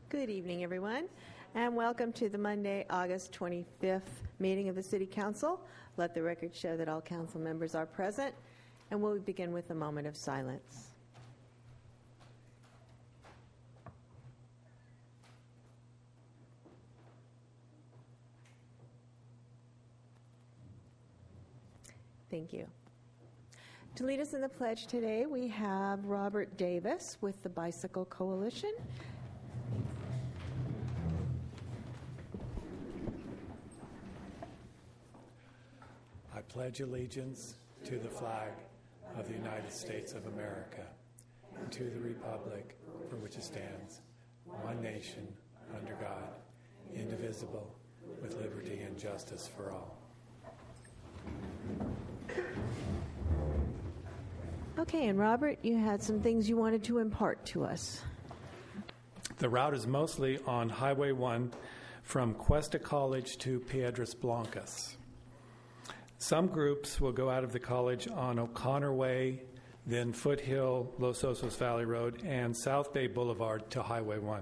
Good evening, everyone, and welcome to the Monday, August 25th meeting of the City Council. Let the record show that all council members are present, and we'll begin with a moment of silence. Thank you. To lead us in the pledge today, we have Robert Davis with the Bicycle Coalition. I pledge allegiance to the flag of the United States of America and to the republic for which it stands, one nation, under God, indivisible, with liberty and justice for all. Okay, and Robert, you had some things you wanted to impart to us. The route is mostly on Highway 1 from Cuesta College to Piedras Blancas. Some groups will go out of the college on O'Connor Way, then Foothill, Los Osos Valley Road, and South Bay Boulevard to Highway 1.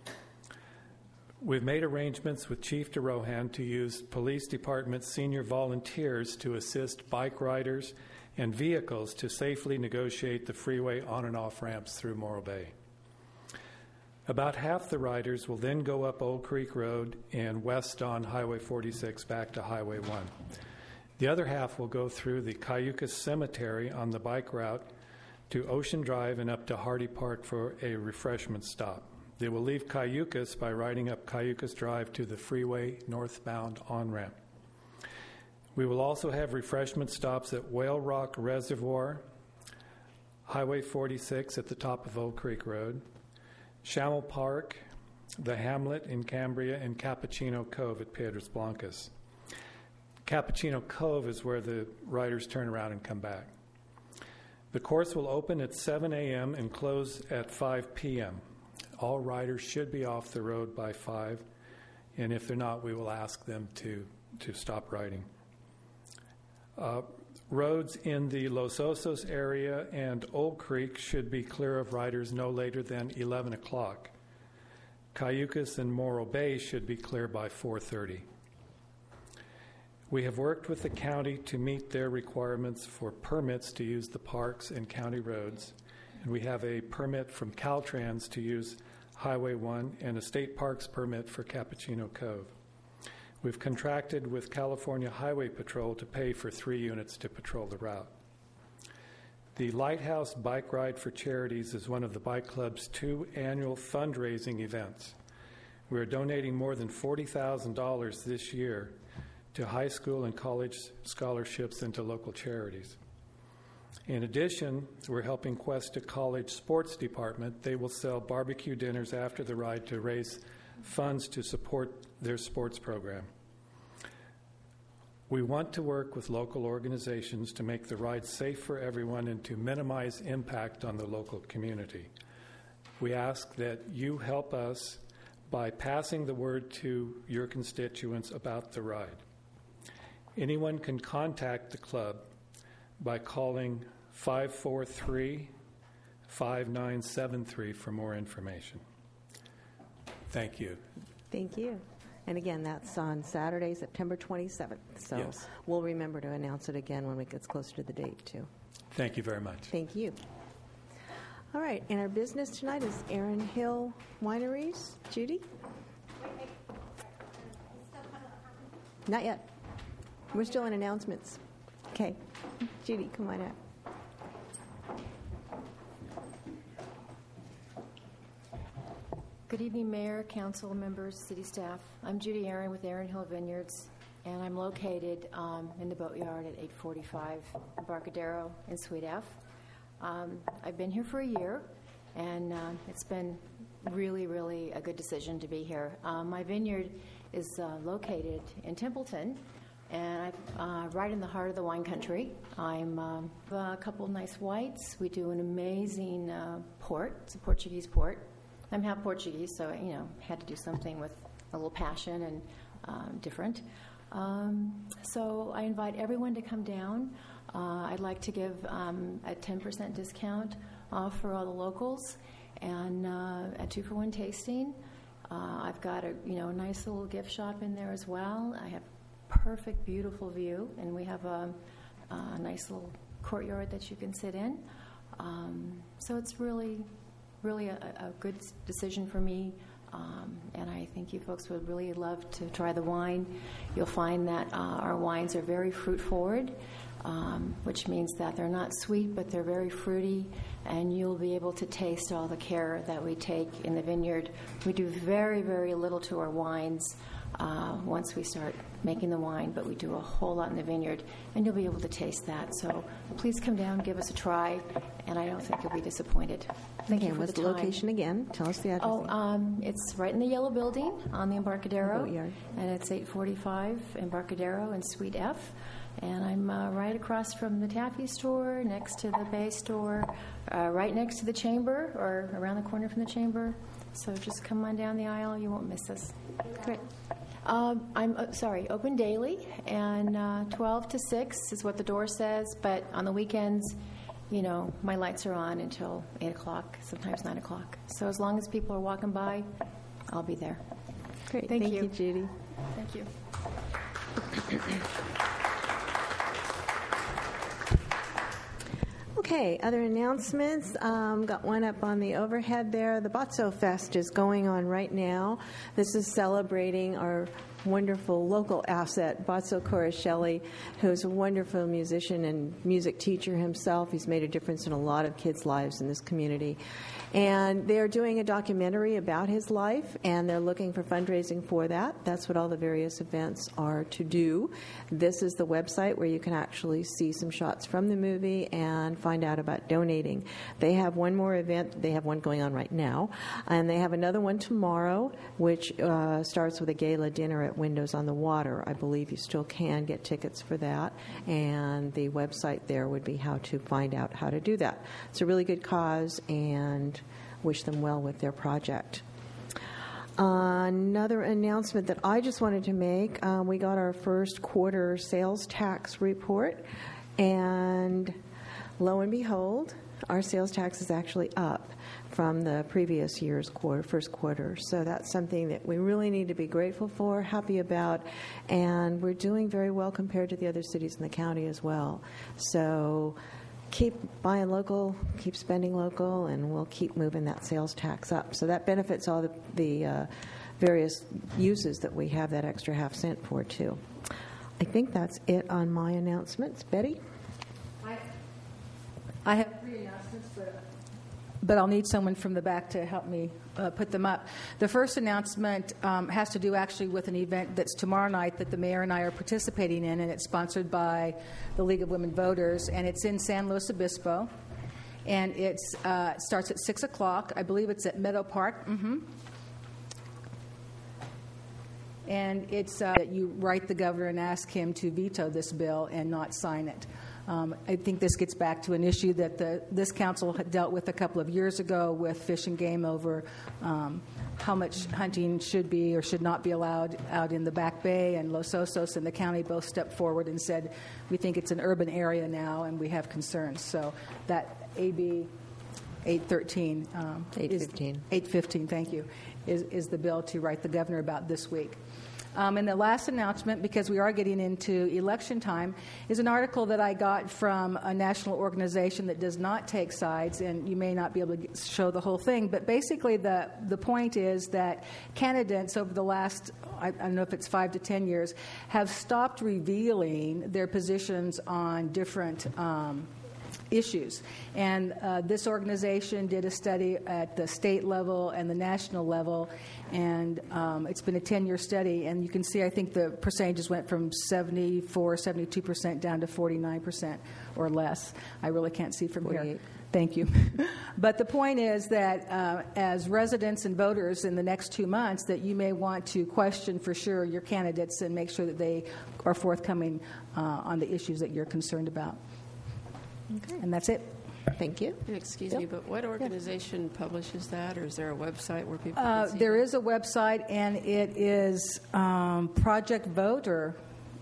We've made arrangements with Chief DeRohan to use Police Department senior volunteers to assist bike riders and vehicles to safely negotiate the freeway on and off ramps through Morro Bay. About half the riders will then go up Old Creek Road and west on Highway 46 back to Highway 1. The other half will go through the Cayucas Cemetery on the bike route to Ocean Drive and up to Hardy Park for a refreshment stop. They will leave Cayucas by riding up Cayucas Drive to the freeway northbound on-ramp. We will also have refreshment stops at Whale Rock Reservoir, Highway 46 at the top of Old Creek Road, Schammel Park, the Hamlet in Cambria, and Cappuccino Cove at Piedras Blancas. Cappuccino Cove is where the riders turn around and come back. The course will open at 7 a.m. and close at 5 p.m. All riders should be off the road by 5, and if they're not, we will ask them to stop riding. Roads in the Los Osos area and Old Creek should be clear of riders no later than 11 o'clock. Cayucas and Morro Bay should be clear by 4:30. We have worked with the county to meet their requirements for permits to use the parks and county roads, and we have a permit from Caltrans to use Highway 1 and a state parks permit for Cappuccino Cove. We've contracted with California Highway Patrol to pay for 3 units to patrol the route. The Lighthouse Bike Ride for Charities is one of the Bike Club's 2 annual fundraising events. We are donating more than $40,000 this year to high school and college scholarships and to local charities. In addition, we're helping Cuesta College Sports Department. They will sell barbecue dinners after the ride to raise funds to support their sports program. We want to work with local organizations to make the ride safe for everyone and to minimize impact on the local community. We ask that you help us by passing the word to your constituents about the ride. Anyone can contact the club by calling 543-5973 for more information. Thank you. Thank you. And again, that's on Saturday, September 27th. So yes. We'll remember to announce it again when it gets closer to the date, too. Thank you very much. Thank you. All right, and our business tonight is Erin Hill Wineries. Judy? Not yet. We're still in announcements. Okay. Judy, come on up. Good evening, Mayor, Council members, City staff. I'm Judy Aaron with Erin Hill Vineyards, and I'm located in the boatyard at 845 Embarcadero in Suite F. I've been here for a year, and it's been really, really a good decision to be here. My vineyard is located in Templeton, and I'm right in the heart of the wine country. I'm a couple nice whites. We do an amazing port. It's a Portuguese port. I'm half Portuguese, so had to do something with a little passion and different. So I invite everyone to come down. I'd like to give a 10% discount off for all the locals and a 2-for-1 tasting. I've got a nice little gift shop in there as well. I have perfect, beautiful view, and we have a nice little courtyard that you can sit in. So it's really a good decision for me, and I think you folks would really love to try the wine. You'll find that our wines are very fruit-forward, which means that they're not sweet, but they're very fruity, and you'll be able to taste all the care that we take in the vineyard. We do very, very little to our wines once we start making the wine, but we do a whole lot in the vineyard, and you'll be able to taste that. So please come down, give us a try, and I don't think you'll be disappointed. Thank you for what's the the time. location again? Tell us the address. It's right in the yellow building on the Embarcadero, Boatyard. and it's 845 Embarcadero in Suite F. And I'm right across from the Taffy store, next to the Bay store, right next to the Chamber, or around the corner from the Chamber. So just come on down the aisle. You won't miss us. Great. Open daily, and 12 to 6 is what the door says. But on the weekends, my lights are on until 8 o'clock, sometimes 9 o'clock. So as long as people are walking by, I'll be there. Great. Thank Thank you. you, Judy. Thank you. Okay, other announcements. Got one up on the overhead there. The Botso Fest is going on right now. This is celebrating our wonderful local asset, Botso Coruscelli, who's a wonderful musician and music teacher himself. He's made a difference in a lot of kids' lives in this community. And they're doing a documentary about his life, and they're looking for fundraising for that. That's what all the various events are to do. This is the website where you can actually see some shots from the movie and find out about donating. They have one more event. They have one going on right now, and they have another one tomorrow, which starts with a gala dinner at Windows on the Water. I believe you still can get tickets for that, and the website there would be how to find out how to do that. It's a really good cause, and wish them well with their project. Another announcement that I just wanted to make, we got our first quarter sales tax report, and lo and behold, our sales tax is actually up from the previous year's first quarter. So that's something that we really need to be grateful for, happy about, and we're doing very well compared to the other cities in the county as well. So keep buying local, keep spending local, and we'll keep moving that sales tax up. So that benefits all the various uses that we have that extra half cent for, too. I think that's it on my announcements. Betty? I have 3 announcements, but I'll need someone from the back to help me put them up. The first announcement has to do actually with an event that's tomorrow night that the mayor and I are participating in, and it's sponsored by the League of Women Voters, and it's in San Luis Obispo, and it starts at 6 o'clock. I believe it's at Meadow Park. And it's that you write the governor and ask him to veto this bill and not sign it. I think this gets back to an issue that this council had dealt with a couple of years ago with Fish and Game over how much hunting should be or should not be allowed out in the Back Bay, and Los Osos and the county both stepped forward and said, we think it's an urban area now and we have concerns. So that AB 813 815, thank you, is the bill to write the governor about this week. And the last announcement, because we are getting into election time, is an article that I got from a national organization that does not take sides, and you may not be able to show the whole thing, but basically the point is that candidates over the last, I don't know if it's 5 to 10 years, have stopped revealing their positions on different issues. And this organization did a study at the state level and the national level, and it's been a 10-year study, and you can see I think the percentages went from 72% down to 49% or less. I really can't see from 48. Here. Thank you. But the point is that as residents and voters in the next 2 months, that you may want to question for sure your candidates and make sure that they are forthcoming on the issues that you're concerned about. Okay. And that's it. Thank you. Excuse me, but what organization publishes that, or is there a website where people can see There is a website, and it is Project Vote, or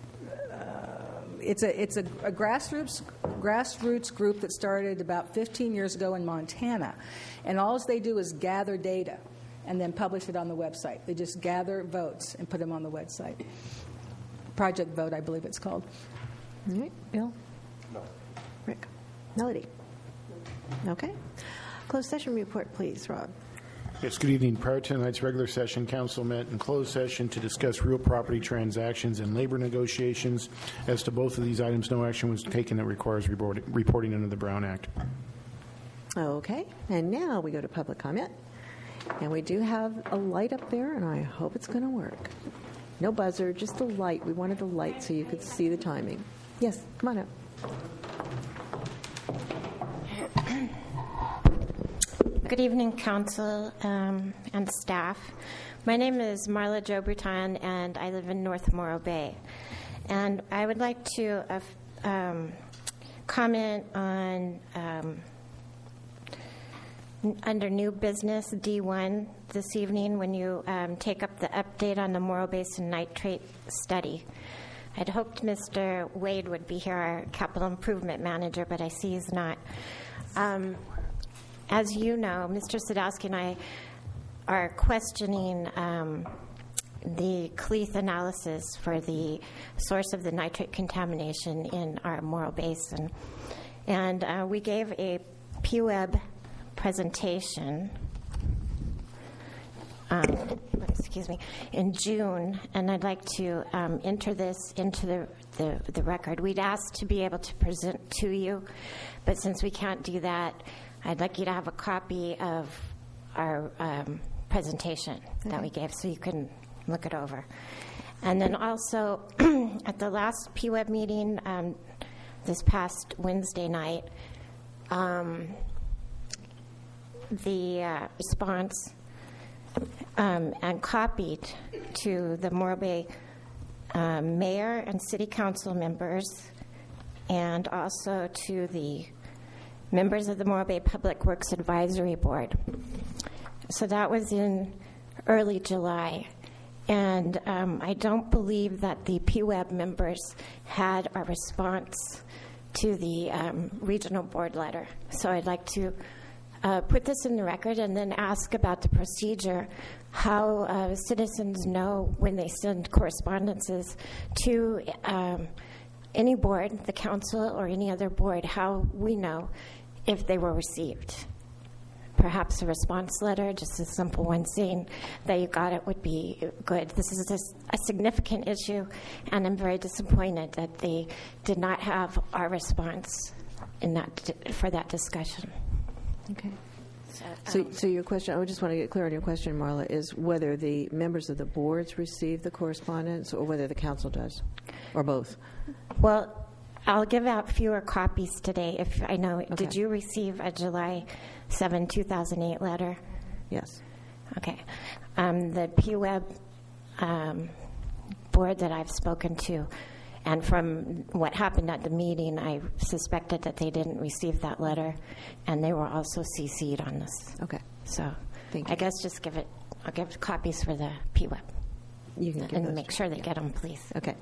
it's a grassroots group that started about 15 years ago in Montana, and all they do is gather data. and then publish it on the website. They just gather votes and put them on the website. Project Vote, I believe it's called. All right, Bill? No. Rick? Melody? Okay. Closed session report, please, Rob. Yes, good evening. Prior to tonight's regular session, Council met in closed session to discuss real property transactions and labor negotiations. As to both of these items, no action was taken that requires reporting under the Brown Act. Okay, and now we go to public comment. And we do have a light up there, and I hope it's going to work. No buzzer, just the light. We wanted the light so you could see the timing. Yes, come on up. Good evening, Council and staff. My name is Marla Jo Bruton, and I live in North Morro Bay. And I would like to comment on under new business D1 this evening when you take up the update on the Morro Basin nitrate study. I'd hoped Mr. Wade would be here, our capital improvement manager, but I see he's not. As you know, Mr. Sadowski and I are questioning the CLEATH analysis for the source of the nitrate contamination in our Morro Basin. And we gave a PWEB presentation in June, and I'd like to enter this into the record. We'd asked to be able to present to you, but since we can't do that, I'd like you to have a copy of our presentation that we gave so you can look it over. And then also, at the last PWEB meeting this past Wednesday night, the response and copied to the Morro Bay mayor and city council members, and also to the members of the Morro Bay Public Works Advisory Board. So that was in early July. And I don't believe that the PWEB members had a response to the regional board letter. So I'd like to put this in the record and then ask about the procedure, how citizens know when they send correspondences to any board, the council or any other board, how we know if they were received. Perhaps a response letter, just a simple one saying that you got it would be good. This is a significant issue, and I'm very disappointed that they did not have our response in that for that discussion. Okay. So your question, I just want to get clear on your question, Marla, is whether the members of the boards receive the correspondence or whether the council does, or both? Well, I'll give out fewer copies today. If I know, Okay. Did you receive a July 7, 2008 letter? Yes. Okay. The PWEB board that I've spoken to, and from what happened at the meeting, I suspected that they didn't receive that letter, and they were also CC'd on this. Okay. So Thank you. I guess I'll give copies for the PWEB. You can give And those make to- sure they get them, please. Okay.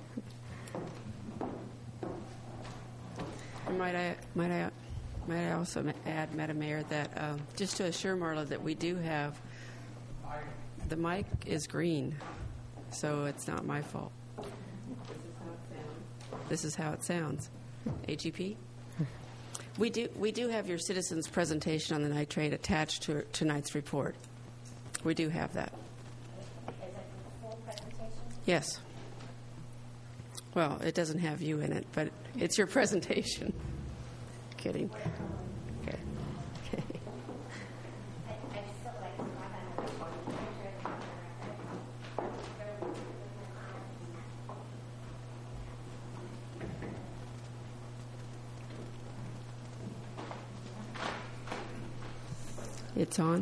Might I also add, Madam Mayor, that just to assure Marla that we do have, the mic is green, so it's not my fault. This is how it sounds. AGP? We do have your citizens' presentation on the nitrate attached to tonight's report. We do have that. Is it the full presentation? Yes. Well, it doesn't have you in it, but it's your presentation. Kidding. Okay. It's on.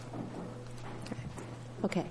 Okay.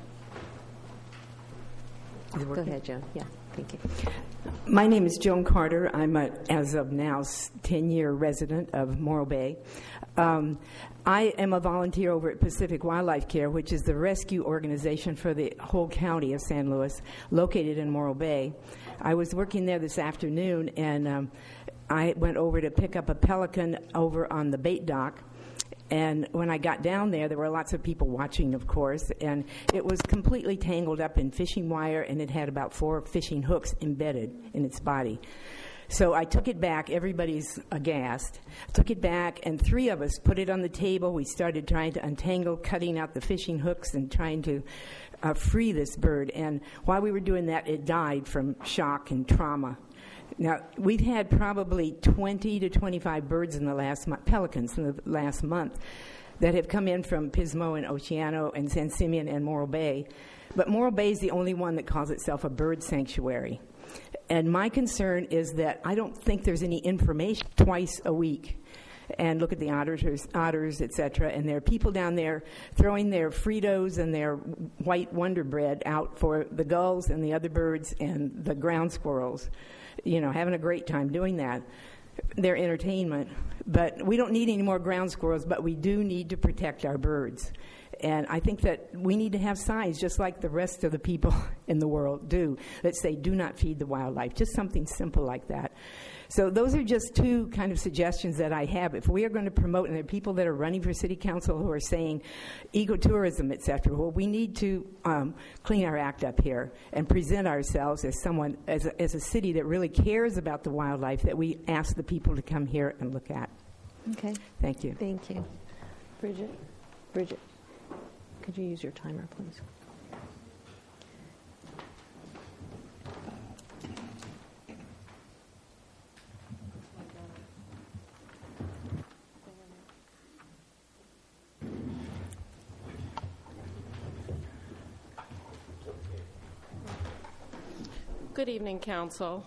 Go ahead, Joan. Yeah, thank you. My name is Joan Carter. I'm, as of now, 10-year resident of Morro Bay. I am a volunteer over at Pacific Wildlife Care, which is the rescue organization for the whole county of San Luis, located in Morro Bay. I was working there this afternoon, and I went over to pick up a pelican over on the bait dock, And when I got down there were lots of people watching, of course, and it was completely tangled up in fishing wire, and it had about 4 fishing hooks embedded in its body. So I took it back. Everybody's aghast. Took it back, and 3 of us put it on the table. We started trying to untangle, cutting out the fishing hooks and trying to free this bird. And while we were doing that, it died from shock and trauma. Now, we've had probably 20 to 25 birds in the last month, pelicans in the last month, that have come in from Pismo and Oceano and San Simeon and Morro Bay. But Morro Bay is the only one that calls itself a bird sanctuary. And my concern is that I don't think there's any information twice a week. And look at the otters, et cetera, and there are people down there throwing their Fritos and their white Wonder Bread out for the gulls and the other birds and the ground squirrels, having a great time doing that. Their entertainment. But we don't need any more ground squirrels, but we do need to protect our birds. And I think that we need to have signs, just like the rest of the people in the world do, that say, do not feed the wildlife, just something simple like that. So those are just 2 kind of suggestions that I have. If we are going to promote, and there are people that are running for city council who are saying ecotourism, et cetera, well, we need to clean our act up here and present ourselves as someone, as a city that really cares about the wildlife that we ask the people to come here and look at. Okay. Thank you. Thank you. Bridget, could you use your timer, please? Good evening, Council.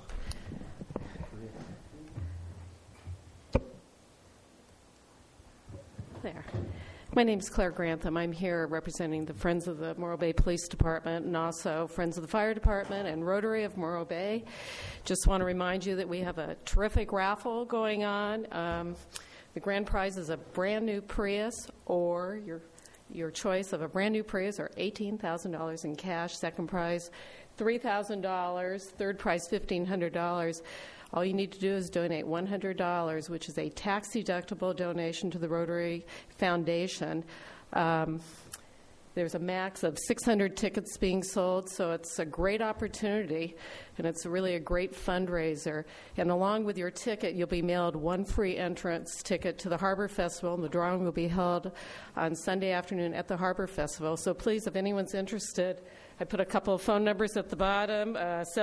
There. My name is Claire Grantham. I'm here representing the Friends of the Morro Bay Police Department and also Friends of the Fire Department and Rotary of Morro Bay. Just want to remind you that we have a terrific raffle going on. The grand prize is a brand new Prius, or your choice of a brand new Prius, or $18,000 in cash. Second prize, $3,000. Third prize, $1,500. All you need to do is donate $100, which is a tax-deductible donation to the Rotary Foundation. There's a max of 600 tickets being sold, so it's a great opportunity, and it's really a great fundraiser. And along with your ticket, you'll be mailed 1 free entrance ticket to the Harbor Festival, and the drawing will be held on Sunday afternoon at the Harbor Festival. So please, if anyone's interested, I put a couple of phone numbers at the bottom,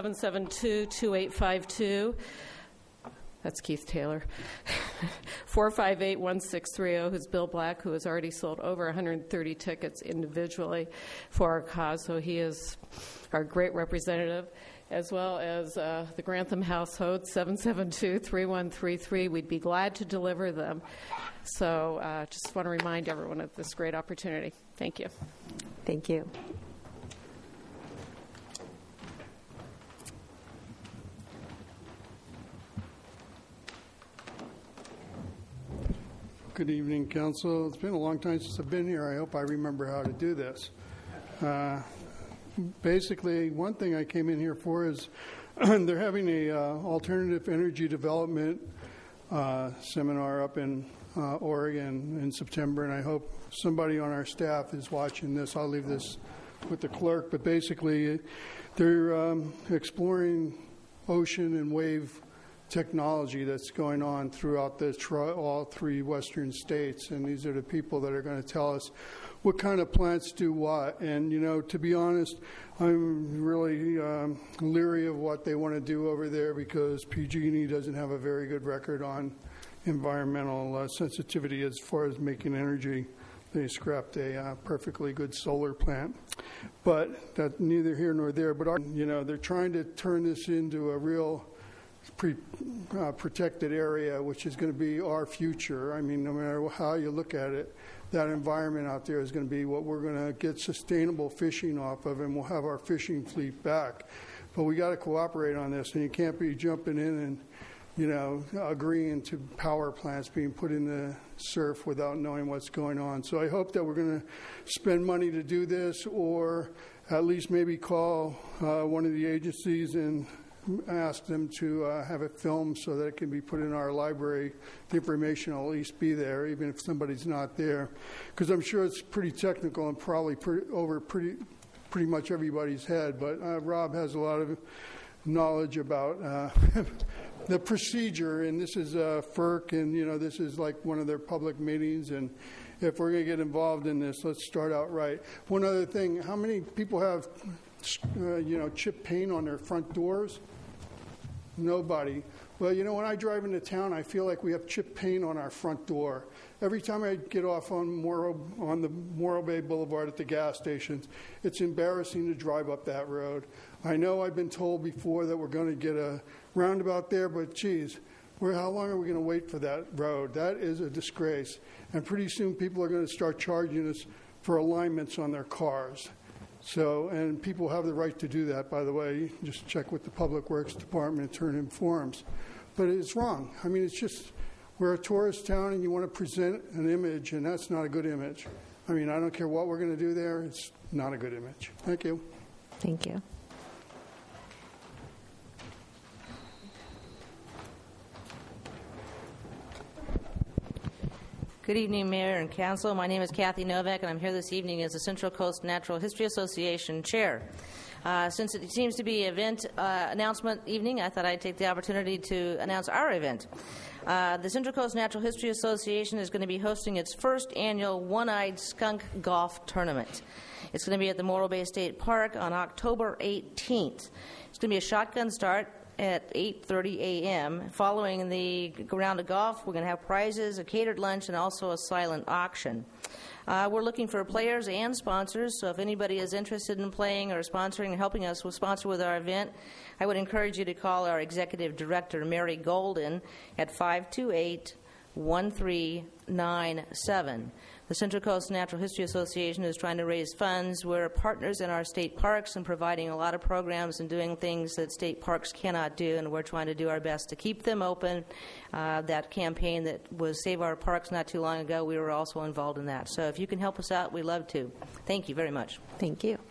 772-2852. That's Keith Taylor. 458-1630, who's Bill Black, who has already sold over 130 tickets individually for our cause. So he is our great representative, as well as the Grantham household, 772-3133. We'd be glad to deliver them. So just want to remind everyone of this great opportunity. Thank you. Thank you. Good evening, Council. It's been a long time since I've been here. I hope I remember how to do this. Basically, one thing I came in here for is they're having a alternative energy development seminar up in Oregon in September, and I hope somebody on our staff is watching this. I'll leave this with the clerk, but basically they're exploring ocean and wave technology that's going on throughout all 3 western states, and these are the people that are going to tell us what kind of plants do what. And, to be honest, I'm really leery of what they want to do over there because PG&E doesn't have a very good record on environmental sensitivity as far as making energy. They scrapped a perfectly good solar plant. But that's neither here nor there. But, they're trying to turn this into a real protected area, which is going to be our future. I mean, no matter how you look at it, that environment out there is going to be what we're going to get sustainable fishing off of, and we'll have our fishing fleet back. But we got to cooperate on this, and you can't be jumping in and, agreeing to power plants being put in the surf without knowing what's going on. So I hope that we're going to spend money to do this, or at least maybe call one of the agencies and ask them to have it filmed so that it can be put in our library. The information will at least be there, even if somebody's not there, because I'm sure it's pretty technical and probably over pretty much everybody's head. But Rob has a lot of knowledge about the procedure, and this is FERC, and this is like one of their public meetings, and if we're going to get involved in this, let's start out right. One other thing, how many people have chip paint on their front doors? Nobody. Well, when I drive into town, I feel like we have chip paint on our front door. Every time I get off on the Morro Bay Boulevard at the gas stations, it's embarrassing to drive up that road. I know I've been told before that we're going to get a roundabout there, but geez, how long are we going to wait for that road? That is a disgrace. And pretty soon people are going to start charging us for alignments on their cars. So, and people have the right to do that, by the way. You can just check with the Public Works Department and turn in forms. But it's wrong. I mean, it's just, we're a tourist town and you want to present an image, and that's not a good image. I mean, I don't care what we're going to do there. It's not a good image. Thank you. Thank you. Good evening, Mayor and Council. My name is Kathy Novak, and I'm here this evening as the Central Coast Natural History Association Chair. Since it seems to be event announcement evening, I thought I'd take the opportunity to announce our event. The Central Coast Natural History Association is going to be hosting its first annual One-Eyed Skunk Golf Tournament. It's going to be at the Morro Bay State Park on October 18th. It's going to be a shotgun start at 8:30 a.m. Following the round of golf, we're going to have prizes, a catered lunch, and also a silent auction. We're looking for players and sponsors, so if anybody is interested in playing or sponsoring and helping us sponsor with our event, I would encourage you to call our Executive Director, Mary Golden, at 528-1397. The Central Coast Natural History Association is trying to raise funds. We're partners in our state parks and providing a lot of programs and doing things that state parks cannot do, and we're trying to do our best to keep them open. That campaign that was Save Our Parks not too long ago, we were also involved in that. So if you can help us out, we'd love to. Thank you very much. Thank you.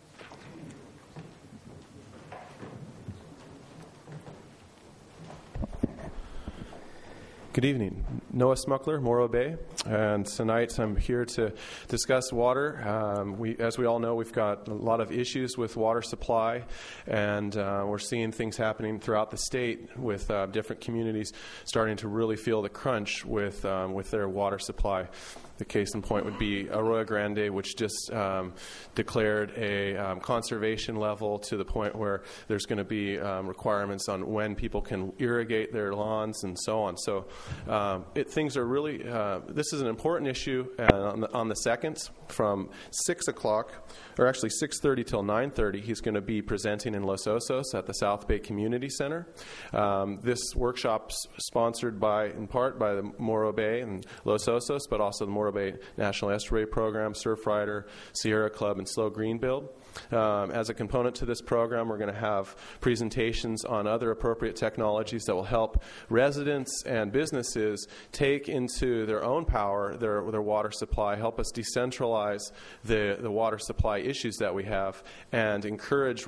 Good evening. Noah Smuckler, Morro Bay, and tonight I'm here to discuss water. As we all know, we've got a lot of issues with water supply, and we're seeing things happening throughout the state with different communities starting to really feel the crunch with their water supply. The case in point would be Arroyo Grande, which just declared a conservation level to the point where there's going to be requirements on when people can irrigate their lawns and so on. So things are really, this is an important issue on the 2nd from 6 o'clock, or actually 6:30 till 9:30. He's going to be presenting in Los Osos at the South Bay Community Center. This workshop's sponsored in part by the Morro Bay and Los Osos, but also the Morro Bay National Estuary Program, Surfrider, Sierra Club, and Slow Green Build. As a component to this program, we're going to have presentations on other appropriate technologies that will help residents and businesses take into their own power their water supply, help us decentralize the water supply issues that we have, and encourage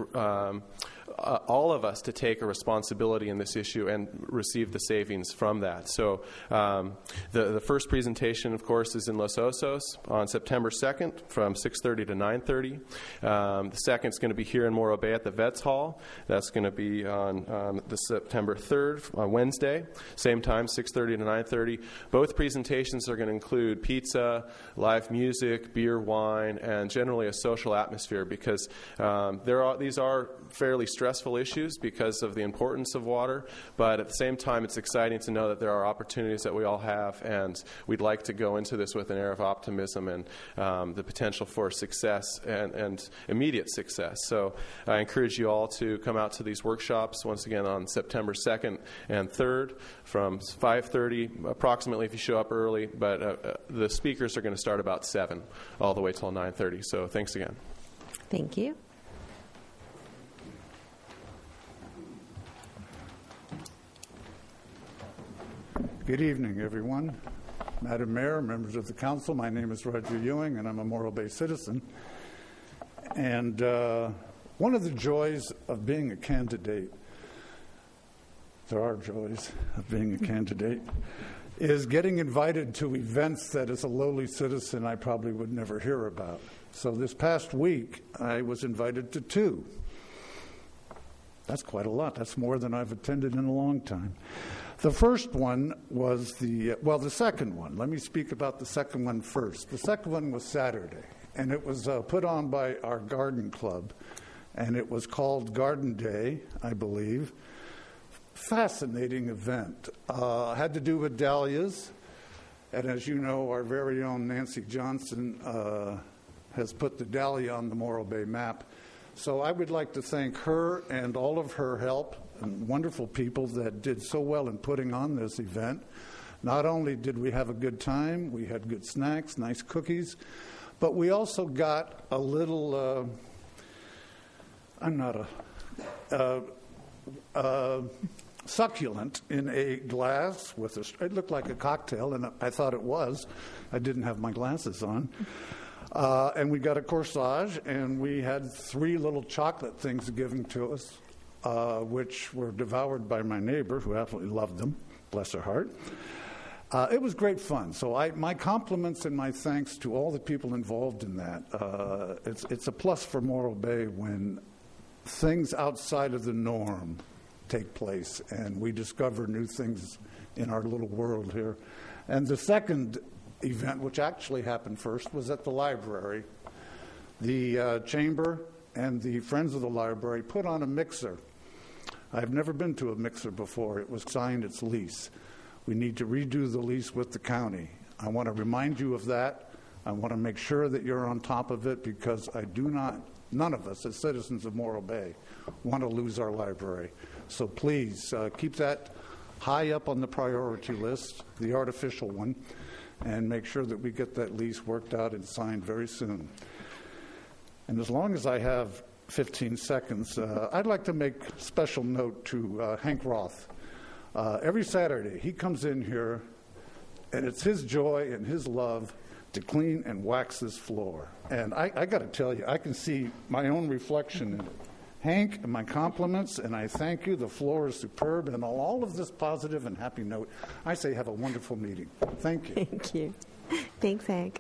all of us to take a responsibility in this issue and receive the savings from that. So the first presentation, of course, is in Los Osos on September 2nd from 6:30 to 9:30. The second is going to be here in Morro Bay at the Vets Hall. That's going to be on the September 3rd, on Wednesday, same time, 6:30 to 9:30. Both presentations are going to include pizza, live music, beer, wine, and generally a social atmosphere, because these are fairly stressful issues because of the importance of water, but at the same time it's exciting to know that there are opportunities that we all have, and we'd like to go into this with an air of optimism and the potential for success and immediate success. So I encourage you all to come out to these workshops once again on September 2nd and 3rd from 5:30 approximately if you show up early, but the speakers are going to start about 7 all the way till 9:30. So thanks again. Thank you. Good evening, everyone. Madam Mayor, members of the council, my name is Roger Ewing, and I'm a Morro Bay citizen. And one of the joys of being a candidate there are joys of being a candidate, is getting invited to events that as a lowly citizen I probably would never hear about. So this past week, I was invited to 2. That's quite a lot. That's more than I've attended in a long time. The first one was the second one. Let me speak about the second one first. The second one was Saturday, and it was put on by our garden club, and it was called Garden Day, I believe. Fascinating event. Had to do with dahlias, and as you know, our very own Nancy Johnson has put the dahlia on the Morro Bay map. So I would like to thank her and all of her help and wonderful people that did so well in putting on this event. Not only did we have a good time, we had good snacks, nice cookies, but we also got a little, succulent in a glass with it looked like a cocktail, and I thought it was. I didn't have my glasses on. And we got a corsage, and we had 3 little chocolate things given to us, which were devoured by my neighbor, who absolutely loved them, bless her heart. It was great fun. So my compliments and my thanks to all the people involved in that. It's a plus for Morro Bay when things outside of the norm take place, and we discover new things in our little world here. And the second event, which actually happened first, was at the library. The chamber and the Friends of the Library put on a mixer. I've never been to a mixer before. It was signed its lease. We need to redo the lease with the county. I want to remind you of that. I want to make sure that you're on top of it, because none of us as citizens of Morro Bay want to lose our library. So please keep that high up on the priority list, the artificial one, and make sure that we get that lease worked out and signed very soon. And as long as I have 15 seconds, I'd like to make special note to Hank Roth. Every Saturday, he comes in here, and it's his joy and his love to clean and wax this floor. And I got to tell you, I can see my own reflection in it. Hank, my compliments, and I thank you. The floor is superb, and on all of this positive and happy note, I say have a wonderful meeting. Thank you. Thank you. Thanks, Hank.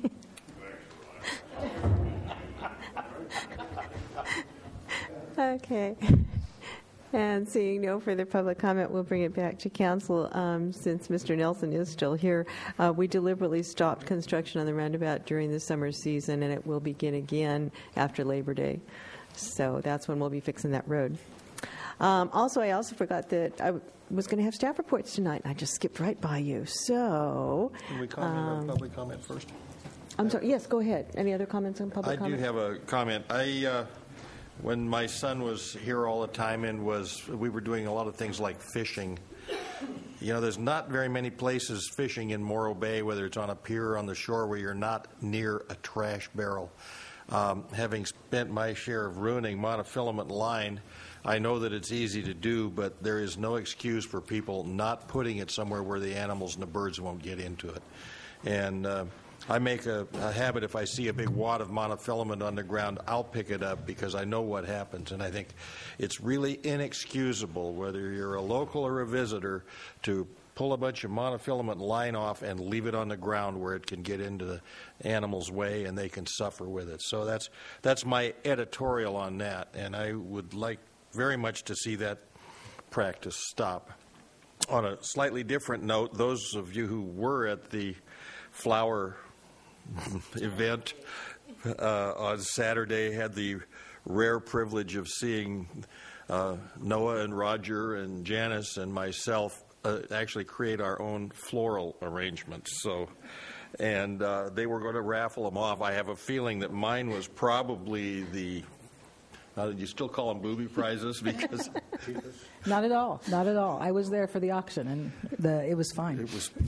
Okay. And seeing no further public comment, we'll bring it back to council. Since Mr. Nelson is still here, we deliberately stopped construction on the roundabout during the summer season, and it will begin again after Labor Day. So that's when we'll be fixing that road. Also, I also forgot that I was going to have staff reports tonight, and I just skipped right by you. So, can we comment on public comment first? I'm sorry. Yes, go ahead. Any other comments on public comment? I do have a comment. When my son was here all the time and we were doing a lot of things like fishing. You know, there's not very many places fishing in Morro Bay, whether it's on a pier or on the shore, where you're not near a trash barrel. Having spent my share of ruining monofilament line, I know that it's easy to do, but there is no excuse for people not putting it somewhere where the animals and the birds won't get into it. And I make a habit, if I see a big wad of monofilament on the ground, I'll pick it up because I know what happens. And I think it's really inexcusable, whether you're a local or a visitor, to pull a bunch of monofilament line off and leave it on the ground where it can get into the animal's way and they can suffer with it. So that's my editorial on that, and I would like very much to see that practice stop. On a slightly different note, those of you who were at the flower event on Saturday had the rare privilege of seeing Noah and Roger and Janice and myself actually create our own floral arrangements. So, and they were going to raffle them off. I have a feeling that mine was probably the, you still call them booby prizes? Because Not at all. Not at all. I was there for the auction, and it was fine. It was.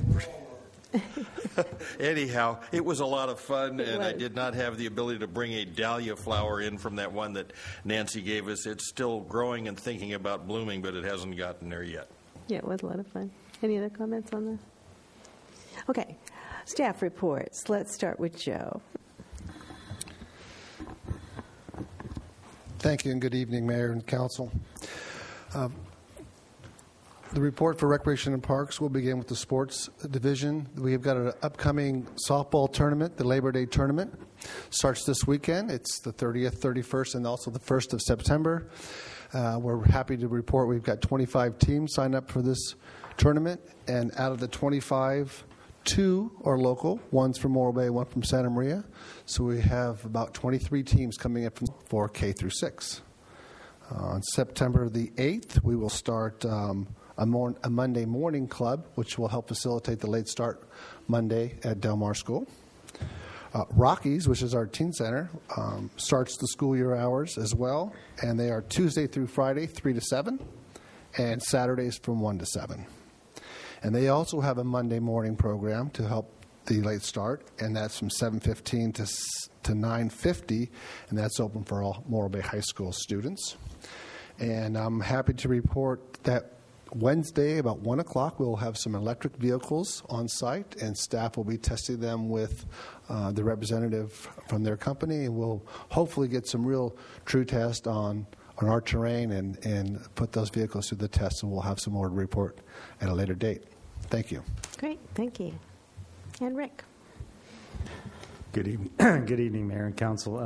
Anyhow, it was a lot of fun, and I did not have the ability to bring a dahlia flower in from that one that Nancy gave us. It's still growing and thinking about blooming, but it hasn't gotten there yet. Yeah, it was a lot of fun. Any other comments on that? Okay. Staff reports. Let's start with Joe. Thank you, and good evening, Mayor and Council. The report for Recreation and Parks will begin with the sports division. We have got an upcoming softball tournament, the Labor Day tournament. Starts this weekend. It's the 30th, 31st, and also the 1st of September. We're happy to report we've got 25 teams signed up for this tournament, and out of the 25, 2 are local. One's from Morro Bay, one from Santa Maria. So we have about 23 teams coming up for K through 6. On September the 8th, we will start a Monday morning club, which will help facilitate the late start Monday at Del Mar School. Rockies, which is our teen center, starts the school year hours as well, and they are Tuesday through Friday, 3 to 7, and Saturdays from 1 to 7. And they also have a Monday morning program to help the late start, and that's from 7:15 to 9:50, and that's open for all Morro Bay High School students. And I'm happy to report that Wednesday, about 1 o'clock, we'll have some electric vehicles on site, and staff will be testing them with the representative from their company, and we'll hopefully get some real true test on our terrain and put those vehicles through the test, and we'll have some more to report at a later date. Thank you. Great, thank you. And Rick. Good evening, good evening, Mayor and Council.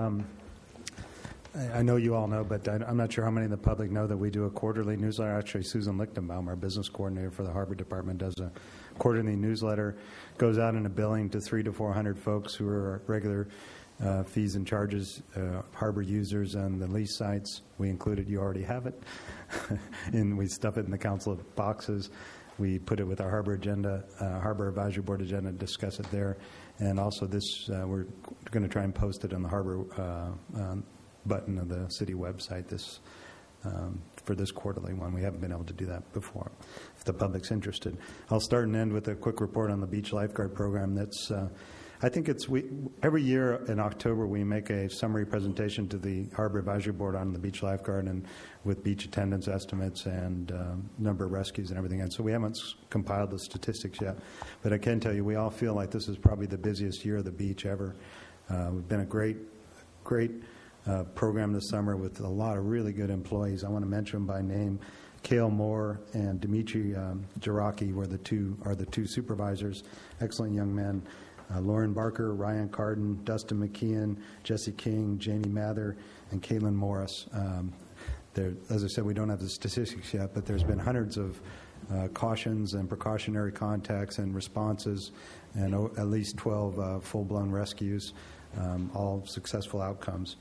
I know you all know, but I'm not sure how many of the public know that we do a quarterly newsletter. Actually, Susan Lichtenbaum, our business coordinator for the Harbor Department, does a quarterly newsletter. Goes out in a billing to 300 to 400 folks who are regular fees and charges, harbor users on the lease sites. We included, you already have it, and we stuff it in the council boxes. We put it with our harbor agenda, harbor advisory board agenda, discuss it there, and also this we're going to try and post it on the harbor button of the city website this for this quarterly one. We haven't been able to do that before, if the public's interested. I'll start and end with a quick report on the beach lifeguard program. That's I think it's every year in October we make a summary presentation to the Harbor Advisory Board on the beach lifeguard and with beach attendance estimates and number of rescues and everything. And so we haven't compiled the statistics yet, but I can tell you we all feel like this is probably the busiest year of the beach ever. We've been a great program this summer with a lot of really good employees. I want to mention them by name. Cale Moore and Dimitri Jaraki are the two supervisors, excellent young men. Lauren Barker, Ryan Carden, Dustin McKeon, Jesse King, Jamie Mather, and Caitlin Morris. As I said, we don't have the statistics yet, but there's been hundreds of cautions and precautionary contacts and responses, and at least 12 full-blown rescues, all successful outcomes.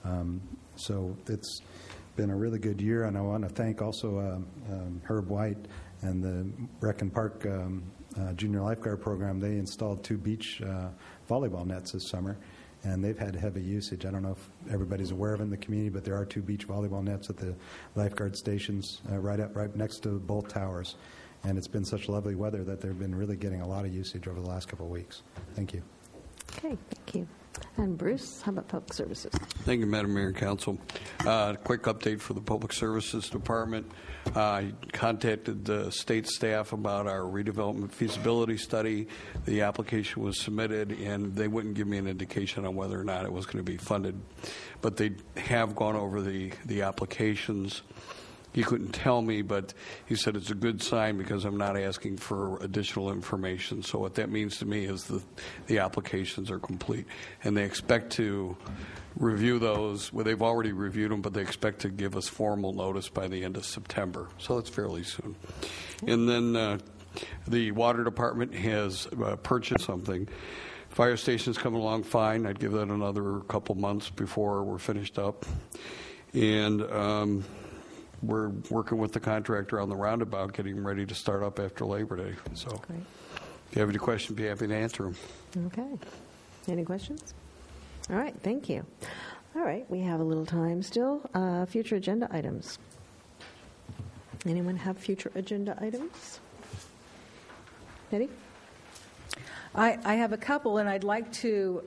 So it's been a really good year, and I want to thank also Herb White and the Rec and Park Junior Lifeguard Program. They installed 2 beach volleyball nets this summer, and they've had heavy usage. I don't know if everybody's aware of it in the community, but there are 2 beach volleyball nets at the lifeguard stations right next to both towers. And it's been such lovely weather that they've been really getting a lot of usage over the last couple of weeks. Thank you. Okay, thank you. And Bruce, how about Public Services? Thank you, Madam Mayor and Council. Quick update for the Public Services Department. I contacted the state staff about our redevelopment feasibility study. The application was submitted, and they wouldn't give me an indication on whether or not it was going to be funded. But they have gone over the applications. He couldn't tell me, but he said it's a good sign because I'm not asking for additional information. So what that means to me is the applications are complete, and they expect to review those. Well, they've already reviewed them, but they expect to give us formal notice by the end of September. So that's fairly soon. And then the water department has purchased something. Fire station's coming along fine. I'd give that another couple months before we're finished up. And we're working with the contractor on the roundabout, getting ready to start up after Labor Day. So great. If you have any questions, be happy to answer them. Okay. Any questions? All right, thank you. All right, we have a little time still. Future agenda items. Anyone have future agenda items? Betty? I have a couple, and I'd like to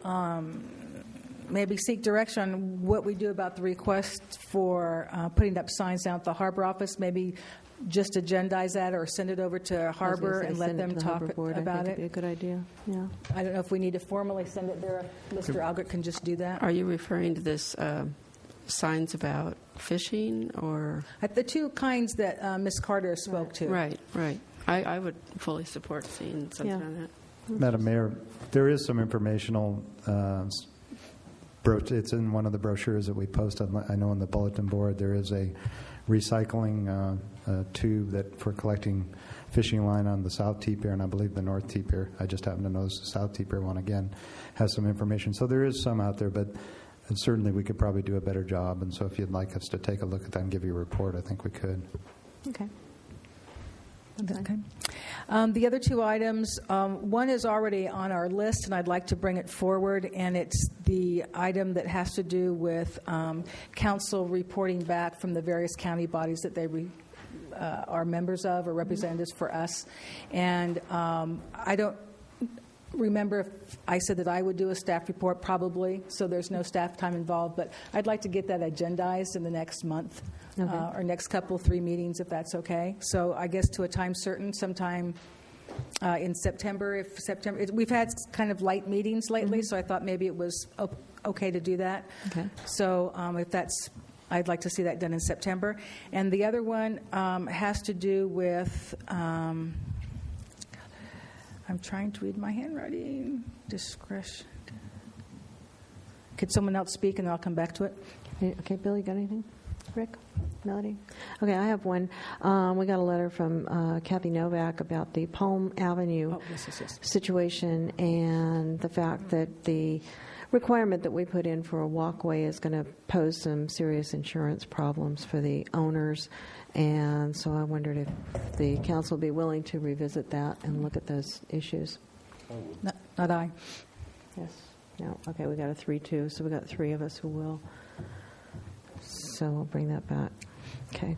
maybe seek direction on what we do about the request for putting up signs down at the Harbor office. Maybe just agendize that or send it over to Harbor and let them talk about it. That'd be a good idea. Yeah. I don't know if we need to formally send it there. Mr. Algert can just do that. Are you referring to this signs about fishing or? The two kinds that Ms. Carter spoke to. Right. I would fully support seeing something on that. Madam Mayor, there is some informational. It's in one of the brochures that we post. I know on the bulletin board there is a recycling tube that for collecting fishing line on the South Tee Pier and I believe the North Tee Pier. I just happen to know the South Tee Pier one again has some information. So there is some out there, but certainly we could probably do a better job. And so if you'd like us to take a look at that and give you a report, I think we could. Okay. Okay. The other two items, one is already on our list, and I'd like to bring it forward, and it's the item that has to do with council reporting back from the various county bodies that they are members of or representatives for us. And I don't remember if I said that I would do a staff report, probably, so there's no staff time involved, but I'd like to get that agendized in the next month. Or next couple, 3 meetings, if that's okay. So I guess to a time certain, sometime in September. We've had kind of light meetings lately, so I thought maybe it was okay to do that. Okay. So if that's, I'd like to see that done in September. And the other one has to do with, I'm trying to read my handwriting. Discretion. Could someone else speak, and I'll come back to it? Okay, Bill, you got anything? Rick? Melody? Okay, I have one. We got a letter from Kathy Novak about the Palm Avenue situation and the fact that the requirement that we put in for a walkway is going to pose some serious insurance problems for the owners. And so I wondered if the council would be willing to revisit that and look at those issues. Not I. Yes. No. Okay, we got a 3-2, so we got 3 of us who will. So we'll bring that back. Okay.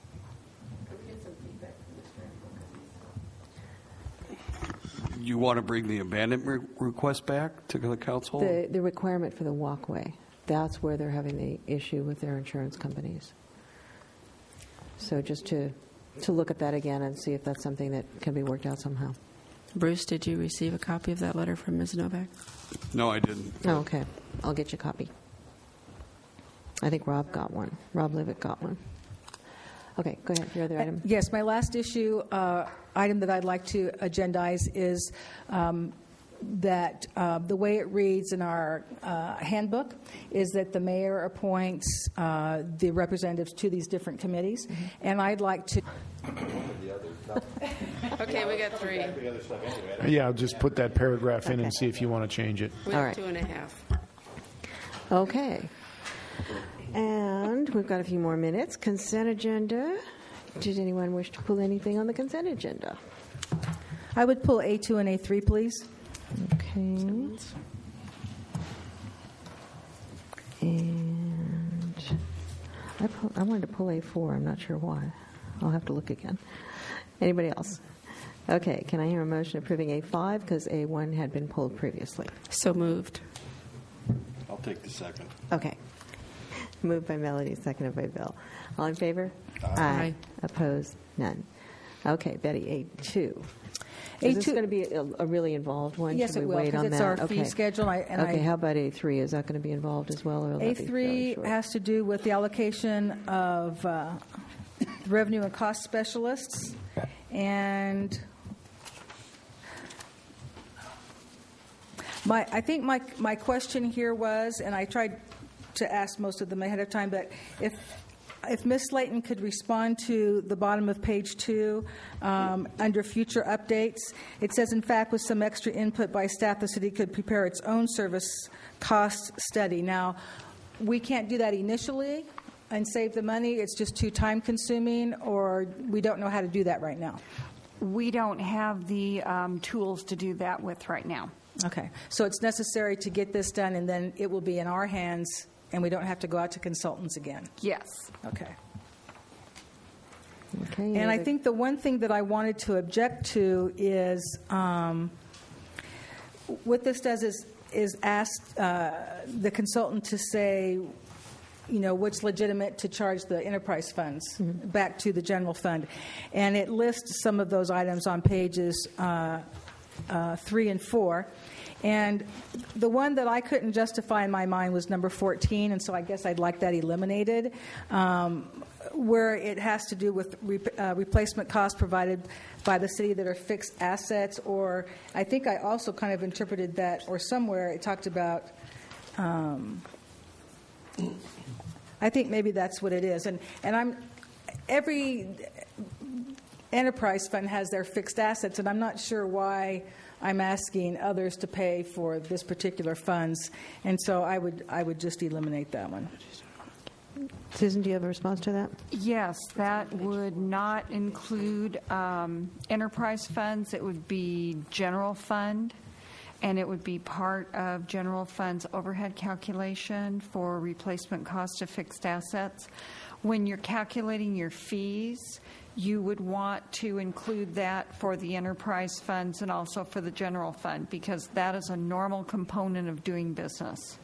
You want to bring the abandonment request back to the council? The requirement for the walkway. That's where they're having the issue with their insurance companies. So just to look at that again and see if that's something that can be worked out somehow. Bruce, did you receive a copy of that letter from Ms. Novak? No, I didn't. Oh, okay. I'll get you a copy. I think Rob got one. Rob Levitt got one. Okay, go ahead. Your other item. Yes, my last issue item that I'd like to agendize is that the way it reads in our handbook is that the mayor appoints the representatives to these different committees, and I'd like to. Okay, we got 3. Yeah, I'll just put that paragraph in and see if you want to change it. We have 2.5. Okay. And we've got a few more minutes. Consent agenda. Did anyone wish to pull anything on the consent agenda? I would pull A2 and A3, please. Okay. And I wanted to pull A4. I'm not sure why. I'll have to look again. Anybody else? Okay. Can I hear a motion approving A5 because A1 had been pulled previously? So moved. I'll take the second. Okay. Moved by Melody, seconded by Bill. All in favor? Aye. Opposed? None. Okay, Betty, A2. Is this going to be a really involved one? Yes, Should it we will, wait on because it's that? our fee schedule. Okay, how about A3? Is that going to be involved as well? Or will that be fairly A3 short? has to do with the allocation of revenue and cost specialists. And I think my question here was, and I tried to ask most of them ahead of time, but if Ms. Slayton could respond to the bottom of page 2 under future updates, it says, in fact, with some extra input by staff, the city could prepare its own service cost study. Now, we can't do that initially and save the money. It's just too time consuming, or we don't know how to do that right now. We don't have the tools to do that with right now. Okay. So it's necessary to get this done, and then it will be in our hands, and we don't have to go out to consultants again. Yes. Okay. Okay. And I think the one thing that I wanted to object to is what this does is ask the consultant to say, you know, what's legitimate to charge the enterprise funds back to the general fund. And it lists some of those items on pages 3 and 4. And the one that I couldn't justify in my mind was number 14, and so I guess I'd like that eliminated, where it has to do with replacement costs provided by the city that are fixed assets, or I think I also kind of interpreted that, or somewhere it talked about, I think maybe that's what it is. And every enterprise fund has their fixed assets, and I'm not sure why I'm asking others to pay for this particular funds, and so I would just eliminate that one. Susan, do you have a response to that? Yes, that would not include enterprise funds. It would be general fund, and it would be part of general fund's overhead calculation for replacement cost of fixed assets. When you're calculating your fees, you would want to include that for the enterprise funds and also for the general fund, because that is a normal component of doing business.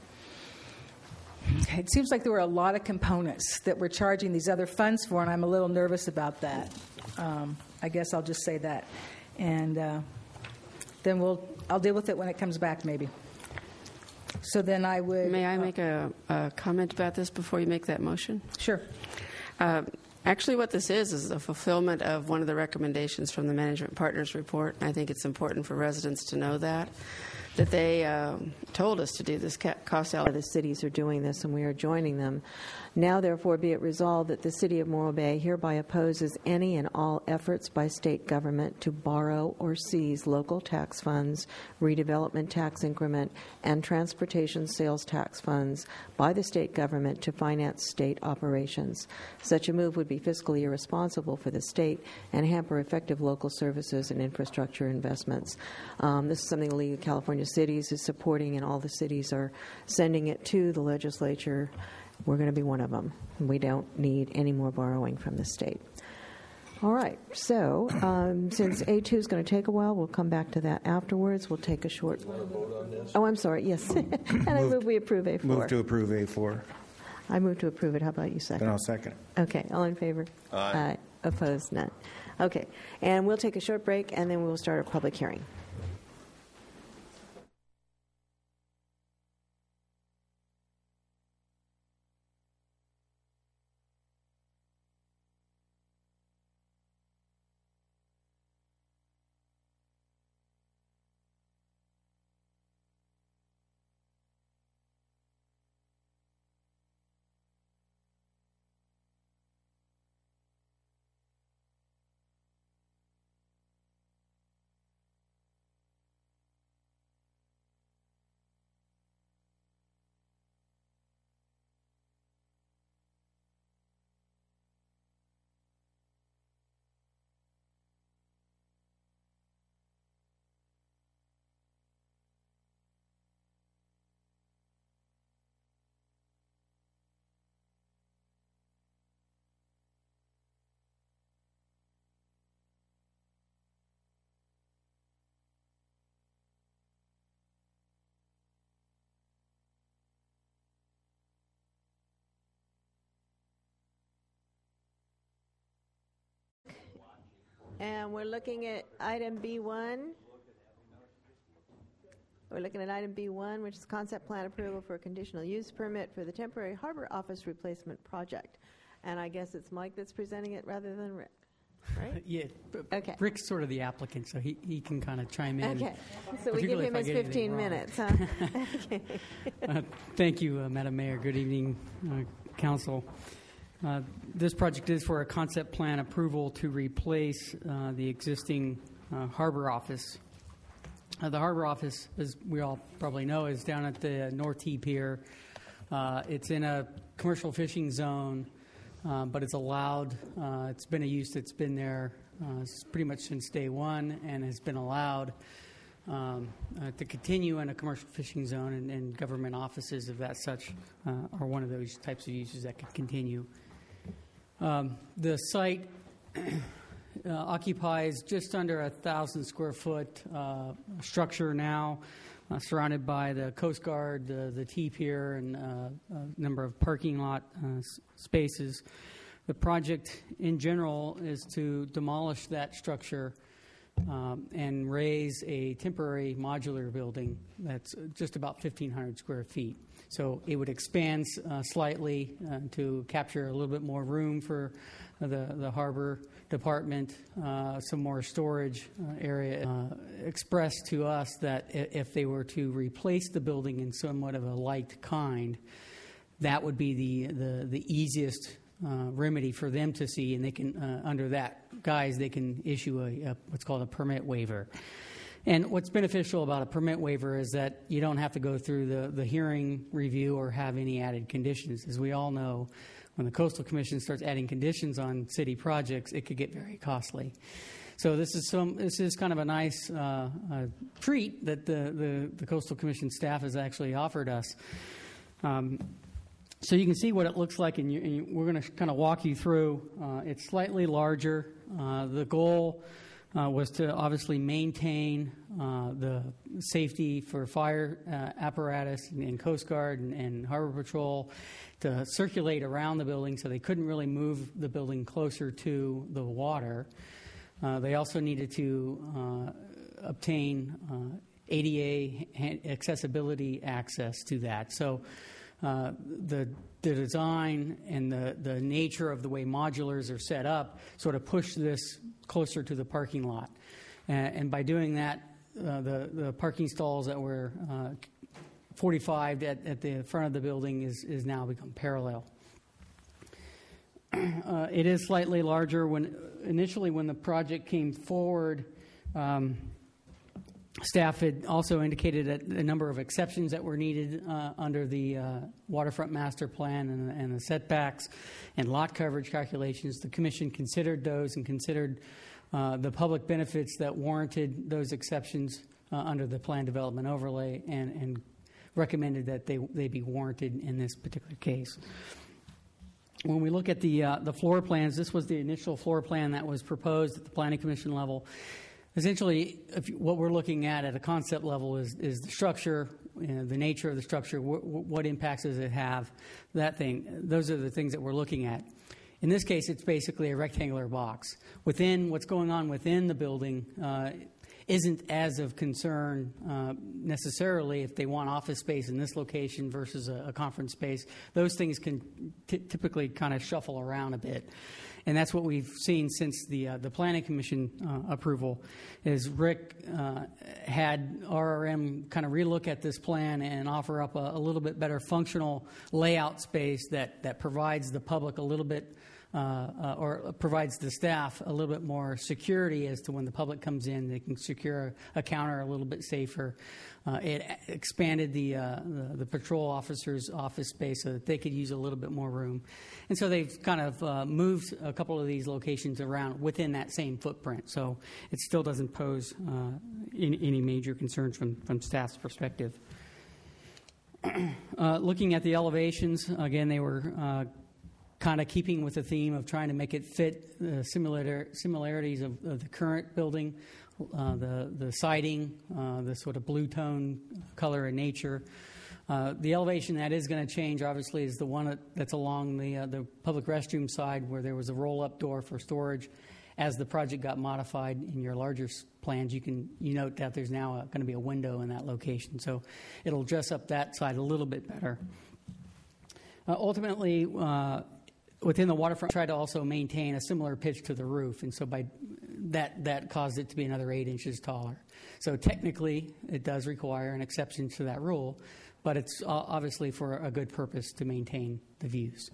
Okay. It seems like there were a lot of components that we're charging these other funds for, and I'm a little nervous about that. I guess I'll just say that. And then I'll deal with it when it comes back, maybe. So then I would... May I make a comment about this before you make that motion? Sure. Actually, what this is a fulfillment of one of the recommendations from the Management Partners Report. I think it's important for residents to know that they told us to do this cost allocation. The cities are doing this, and we are joining them. Now, therefore, be it resolved that the City of Morro Bay hereby opposes any and all efforts by state government to borrow or seize local tax funds, redevelopment tax increment, and transportation sales tax funds by the state government to finance state operations. Such a move would be fiscally irresponsible for the state and hamper effective local services and infrastructure investments. This is something the League of California Cities is supporting, and all the cities are sending it to the legislature. We're going to be one of them. We don't need any more borrowing from the state. All right. So since A2 is going to take a while, we'll come back to that afterwards. We'll take a short... Oh, I'm sorry. Yes. And I move we approve A4. Move to approve A4. I move to approve it. How about you second? Then I'll second it. Okay. All in favor? Aye. Opposed? None. Okay. And we'll take a short break, and then we'll start a public hearing. And we're looking at item B1. We're looking at item B1, which is concept plan approval for a conditional use permit for the temporary harbor office replacement project. And I guess it's Mike that's presenting it rather than Rick, right? Yeah. Okay. Rick's sort of the applicant, so he can kind of chime in. Okay. So we give him his 15 minutes, huh? Okay. Thank you, Madam Mayor. Good evening, Council. This project is for a concept plan approval to replace the existing harbor office. The harbor office, as we all probably know, is down at the North T Pier. It's in a commercial fishing zone, but it's allowed. It's been a use that's been there pretty much since day one and has been allowed to continue in a commercial fishing zone, and government offices of that such are one of those types of uses that could continue. The site occupies just under 1,000 square foot structure now, surrounded by the Coast Guard, the T Pier, and a number of parking lot spaces. The project in general is to demolish that structure and raise a temporary modular building that's just about 1,500 square feet. So it would expand slightly to capture a little bit more room for the harbor department, some more storage area. Expressed to us that if they were to replace the building in somewhat of a like kind, that would be the easiest remedy for them to see, and they can, under that guise, they can issue a what's called a permit waiver. And what's beneficial about a permit waiver is that you don't have to go through the hearing review or have any added conditions. As we all know, when the Coastal Commission starts adding conditions on city projects, it could get very costly. So this is kind of a nice treat that the Coastal Commission staff has actually offered us. So you can see what it looks like, and we're going to kind of walk you through. It's slightly larger. The goal was to obviously maintain the safety for fire apparatus and Coast Guard and Harbor Patrol, to circulate around the building so they couldn't really move the building closer to the water. They also needed to obtain ADA accessibility access to that. So the design and the nature of the way modulars are set up sort of push this closer to the parking lot. And by doing that, the parking stalls that were 45 at the front of the building is now become parallel. It is slightly larger. Initially, when the project came forward, staff had also indicated a number of exceptions that were needed under the waterfront master plan and the setbacks and lot coverage calculations. The Commission considered those and considered the public benefits that warranted those exceptions under the plan development overlay and recommended that they be warranted in this particular case. When we look at the floor plans, this was the initial floor plan that was proposed at the Planning Commission level. Essentially, what we're looking at a concept level is the structure, the nature of the structure, what impacts does it have, that thing. Those are the things that we're looking at. In this case, it's basically a rectangular box. Within what's going on within the building isn't as of concern necessarily if they want office space in this location versus a conference space. Those things can typically kind of shuffle around a bit. And that's what we've seen since the Planning Commission approval, is Rick had RRM kind of relook at this plan and offer up a little bit better functional layout space that provides the public a little bit or provides the staff a little bit more security as to when the public comes in, they can secure a counter a little bit safer. It expanded the patrol officers' office space so that they could use a little bit more room. And so they've kind of moved a couple of these locations around within that same footprint. So it still doesn't pose any major concerns from staff's perspective. Looking at the elevations, again, they were kind of keeping with the theme of trying to make it fit the similarities of the current building, the siding, the sort of blue tone color and nature. The elevation that is going to change, obviously, is the one that's along the public restroom side where there was a roll-up door for storage. As the project got modified in your larger plans, you note that there's now going to be a window in that location. So it'll dress up that side a little bit better. Ultimately, within the waterfront, tried to also maintain a similar pitch to the roof, and so by that caused it to be another 8 inches taller. So technically, it does require an exception to that rule, but it's obviously for a good purpose to maintain the views.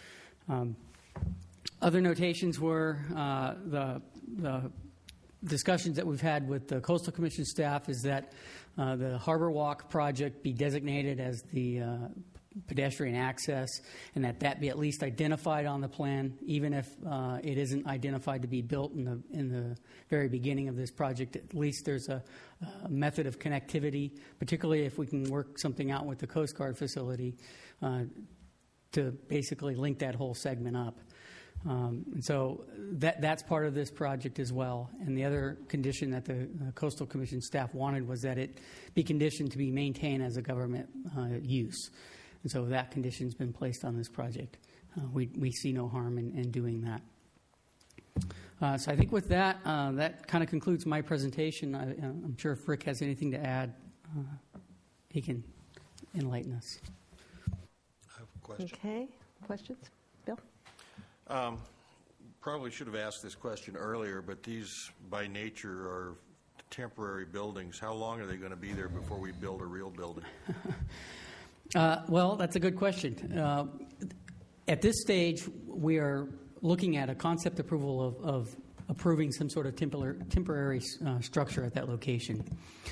Other notations were the discussions that we've had with the Coastal Commission staff is that the Harbor Walk project be designated as the pedestrian access, and that be at least identified on the plan, even if it isn't identified to be built in the very beginning of this project. At least there's a method of connectivity, particularly if we can work something out with the Coast Guard facility to basically link that whole segment up. And so that's part of this project as well. And the other condition that the Coastal Commission staff wanted was that it be conditioned to be maintained as a government use. And so that condition's been placed on this project. We see no harm in doing that. So I think with that, that kind of concludes my presentation. I'm sure if Rick has anything to add, he can enlighten us. I have a question. Okay. Questions? Bill? Probably should have asked this question earlier, but these, by nature, are temporary buildings. How long are they going to be there before we build a real building? Well, that's a good question. At this stage, we are looking at a concept approval of approving some sort of temporary structure at that location.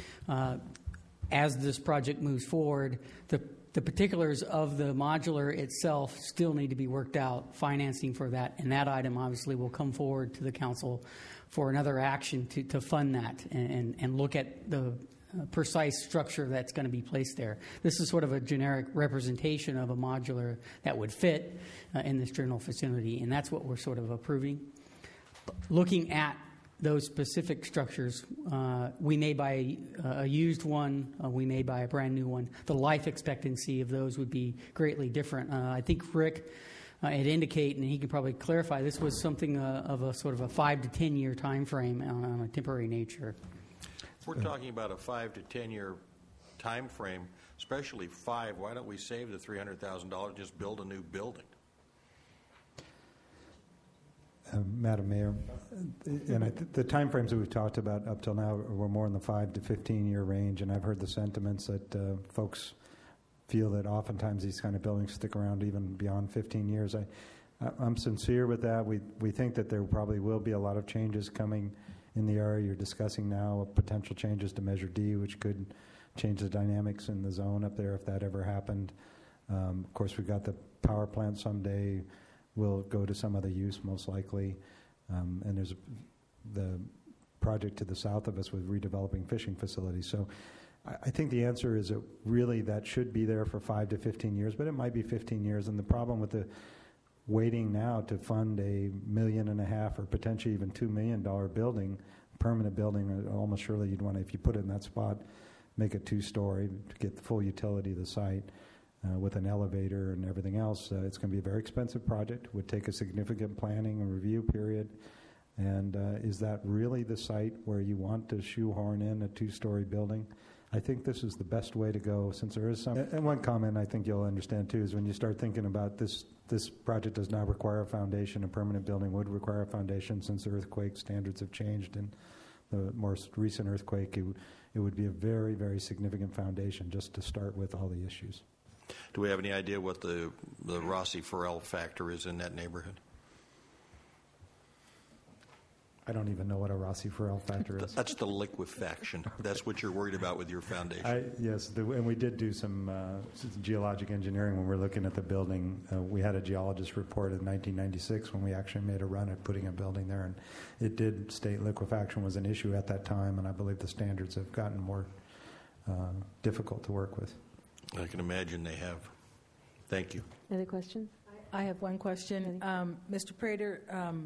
As this project moves forward, the particulars of the modular itself still need to be worked out, financing for that, and that item obviously will come forward to the council for another action to fund that and look at the precise structure that's going to be placed there. This is sort of a generic representation of a modular that would fit in this general facility, and that's what we're sort of approving. Looking at those specific structures, we may buy a used one, we may buy a brand new one. The life expectancy of those would be greatly different. I think Rick had indicated, and he could probably clarify, this was something of a sort of a 5 to 10 year time frame on a temporary nature. If we're talking about a 5 to 10 year time frame, especially 5, why don't we save the $300,000, just build a new building? Madam Mayor, and the time frames that we've talked about up till now were more in the 5 to 15 year range, and I've heard the sentiments that folks feel that oftentimes these kind of buildings stick around even beyond 15 years. I'm sincere with that. We think that there probably will be a lot of changes coming in the area you're discussing now, potential changes to Measure D, which could change the dynamics in the zone up there if that ever happened. Of course, we've got the power plant someday. Will go to some other use, most likely. And there's the project to the south of us with redeveloping fishing facilities. So I think the answer is that really that should be there for 5 to 15 years, but it might be 15 years. And the problem with the waiting now to fund $1.5 million or potentially even $2 million building, permanent building, almost surely you'd want to, if you put it in that spot, make it 2-story to get the full utility of the site. With an elevator and everything else, it's going to be a very expensive project. Would take a significant planning and review period. And is that really the site where you want to shoehorn in a 2-story building? I think this is the best way to go, since there is some. And one comment I think you'll understand too is when you start thinking about this project does not require a foundation. A permanent building would require a foundation since the earthquake standards have changed. And the most recent earthquake, it would be a very, very significant foundation just to start with all the issues. Do we have any idea what the Rossi-Farrell factor is in that neighborhood? I don't even know what a Rossi-Farrell factor is. That's the liquefaction. That's what you're worried about with your foundation. Yes, and we did do some geologic engineering when we were looking at the building. We had a geologist report in 1996 when we actually made a run at putting a building there, and it did state liquefaction was an issue at that time, and I believe the standards have gotten more difficult to work with. I can imagine they have. Thank you. Other questions? I have one question. Mr. Prater,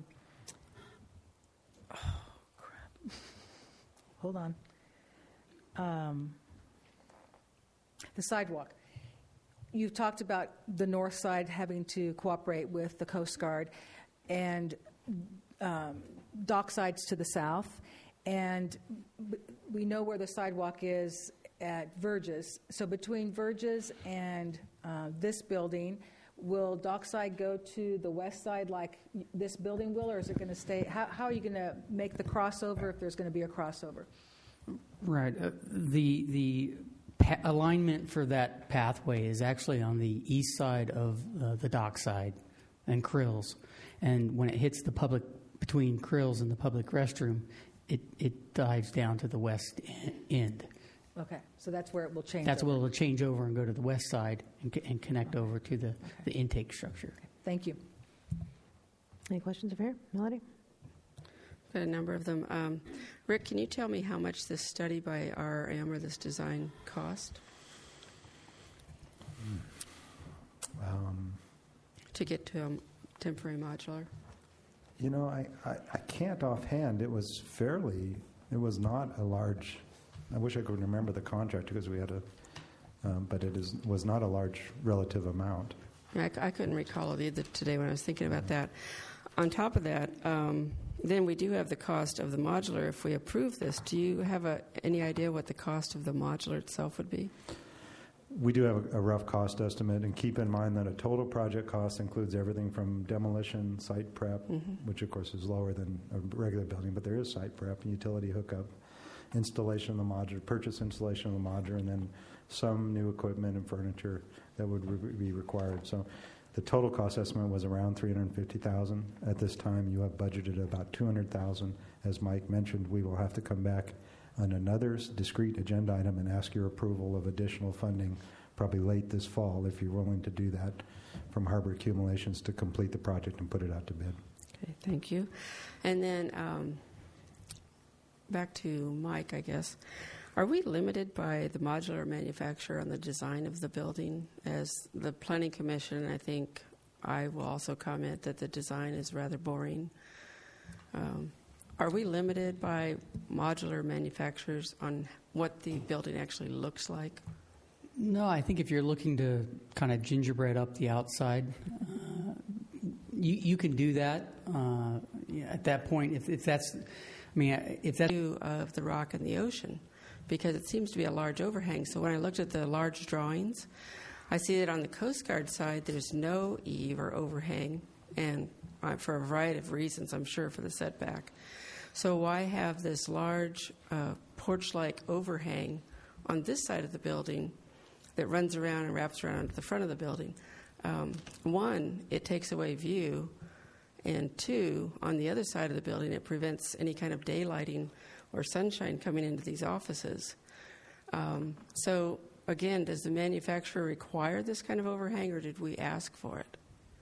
crap. Hold on. The sidewalk. You've talked about the north side having to cooperate with the Coast Guard and dock sides to the south. And we know where the sidewalk is at Verges. So between Verges and this building, will Dockside go to the west side like this building will, or is it going to stay? How are you going to make the crossover if there's going to be a crossover? Right. The alignment for that pathway is actually on the east side of the Dockside and Krills. And when it hits the public, between Krills and the public restroom, it dives down to the west end. Okay, so that's where it will change. That's where it will change over and go to the west side and connect over to the intake structure. Okay. Thank you. Any questions over here? Melody? Got a number of them. Rick, can you tell me how much this study by RRM or this design cost? To get to temporary modular? You know, I can't offhand. It was not a large. I wish I could remember the contract because we had but it was not a large relative amount. I couldn't recall it either today when I was thinking about that. on top of that, then we do have the cost of the modular if we approve this. Do you have any idea what the cost of the modular itself would be? We do have a rough cost estimate, and keep in mind that a total project cost includes everything from demolition, site prep, which of course is lower than a regular building, but there is site prep and utility hookup, installation of the modular, purchase installation of the modular, and then some new equipment and furniture that would be required. So the total cost estimate was around $350,000. At this time, you have budgeted about $200,000. As Mike mentioned, we will have to come back on another discrete agenda item and ask your approval of additional funding probably late this fall if you're willing to do that from Harbor Accumulations to complete the project and put it out to bid. Okay, thank you. And then back to Mike, I guess. Are we limited by the modular manufacturer on the design of the building? As the Planning Commission, I think I will also comment that the design is rather boring. Are we limited by modular manufacturers on what the building actually looks like? No, I think if you're looking to kind of gingerbread up the outside, you can do that. At that point, if that's of the rock and the ocean, because it seems to be a large overhang. So when I looked at the large drawings, I see that on the Coast Guard side, there's no eave or overhang, and for a variety of reasons, I'm sure, for the setback. So why have this large porch-like overhang on this side of the building that runs around and wraps around the front of the building? One, it takes away view, and two, on the other side of the building, it prevents any kind of daylighting or sunshine coming into these offices. So again, does the manufacturer require this kind of overhang, or did we ask for it?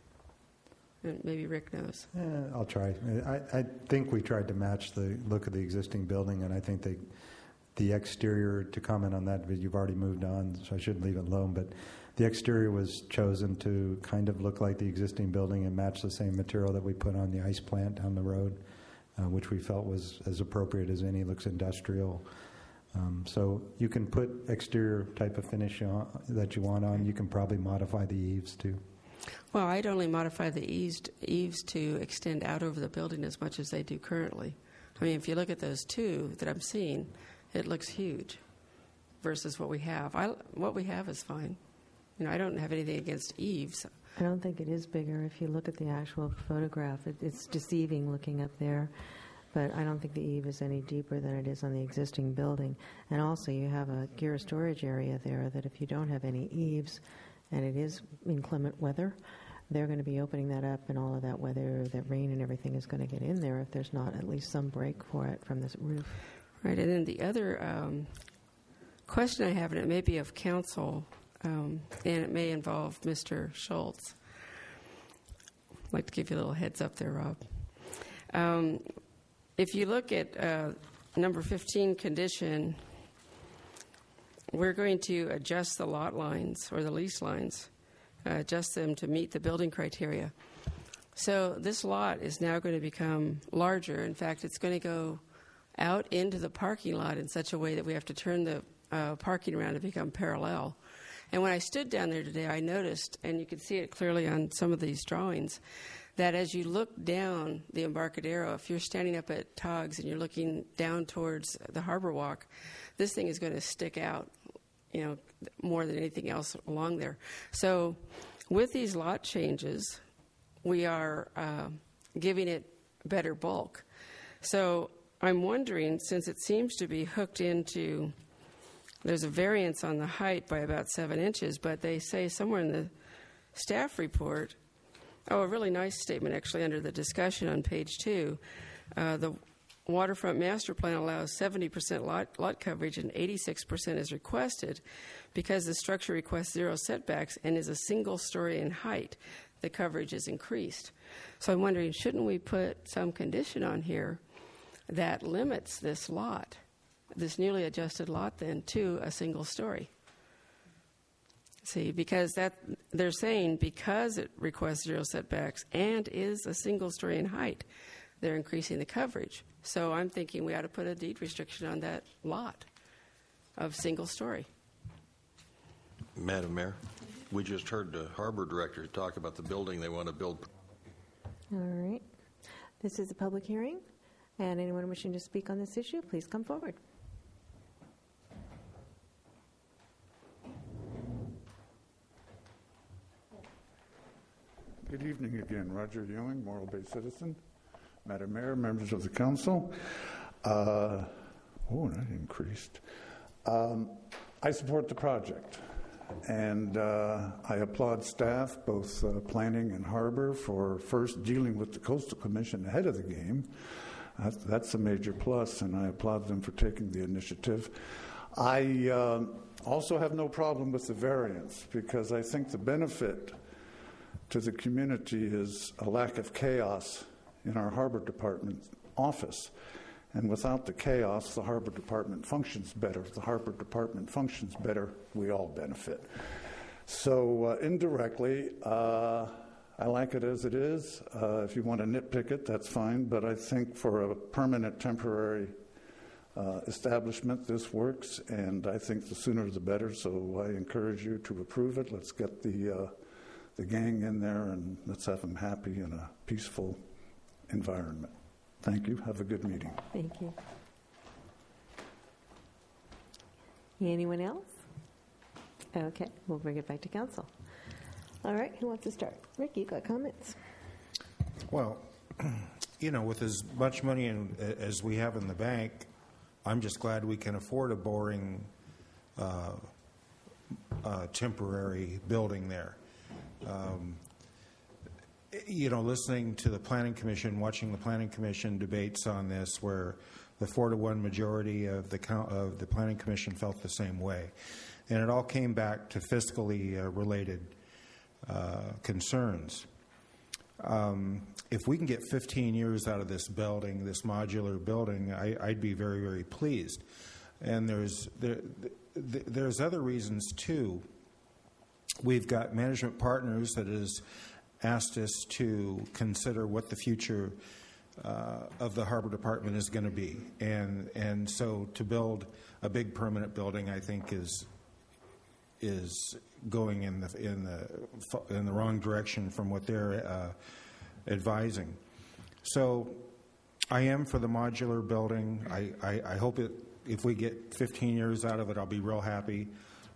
And maybe Rick knows. I'll try. I think we tried to match the look of the existing building, and I think the exterior, to comment on that, but you've already moved on, so I shouldn't leave it alone, but the exterior was chosen to kind of look like the existing building and match the same material that we put on the ice plant down the road, which we felt was as appropriate as any. Looks industrial. So you can put exterior type of finish on that you want on. You can probably modify the eaves too. Well, I'd only modify the eaves to extend out over the building as much as they do currently. I mean, if you look at those two that I'm seeing, it looks huge versus what we have. What we have is fine. You know, I don't have anything against eaves. I don't think it is bigger. If you look at the actual photograph, it's deceiving looking up there. But I don't think the eave is any deeper than it is on the existing building. And also, you have a gear storage area there that if you don't have any eaves, and it is inclement weather, they're going to be opening that up, and all of that weather, that rain and everything is going to get in there if there's not at least some break for it from this roof. Right, and then the other question I have, and it may be of council, and it may involve Mr. Schultz. I'd like to give you a little heads up there, Rob. If you look at number 15 condition, we're going to adjust the lot lines or the lease lines, adjust them to meet the building criteria. So this lot is now going to become larger. In fact, it's going to go out into the parking lot in such a way that we have to turn the parking around to become parallel. And when I stood down there today, I noticed, and you can see it clearly on some of these drawings, that as you look down the Embarcadero, if you're standing up at Togs and you're looking down towards the Harbor Walk, this thing is going to stick out, you know, more than anything else along there. So with these lot changes, we are giving it better bulk. So I'm wondering, since it seems to be hooked into, there's a variance on the height by about 7 inches, but they say somewhere in the staff report, a really nice statement actually under the discussion on page 2, the Waterfront Master Plan allows 70% lot coverage and 86% is requested because the structure requests 0 setbacks and is a single story in height. The coverage is increased. So I'm wondering, shouldn't we put some condition on here that limits this lot, this newly adjusted lot then, to a single story? See, because that they're saying because it requests 0 setbacks and is a single story in height, they're increasing the coverage. So I'm thinking we ought to put a deed restriction on that lot of single story. Madam Mayor, we just heard the harbor director talk about the building they want to build. All right. This is a public hearing, and anyone wishing to speak on this issue, please come forward. Good evening again. Roger Ewing, Morro Bay citizen. Madam Mayor, members of the council. That increased. I support the project, and I applaud staff, both planning and harbor, for first dealing with the Coastal Commission ahead of the game. That's a major plus, and I applaud them for taking the initiative. I also have no problem with the variance, because I think the benefit to the community is a lack of chaos in our Harbor Department office. And without the chaos, the Harbor Department functions better. If the Harbor Department functions better, we all benefit. So indirectly, I like it as it is. If you want to nitpick it, that's fine. But I think for a permanent, temporary establishment, this works. And I think the sooner the better. So I encourage you to approve it. Let's get the gang in there, and let's have them happy in a peaceful environment. Thank you. Have a good meeting. Thank you. Anyone else? Okay, we'll bring it back to council. All right, who wants to start? Rick, you got comments? Well, with as much money as we have in the bank, I'm just glad we can afford a boring, temporary building there. Listening to the Planning Commission, watching the Planning Commission debates on this, where the 4-to-1 majority of the Planning Commission felt the same way, and it all came back to fiscally related concerns. If we can get 15 years out of this building, this modular building, I'd be very, very pleased. And there's other reasons too. We've got management partners that has asked us to consider what the future of the Harbor Department is going to be, and so to build a big permanent building, I think is going in the wrong direction from what they're advising. So I am for the modular building. I hope if we get 15 years out of it, I'll be real happy.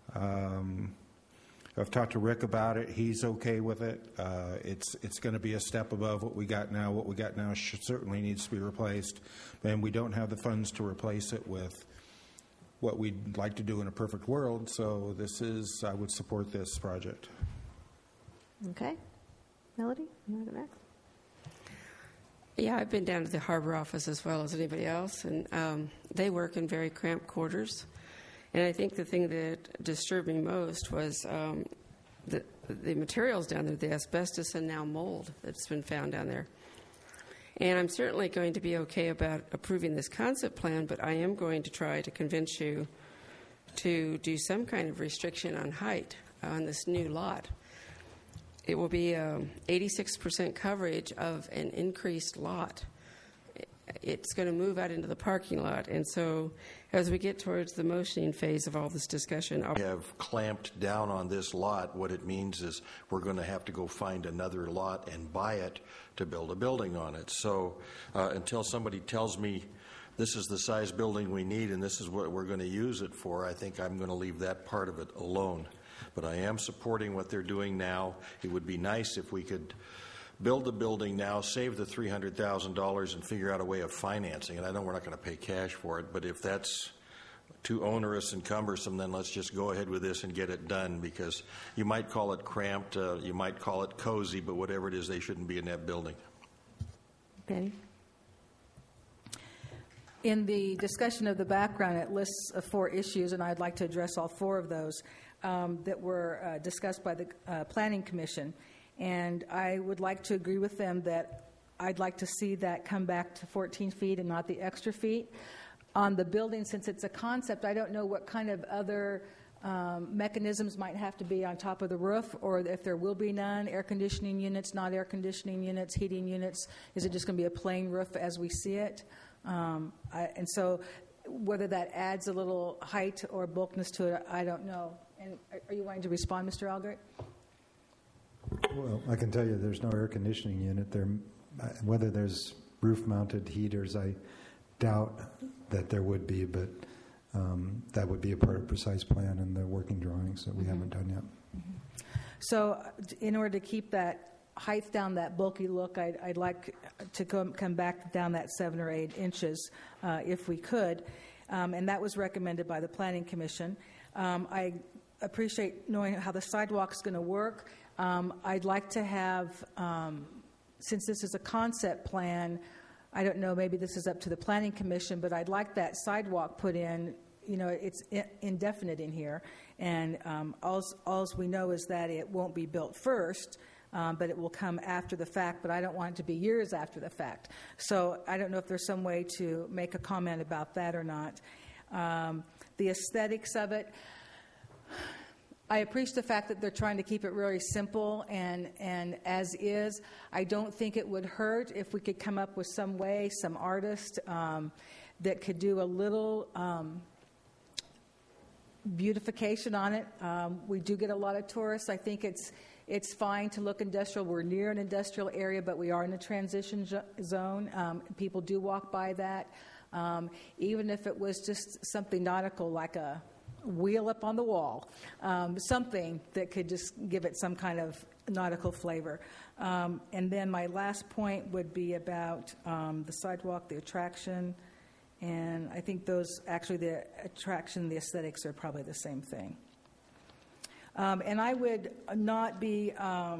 I've talked to Rick about it. He's okay with it. It's going to be a step above what we got now. What we got now certainly needs to be replaced, and we don't have the funds to replace it with what we'd like to do in a perfect world. So I would support this project. Okay. Melody, you want to go next? Yeah, I've been down to the harbor office as well as anybody else, and they work in very cramped quarters. And I think the thing that disturbed me most was the materials down there, the asbestos and now mold that's been found down there. And I'm certainly going to be okay about approving this concept plan, but I am going to try to convince you to do some kind of restriction on height on this new lot. It will be 86% coverage of an increased lot. It's going to move out into the parking lot. And so as we get towards the motioning phase of all this discussion, we have clamped down on this lot. What it means is we're going to have to go find another lot and buy it to build a building on it. So until somebody tells me this is the size building we need and this is what we're going to use it for, I think I'm going to leave that part of it alone. But I am supporting what they're doing now. It would be nice if we could build the building now, save the $300,000, and figure out a way of financing it. I know we're not going to pay cash for it, but if that's too onerous and cumbersome, then let's just go ahead with this and get it done, because you might call it cramped, you might call it cozy, but whatever it is, they shouldn't be in that building. Betty? In the discussion of the background, it lists 4 issues, and I'd like to address all 4 of those that were discussed by the Planning Commission. And I would like to agree with them that I'd like to see that come back to 14 feet and not the extra feet. On the building, since it's a concept, I don't know what kind of other mechanisms might have to be on top of the roof, or if there will be none, air conditioning units, not air conditioning units, heating units. Is it just going to be a plain roof as we see it? And so whether that adds a little height or bulkiness to it, I don't know. And are you wanting to respond, Mr. Algert? Well, I can tell you there's no air conditioning unit there. Whether there's roof-mounted heaters, I doubt that there would be, but that would be a part of precise plan and the working drawings that we haven't done yet. So in order to keep that height down, that bulky look, I'd like to come back down that 7 or 8 inches if we could. And that was recommended by the Planning Commission. I appreciate knowing how the sidewalk's going to work. I'd like to have, since this is a concept plan, I don't know, maybe this is up to the Planning Commission, but I'd like that sidewalk put in. You know, it's indefinite in here, and all we know is that it won't be built first, but it will come after the fact, but I don't want it to be years after the fact. So I don't know if there's some way to make a comment about that or not. The aesthetics of it, I appreciate the fact that they're trying to keep it really simple and as is. I don't think it would hurt if we could come up with some way, some artist that could do a little beautification on it. We do get a lot of tourists. I think it's fine to look industrial. We're near an industrial area, but we are in a transition zone. People do walk by that. Even if it was just something nautical, like a wheel up on the wall, something that could just give it some kind of nautical flavor. And then my last point would be about the sidewalk, the attraction. And I think those, actually, the attraction, the aesthetics are probably the same thing. And I would not be,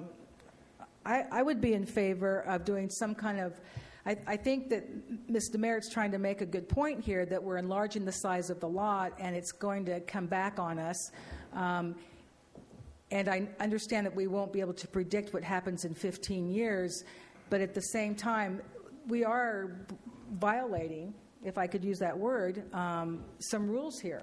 I would be in favor of doing some kind of, I think that Ms. DeMerit's trying to make a good point here, that we're enlarging the size of the lot and it's going to come back on us. And I understand that we won't be able to predict what happens in 15 years, but at the same time, we are violating, if I could use that word, some rules here.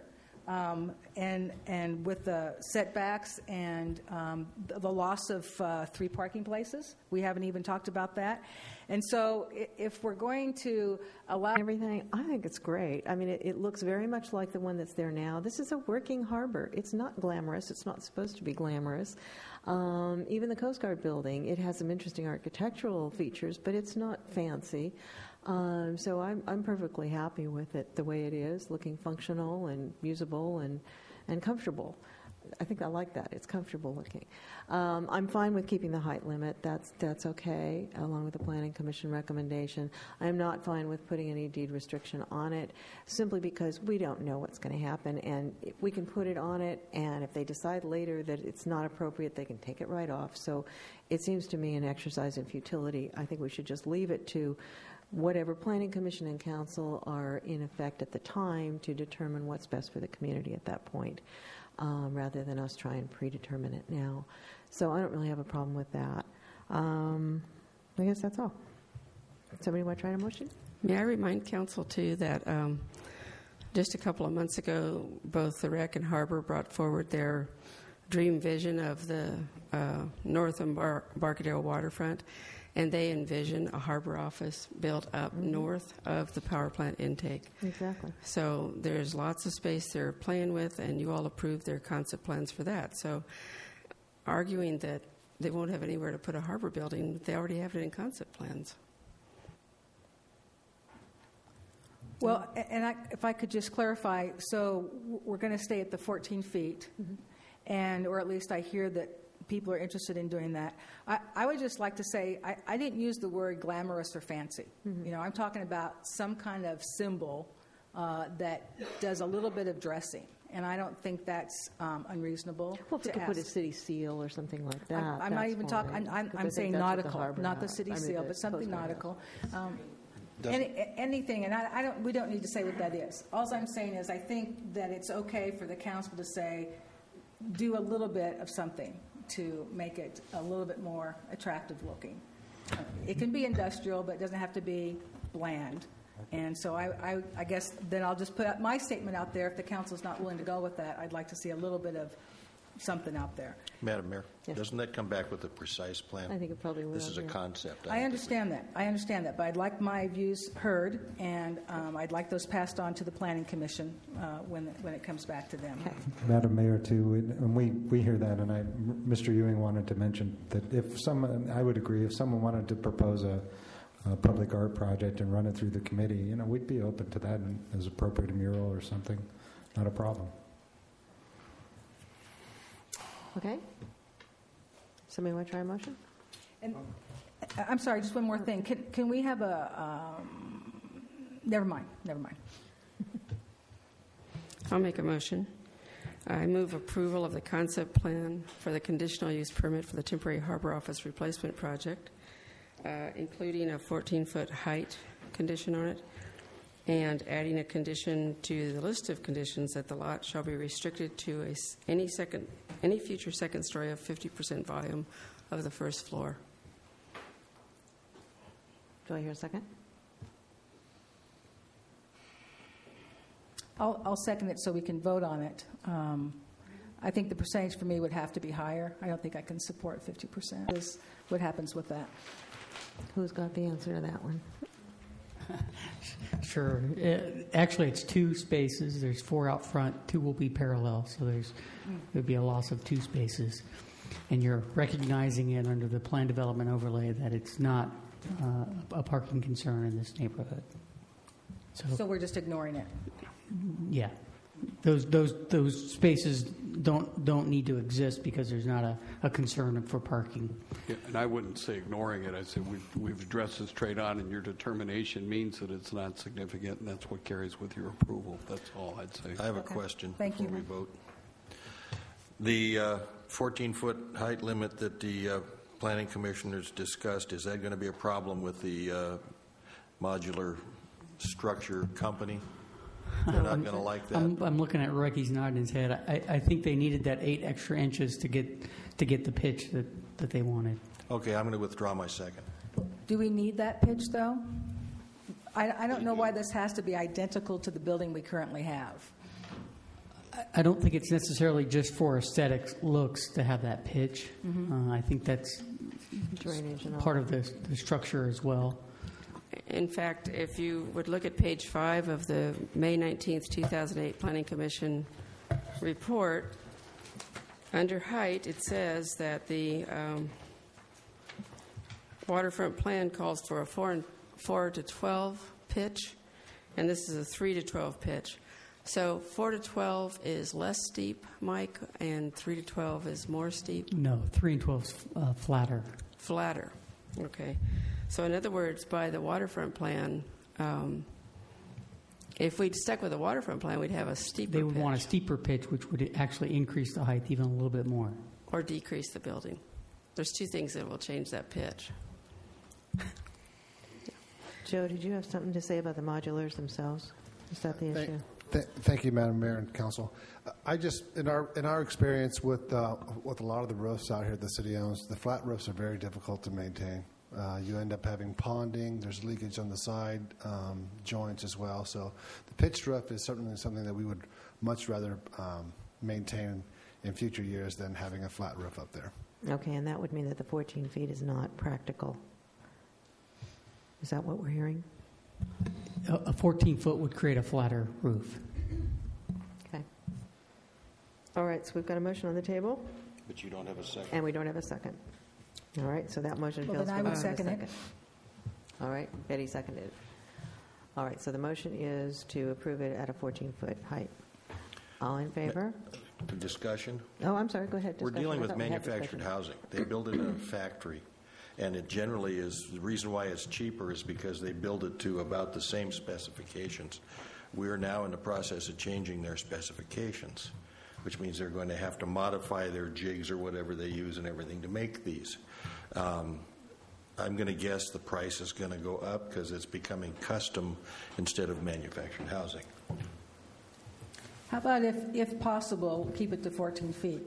And with the setbacks and the loss of 3 parking places, we haven't even talked about that. And so if we're going to allow everything, I think it's great. I mean, it looks very much like the one that's there now. This is a working harbor. It's not glamorous. It's not supposed to be glamorous. Even the Coast Guard building, it has some interesting architectural features, but it's not fancy. So I'm perfectly happy with it the way it is, looking functional and usable and comfortable. I think I like that. It's comfortable looking. I'm fine with keeping the height limit. That's okay, along with the Planning Commission recommendation. I'm not fine with putting any deed restriction on it, simply because we don't know what's going to happen, and if we can put it on it, and if they decide later that it's not appropriate, they can take it right off. So it seems to me an exercise in futility. I think we should just leave it to whatever Planning Commission and Council are in effect at the time to determine what's best for the community at that point, rather than us try and predetermine it now. So I don't really have a problem with that. I guess that's all. Somebody want to try a motion? May I remind Council, too, that just a couple of months ago, both the Rec and Harbor brought forward their dream vision of the North Embarcadero waterfront, and they envision a harbor office built up north of the power plant intake. Exactly. So there's lots of space they're playing with, and you all approved their concept plans for that. So arguing that they won't have anywhere to put a harbor building, they already have it in concept plans. Well, and if I could just clarify, so we're going to stay at the 14 feet, and or at least I hear that people are interested in doing that. I would just like to say I didn't use the word glamorous or fancy. You know, I'm talking about some kind of symbol that does a little bit of dressing, and I don't think that's unreasonable. Well, if you could put a city seal or something like that. I'm not even talking. I'm saying nautical, not the city seal, but something nautical. Anything, and we don't need to say what that is. All I'm saying is I think that it's okay for the council to say, do a little bit of something to make it a little bit more attractive looking. It can be industrial, but it doesn't have to be bland. And so I guess then I'll just put my statement out there. If the council's not willing to go with that, I'd like to see a little bit of something out there. Madam Mayor, yes. Doesn't that come back with a precise plan? I think it probably will. This is a concept. I understand that, but I'd like my views heard, and I'd like those passed on to the Planning Commission when it comes back to them. Okay. Madam Mayor, too, and we hear that, and Mr. Ewing wanted to mention that if someone, I would agree, if someone wanted to propose a public art project and run it through the committee, we'd be open to that as appropriate, a mural or something. Not a problem. Okay. Somebody want to try a motion? And I'm sorry, just one more thing. Can we have a? Never mind. I'll make a motion. I move approval of the concept plan for the conditional use permit for the temporary harbor office replacement project, including a 14-foot height condition on it, and adding a condition to the list of conditions that the lot shall be restricted to any future second story of 50% volume of the first floor. Do I hear a second? I'll second it so we can vote on it. I think the percentage for me would have to be higher. I don't think I can support 50%. What happens with that? Who's got the answer to that one? Sure. Actually, it's 2 spaces. There's 4 out front. 2 will be parallel, so there'd be a loss of 2 spaces. And you're recognizing it under the plan development overlay that it's not a parking concern in this neighborhood. So we're just ignoring it. Yeah, those spaces don't need to exist because there's not a concern for parking. Yeah, and I wouldn't say ignoring it. I'd say we've addressed this straight on, and your determination means that it's not significant, and that's what carries with your approval. That's all I'd say. I have a question Thank before you. we vote. The 14-foot height limit that the planning commissioners discussed, is that going to be a problem with the modular structure company? They're not going to like that. I'm looking at Ricky's nodding his head. I think they needed that 8 extra inches to get the pitch that they wanted. Okay, I'm going to withdraw my second. Do we need that pitch, though? I don't know why this has to be identical to the building we currently have. I don't think it's necessarily just for aesthetic looks to have that pitch. Mm-hmm. I think that's drainage and all part of the structure as well. In fact, if you would look at page 5 of the May 19th, 2008 Planning Commission report, under height, it says that the waterfront plan calls for a 4 to 12 pitch, and this is a 3 to 12 pitch. So 4 to 12 is less steep, Mike, and 3 to 12 is more steep? No, 3 and 12 is flatter. Flatter, okay. So in other words, by the waterfront plan, if we'd stuck with the waterfront plan, we'd have a steeper pitch. They would want a steeper pitch, which would actually increase the height even a little bit more. Or decrease the building. There's 2 things that will change that pitch. Joe, did you have something to say about the modulars themselves? Is that the issue? Thank you, Madam Mayor and Council. I just, in our experience with a lot of the roofs out here the city owns, the flat roofs are very difficult to maintain. You end up having ponding. There's leakage on the side joints as well. So the pitched roof is certainly something that we would much rather maintain in future years than having a flat roof up there. Okay, and that would mean that the 14 feet is not practical. Is that what we're hearing? A 14-foot would create a flatter roof. Okay. All right, so we've got a motion on the table. But you don't have a second. And we don't have a second. All right, so that motion fails. Then I would second it. All right, Betty seconded it. All right, so the motion is to approve it at a 14-foot height. All in favor? Discussion? Oh, I'm sorry, go ahead. We're Discussion. dealing I with thought we had manufactured discussion. housing. They build it in a factory, and it generally is, the reason why it's cheaper is because they build it to about the same specifications. We are now in the process of changing their specifications, which means they're going to have to modify their jigs or whatever they use and everything to make these. I'm going to guess the price is going to go up because it's becoming custom instead of manufactured housing. How about if possible, keep it to 14 feet?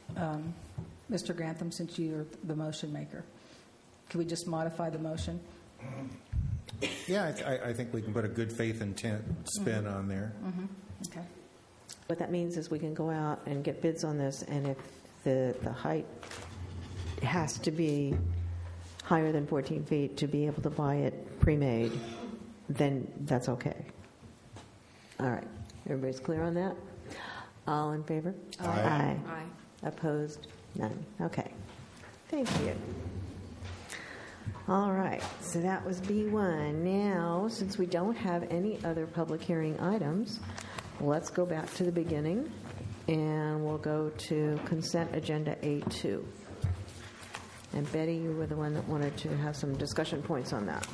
Mr. Grantham, since you're the motion maker. Can we just modify the motion? Yeah, I think we can put a good faith intent spin on there. Mm-hmm. Okay. What that means is we can go out and get bids on this, and if the height has to be higher than 14 feet to be able to buy it pre-made, then that's okay. All right. Everybody's clear on that? All in favor? Aye. Opposed? None. Okay. Thank you. All right, so that was B1. Now, since we don't have any other public hearing items, let's go back to the beginning, and we'll go to consent agenda A2. And Betty, you were the one that wanted to have some discussion points on that.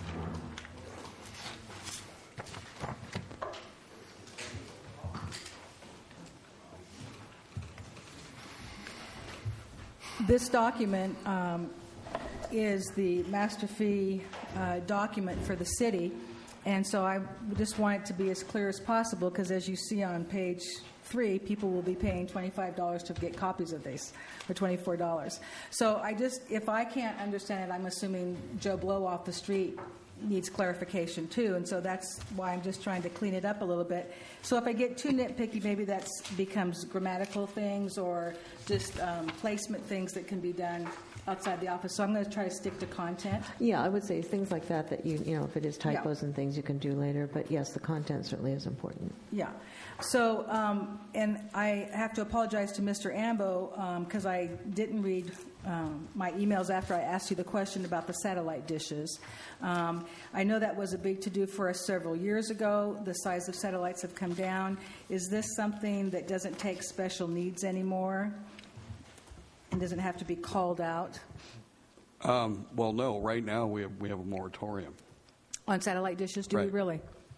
This document is the master fee document for the city, and so I just want it to be as clear as possible, because as you see on page 3, people will be paying $25 to get copies of these, or $24. So if I can't understand it, I'm assuming Joe Blow off the street needs clarification too, and so that's why I'm just trying to clean it up a little bit. So if I get too nitpicky, maybe that becomes grammatical things or just placement things that can be done outside the office. So I'm going to try to stick to content. Yeah, I would say things like that you know, if it is typos and things you can do later. But yes, the content certainly is important. Yeah. So, and I have to apologize to Mr. Ambo because I didn't read my emails after I asked you the question about the satellite dishes. I know that was a big to-do for us several years ago. The size of satellites have come down. Is this something that doesn't take special needs anymore and doesn't have to be called out? Well, no. Right now we have a moratorium. On satellite dishes, do we really?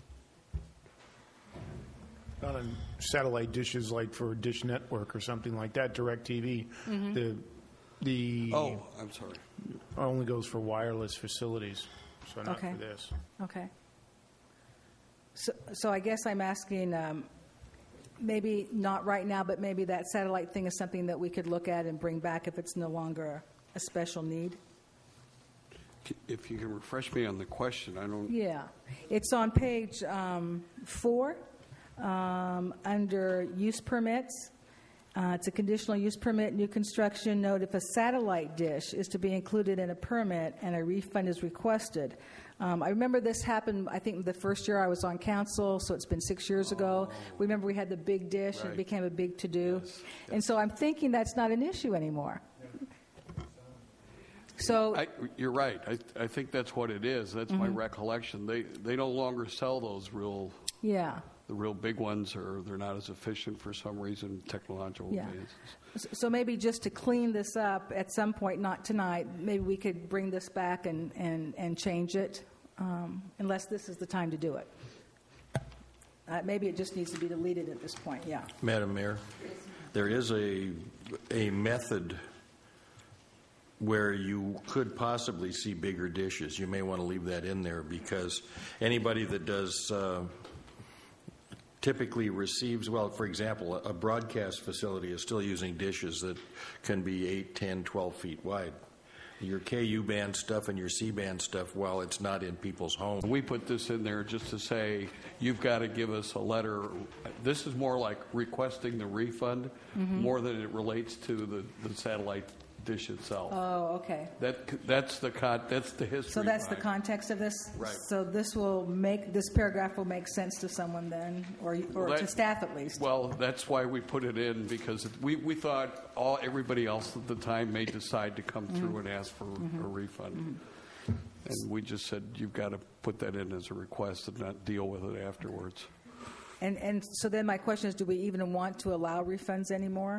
Not on satellite dishes like for Dish Network or something like that, DirecTV. Mm-hmm. The I'm sorry. Only goes for wireless facilities, so not Okay. for this. Okay. So I guess I'm asking, maybe not right now, but maybe that satellite thing is something that we could look at and bring back if it's no longer a special need. If you can refresh me on the question, I don't. Yeah. It's on page 4 under use permits. It's a conditional use permit, new construction. Note, if a satellite dish is to be included in a permit and a refund is requested. I remember this happened, I think, the first year I was on council, so it's been 6 years ago. We remember we had the big dish, and it became a big to-do. Yes. And so I'm thinking that's not an issue anymore. So you're right. I think that's what it is. That's my recollection. They no longer sell those real. Yeah. The real big ones, or they're not as efficient for some reason, technological advances. So maybe just to clean this up at some point, not tonight, maybe we could bring this back and change it, unless this is the time to do it. Maybe it just needs to be deleted at this point, yeah. Madam Mayor, there is a method where you could possibly see bigger dishes. You may want to leave that in there, because anybody that does typically receives, well, for example, a broadcast facility is still using dishes that can be 8, 10, 12 feet wide. Your KU band stuff and your C band stuff, while it's not in people's homes. We put this in there just to say, you've got to give us a letter. This is more like requesting the refund, more than it relates to the satellite dish itself. Oh, okay. That's the history. So that's the context of this. Right. So this paragraph will make sense to someone then, or to staff at least. Well, that's why we put it in, because we thought everybody else at the time may decide to come through and ask for a refund, and we just said you've got to put that in as a request and not deal with it afterwards. And so then my question is, do we even want to allow refunds anymore?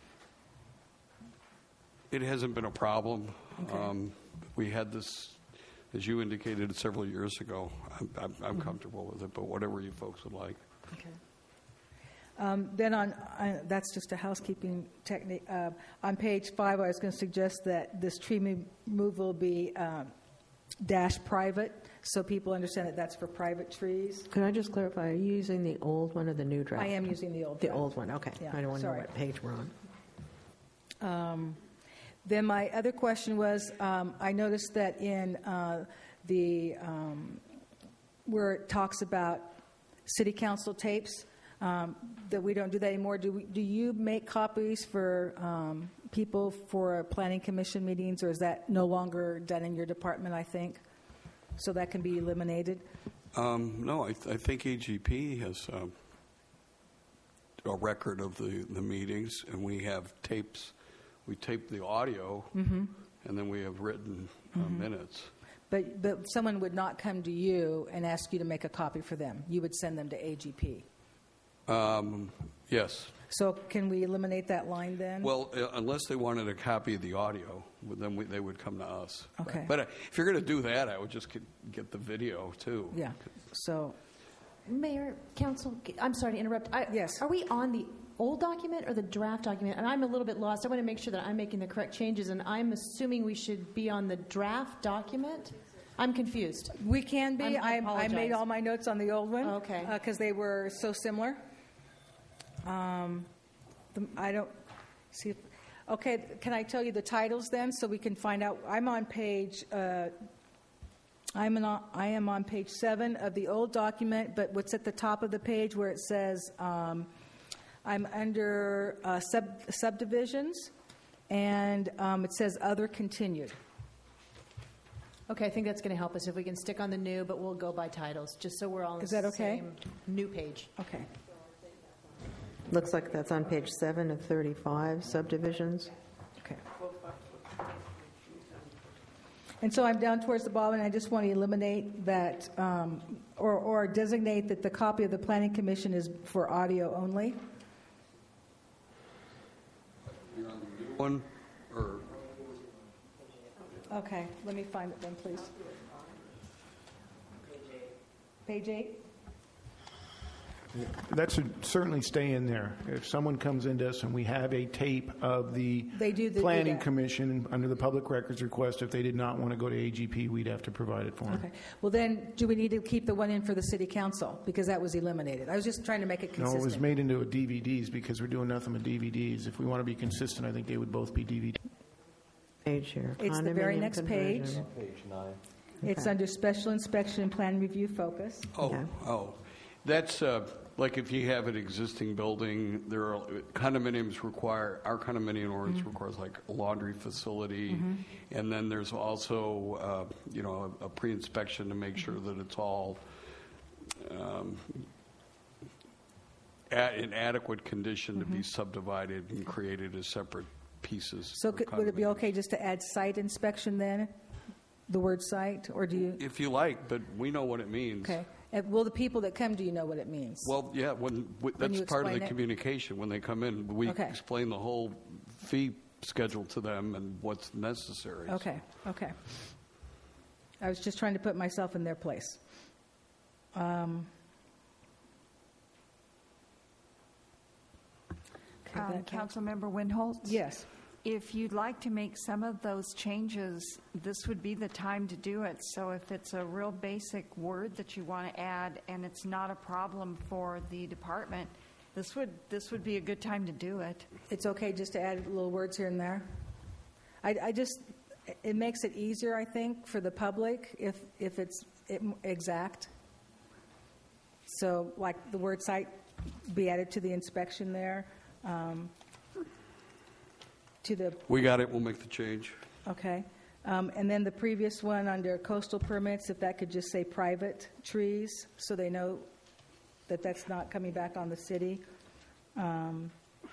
It hasn't been a problem. Okay. We had this, as you indicated, several years ago. I'm comfortable with it, but whatever you folks would like. Okay. Then that's just a housekeeping technique. On page 5, I was going to suggest that this tree removal be dash private, so people understand that that's for private trees. Could I just clarify, are you using the old one or the new draft? I am using the old draft. The old one, okay. Yeah, I don't want to know sorry. what page we're on. Then my other question was, I noticed that in where it talks about city council tapes, that we don't do that anymore. Do you make copies for people for planning commission meetings, or is that no longer done in your department, I think? So that can be eliminated? No, I think AGP has a record of the meetings, and we have tapes. We tape the audio, and then we have written minutes. But someone would not come to you and ask you to make a copy for them. You would send them to AGP. Yes. So can we eliminate that line then? Well, unless they wanted a copy of the audio, then they would come to us. Okay. But if you're going to do that, I would just get the video, too. Yeah. So, Mayor, Council, I'm sorry to interrupt. Yes. Are we on the old document or the draft document? And I'm a little bit lost. I want to make sure that I'm making the correct changes, and I'm assuming we should be on the draft document. I'm confused. We can be. I made all my notes on the old one. Okay. Because they were so similar. I don't see. Okay, can I tell you the titles then, so we can find out? I'm on page. I am on page 7 of the old document, but what's at the top of the page where it says I'm under subdivisions, and it says other continued. Okay, I think that's going to help us if we can stick on the new, but we'll go by titles, just so we're all on Is the that okay? same new page. Okay. Looks like that's on page 7 of 35, subdivisions. Okay. And so I'm down towards the bottom, and I just want to eliminate that, or designate that the copy of the Planning Commission is for audio only. You're on the new one, or? Okay, let me find it then, please. Page 8. That should certainly stay in there. If someone comes into us and we have a tape of the Planning Commission under the public records request, if they did not want to go to AGP, we'd have to provide it for them. Okay. Well, then, do we need to keep the one in for the City Council? Because that was eliminated. I was just trying to make it consistent. No, it was made into a DVDs because we're doing nothing with DVDs. If we want to be consistent, I think they would both be DVDs. Page here. It's the very next page. Page 9. It's under Special Inspection and Plan Review Focus. That's like if you have an existing building, there are condominiums our condominium ordinance requires like a laundry facility, and then there's also a pre-inspection to make sure that it's all in adequate condition to be subdivided and created as separate pieces. So would it be okay just to add site inspection then, the word site, or do you? If you like, but we know what it means. Okay. Will the people that come, do you know what it means? Well, yeah, that's part of the communication. When they come in, we explain the whole fee schedule to them and what's necessary. Okay. I was just trying to put myself in their place. Councilmember Windholz? Yes. If you'd like to make some of those changes, this would be the time to do it. So if it's a real basic word that you want to add and it's not a problem for the department, this would be a good time to do it. It's okay just to add little words here and there? It makes it easier, I think, for the public if it's exact. So like the word site be added to the inspection there. We got it. We'll make the change. Okay. And then the previous one under coastal permits, if that could just say private trees, so they know that that's not coming back on the city. And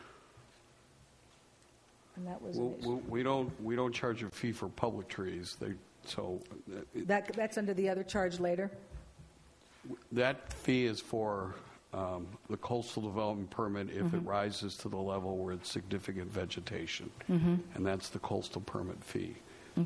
that was we don't charge a fee for public trees. That's under the other charge later. That fee is for the coastal development permit if it rises to the level where it's significant vegetation, and that's the coastal permit fee.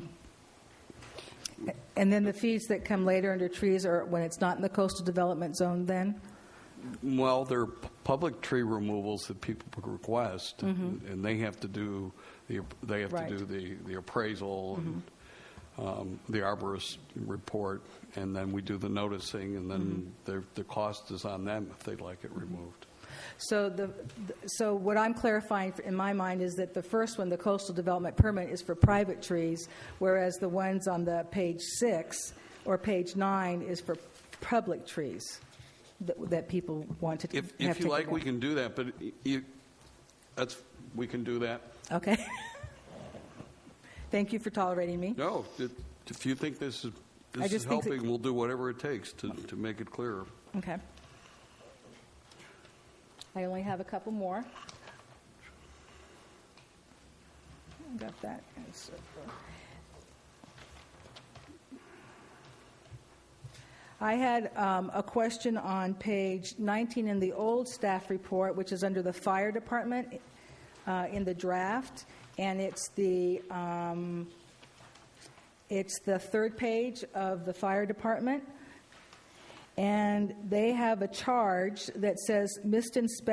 And then the fees that come later under trees are when it's not in the coastal development zone then? Well, there are public tree removals that people request, and they have to do the appraisal and the arborist report, and then we do the noticing, and then the cost is on them if they'd like it removed. So what I'm clarifying in my mind is that the first one, the coastal development permit, is for private trees, whereas the ones on the page 6 or page 9 is for public trees that people want to. If you like, we can do that, but we can do that. Okay. Thank you for tolerating me. No, if you think this is helping, we'll do whatever it takes to make it clearer. Okay. I only have a couple more. I got that. I had a question on page 19 in the old staff report, which is under the fire department in the draft, and it's the third page of the fire department. And they have a charge that says missed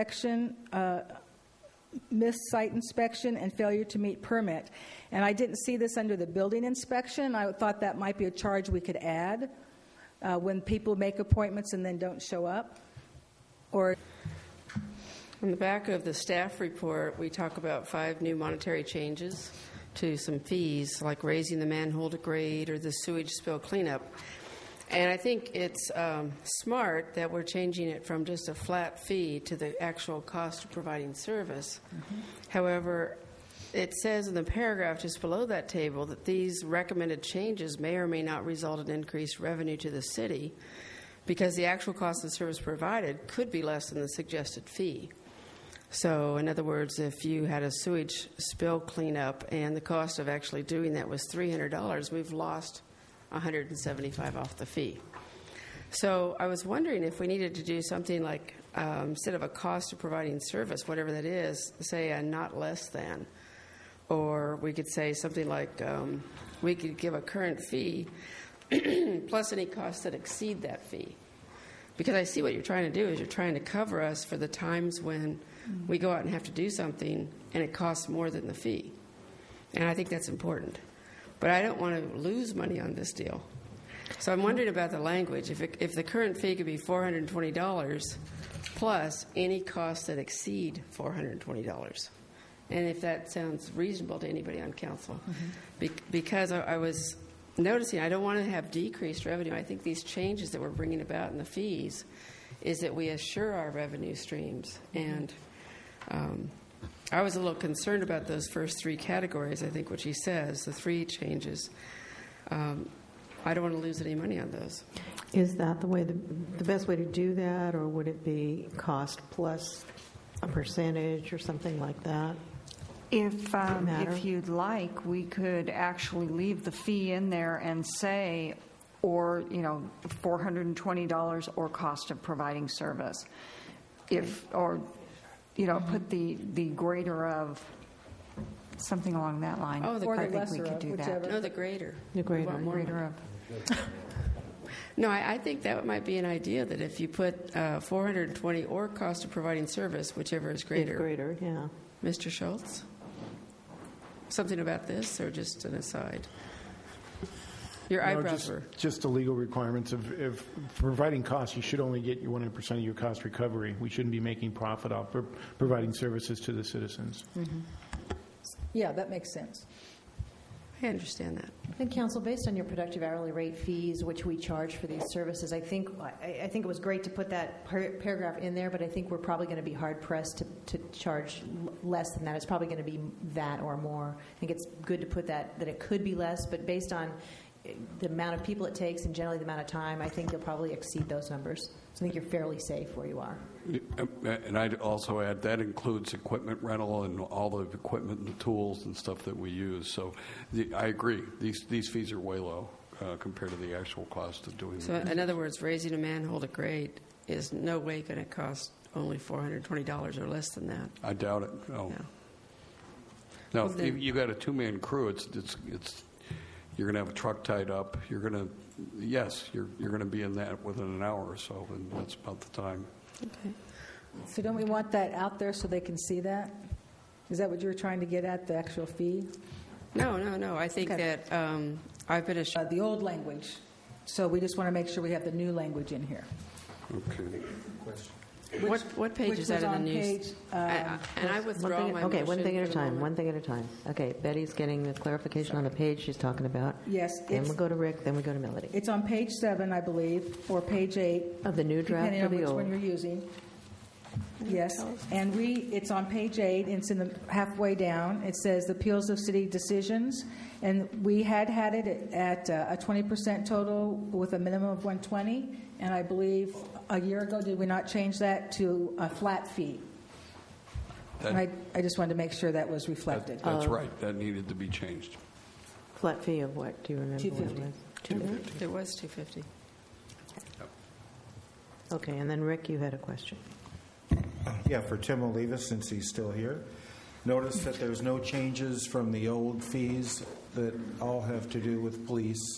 site inspection and failure to meet permit. And I didn't see this under the building inspection. I thought that might be a charge we could add when people make appointments and then don't show up. Or on the back of the staff report, we talk about 5 new monetary changes to some fees, like raising the manhole to grade or the sewage spill cleanup. And I think it's smart that we're changing it from just a flat fee to the actual cost of providing service. Mm-hmm. However, it says in the paragraph just below that table that these recommended changes may or may not result in increased revenue to the city because the actual cost of service provided could be less than the suggested fee. So, in other words, if you had a sewage spill cleanup and the cost of actually doing that was $300, we've lost $175 off the fee. So I was wondering if we needed to do something like, instead of a cost of providing service, whatever that is, say a not less than. Or we could say something like we could give a current fee plus any costs that exceed that fee. Because I see what you're trying to do is you're trying to cover us for the times when we go out and have to do something and it costs more than the fee. And I think that's important. But I don't want to lose money on this deal. So I'm wondering about the language. If the current fee could be $420 plus any costs that exceed $420. And if that sounds reasonable to anybody on council. Mm-hmm. Because I was noticing I don't want to have decreased revenue. I think these changes that we're bringing about in the fees is that we assure our revenue streams. And I was a little concerned about those first 3 categories, I think what she says, the 3 changes. I don't want to lose any money on those. Is that the best way to do that, or would it be cost plus a percentage or something like that? If you'd like, we could actually leave the fee in there and say, or, $420 or cost of providing service. Put the greater of something along that line. Oh, I think we could do that. No, the greater. The greater of. No, I think that might be an idea that if you put 420 or cost of providing service, whichever is greater. It's greater, yeah. Mr. Schultz? Something about this, or just an aside? Your eyebrows were... Just the legal requirements of if providing costs, you should only get your 100% of your cost recovery. We shouldn't be making profit off providing services to the citizens. Mm-hmm. Yeah, that makes sense. I understand that. And Council, based on your productive hourly rate fees, which we charge for these services, I think it was great to put that paragraph in there, but I think we're probably going to be hard pressed to charge less than that. It's probably going to be that or more. I think it's good to put that it could be less, but based on the amount of people it takes and generally the amount of time, I think you'll probably exceed those numbers. So I think you're fairly safe where you are. And I'd also add that includes equipment rental and all the equipment and the tools and stuff that we use. So I agree. These fees are way low compared to the actual cost of doing so that. So in other words, raising a manhole to grade is no way going to cost only $420 or less than that. I doubt it. No. Well, if you got a 2-man crew, it's you're going to have a truck tied up. You're going to be in that within an hour or so, and that's about the time. Okay. So don't we want that out there so they can see that? Is that what you were trying to get at, the actual fee? No. I think that I've been assured. The old language. So we just want to make sure we have the new language in here. Okay. What page is that in the news? And I withdraw my motion. One thing at a time. Okay, Betty's getting the clarification on the page she's talking about. Yes. Then we'll go to Rick, then we go to Melody. It's on page 7, I believe, or page 8. Of the new draft or the old? Depending on which one you're using. Yes, and it's on page 8, and it's in the halfway down. It says the appeals of city decisions, and we had it at a 20% total with a minimum of 120, and I believe a year ago, did we not change that to a flat fee? And I just wanted to make sure that was reflected. That's right. That needed to be changed. Flat fee of what? Do you remember? $250. It was $250. Okay, and then Rick, you had a question. Yeah, for Tim Oliva, since he's still here. Notice that there's no changes from the old fees that all have to do with police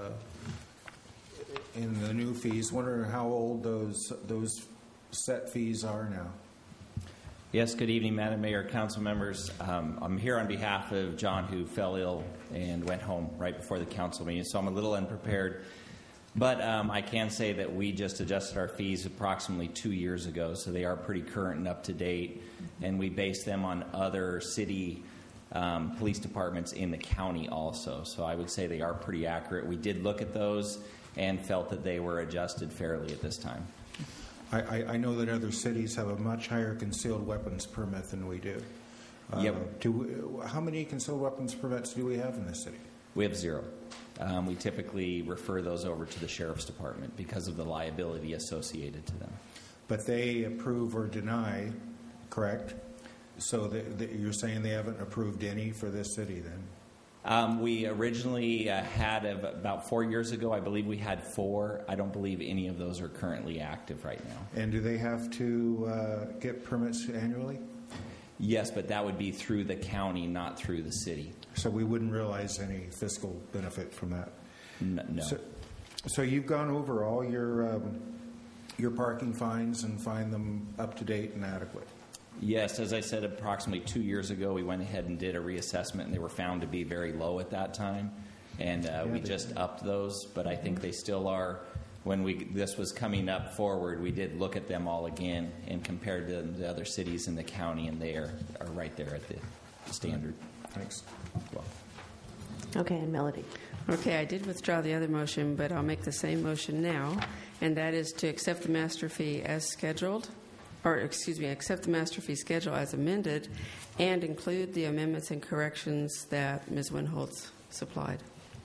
in the new fees. Wondering how old those set fees are now. Yes, good evening, Madam Mayor, council members. I'm here on behalf of John, who fell ill and went home right before the council meeting, so I'm a little unprepared. But I can say that we just adjusted our fees approximately 2 years ago, so they are pretty current and up to date, and we base them on other city police departments in the county also. So I would say they are pretty accurate. We did look at those and felt that they were adjusted fairly at this time. I know that other cities have a much higher concealed weapons permit than we do. Yep. How many concealed weapons permits do we have in this city? We have 0. We typically refer those over to the Sheriff's Department because of the liability associated to them. But they approve or deny, correct? So you're saying they haven't approved any for this city then? We originally had, about 4 years ago, I believe we had 4. I don't believe any of those are currently active right now. And do they have to get permits annually? Yes, but that would be through the county, not through the city. So we wouldn't realize any fiscal benefit from that? No. So you've gone over all your parking fines and find them up to date and adequate? Yes, as I said, approximately 2 years ago, we went ahead and did a reassessment, and they were found to be very low at that time, and we just upped those, but I think they still are. When this was coming up forward, we did look at them all again and compared to the other cities in the county, and they are right there at the standard. Thanks. Well. Okay, and Melody. Okay, I did withdraw the other motion, but I'll make the same motion now, and that is to accept the master fee as scheduled, accept the master fee schedule as amended, and include the amendments and corrections that Ms. Winholtz supplied.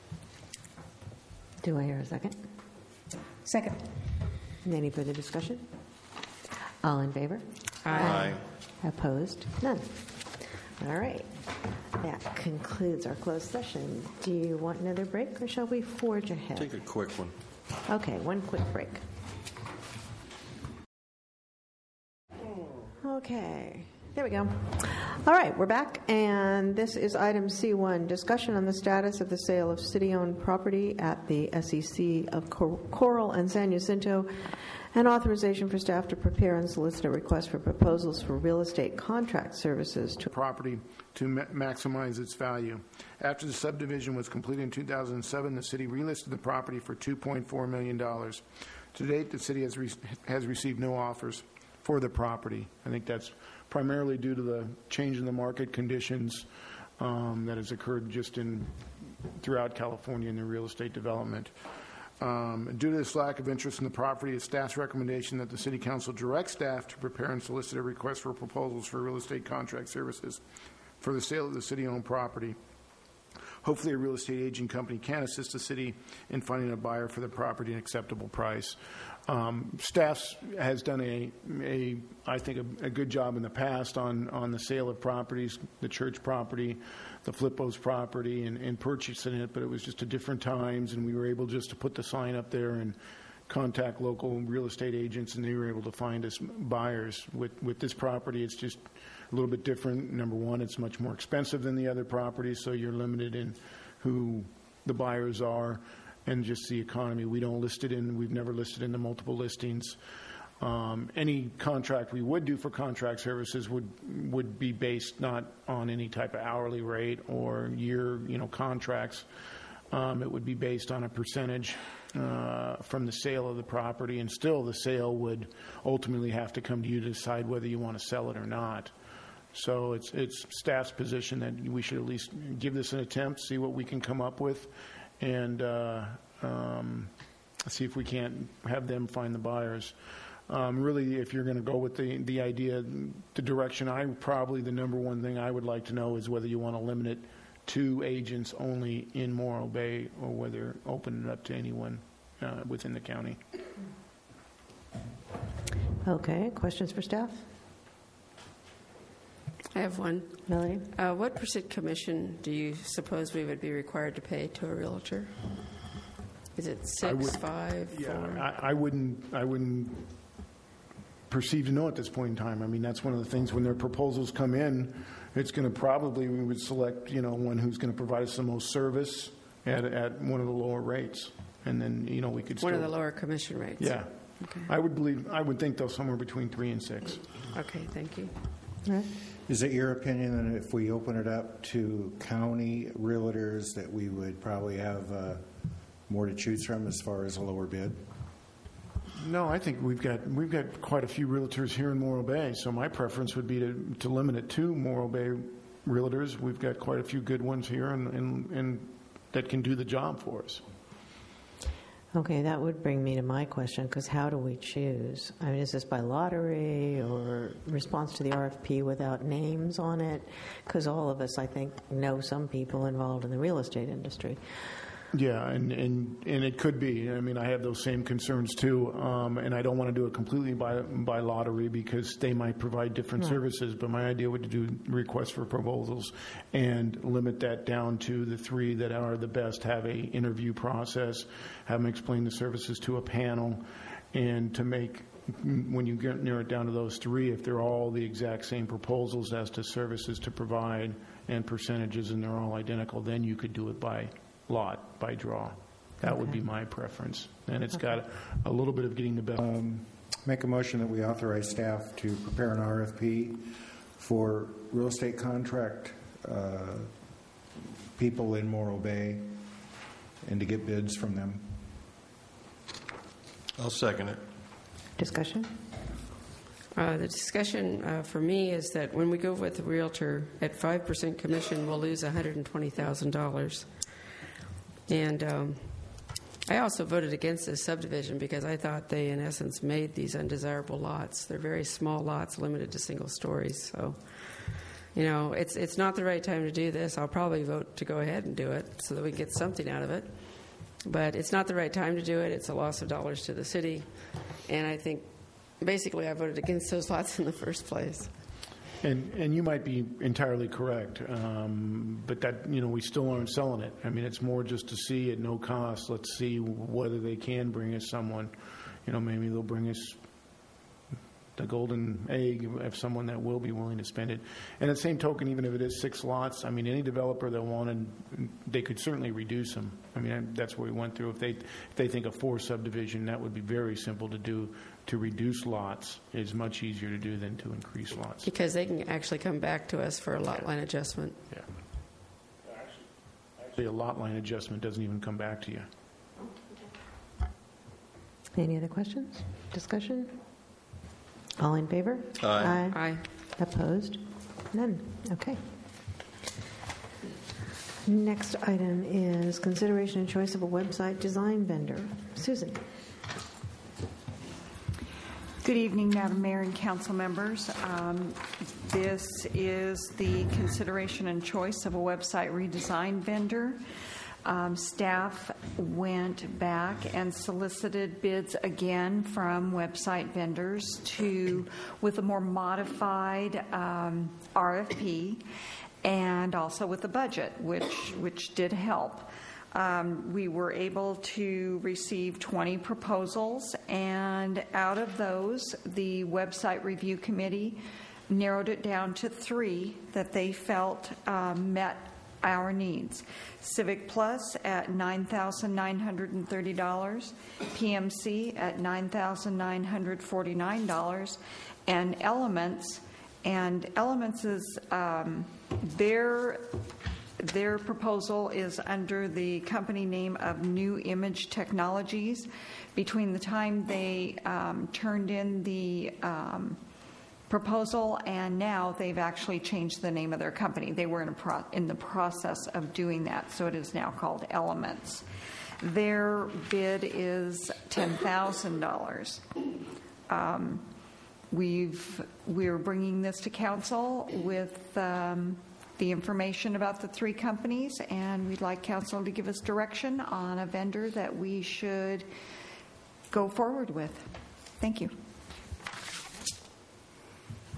Do I hear a second? Second. Any further discussion? All in favor? Aye. Opposed? None. All right. That concludes our closed session. Do you want another break, or shall we forge ahead? Take a quick one. Okay, one quick break. Okay, there we go. All right, we're back, and this is item C1, discussion on the status of the sale of city-owned property at the SEC of Coral and San Jacinto, and authorization for staff to prepare and solicit a request for proposals for real estate contract services to property to maximize its value. After the subdivision was completed in 2007, the city relisted the property for $2.4 million. To date, the city has received no offers for the property. I think that's primarily due to the change in the market conditions that has occurred just throughout California in the real estate development. Due to this lack of interest in the property, it's staff's recommendation that the City Council direct staff to prepare and solicit a request for proposals for real estate contract services for the sale of the city-owned property. Hopefully, a real estate agent company can assist the city in finding a buyer for the property at an acceptable price. Staff has done I think a good job in the past on the sale of properties, the church property, the Flippos property, and purchasing it, but it was just at different times, and we were able just to put the sign up there and contact local real estate agents, and they were able to find us buyers. With this property, it's just a little bit different. Number one, it's much more expensive than the other properties, so you're limited in who the buyers are and just the economy. We've never listed in the multiple listings. Any contract we would do for contract services would be based not on any type of hourly rate or year contracts. It would be based on a percentage from the sale of the property, and still the sale would ultimately have to come to you to decide whether you want to sell it or not. So it's staff's position that we should at least give this an attempt, see what we can come up with, and see if we can't have them find the buyers. Really, if you're going to go with the idea, the direction, the number one thing I would like to know is whether you want to limit it to agents only in Morro Bay or whether open it up to anyone within the county. Okay, questions for staff? I have one. Melody? What % commission do you suppose we would be required to pay to a realtor? Is it 6, 5, 4? Yeah, I wouldn't perceive to know at this point in time. I mean, that's one of the things when their proposals come in, it's going to probably, we would select, one who's going to provide us the most service at one of the lower rates. And then, we could One of the lower commission rates. Yeah. Okay. I would think, though, somewhere between 3 and 6. Okay, thank you. Is it your opinion that if we open it up to county realtors that we would probably have more to choose from as far as a lower bid? No, I think we've got quite a few realtors here in Morro Bay, so my preference would be to limit it to Morro Bay realtors. We've got quite a few good ones here and that can do the job for us. Okay, that would bring me to my question, because how do we choose? I mean, is this by lottery or response to the RFP without names on it? Because all of us, I think, know some people involved in the real estate industry. Yeah, and it could be. I mean, I have those same concerns too, and I don't want to do it completely by lottery because they might provide different services. But my idea would be to do requests for proposals and limit that down to the 3 that are the best. Have a interview process, have them explain the services to a panel, and to make, when you narrow it down to those 3, if they're all the exact same proposals as to services to provide and percentages, and they're all identical, then you could do it by lot, by draw. That would be my preference. And it's got a little bit of getting the best. Make a motion that we authorize staff to prepare an RFP for real estate contract people in Morro Bay and to get bids from them. I'll second it. Discussion? The discussion for me is that when we go with a realtor at 5% commission, we'll lose $120,000. And I also voted against this subdivision because I thought they, in essence, made these undesirable lots. They're very small lots, limited to single stories. So, it's not the right time to do this. I'll probably vote to go ahead and do it so that we get something out of it. But it's not the right time to do it. It's a loss of dollars to the city. And I think, basically, I voted against those lots in the first place. And you might be entirely correct, but that we still aren't selling it. I mean, it's more just to see at no cost. Let's see whether they can bring us someone. Maybe they'll bring us the golden egg of someone that will be willing to spend it. And at the same token, even if it is 6 lots, I mean, any developer that wanted, they could certainly reduce them. I mean, that's what we went through. If they think a 4 subdivision, that would be very simple to do. To reduce lots is much easier to do than to increase lots. Because they can actually come back to us for a lot line adjustment. Yeah. Actually, a lot line adjustment doesn't even come back to you. Any other questions? Discussion? All in favor? Aye. Aye. Opposed? None. Okay. Next item is consideration and choice of a website design vendor. Susan. Good evening, Madam Mayor and council members. This is the consideration and choice of a website redesign vendor. Staff went back and solicited bids again from website vendors with a more modified RFP and also with the budget, which did help. We were able to receive 20 proposals, and out of those, the website review committee narrowed it down to 3 that they felt met our needs. Civic Plus at $9,930, PMC at $9,949, and Elements. And Elements is their proposal is under the company name of New Image Technologies. Between the time they turned in the proposal and now, they've actually changed the name of their company. They were in the process of doing that, so it is now called Elements. Their bid is $10,000. We're bringing this to council with the information about the 3 companies, and we'd like council to give us direction on a vendor that we should go forward with. Thank you.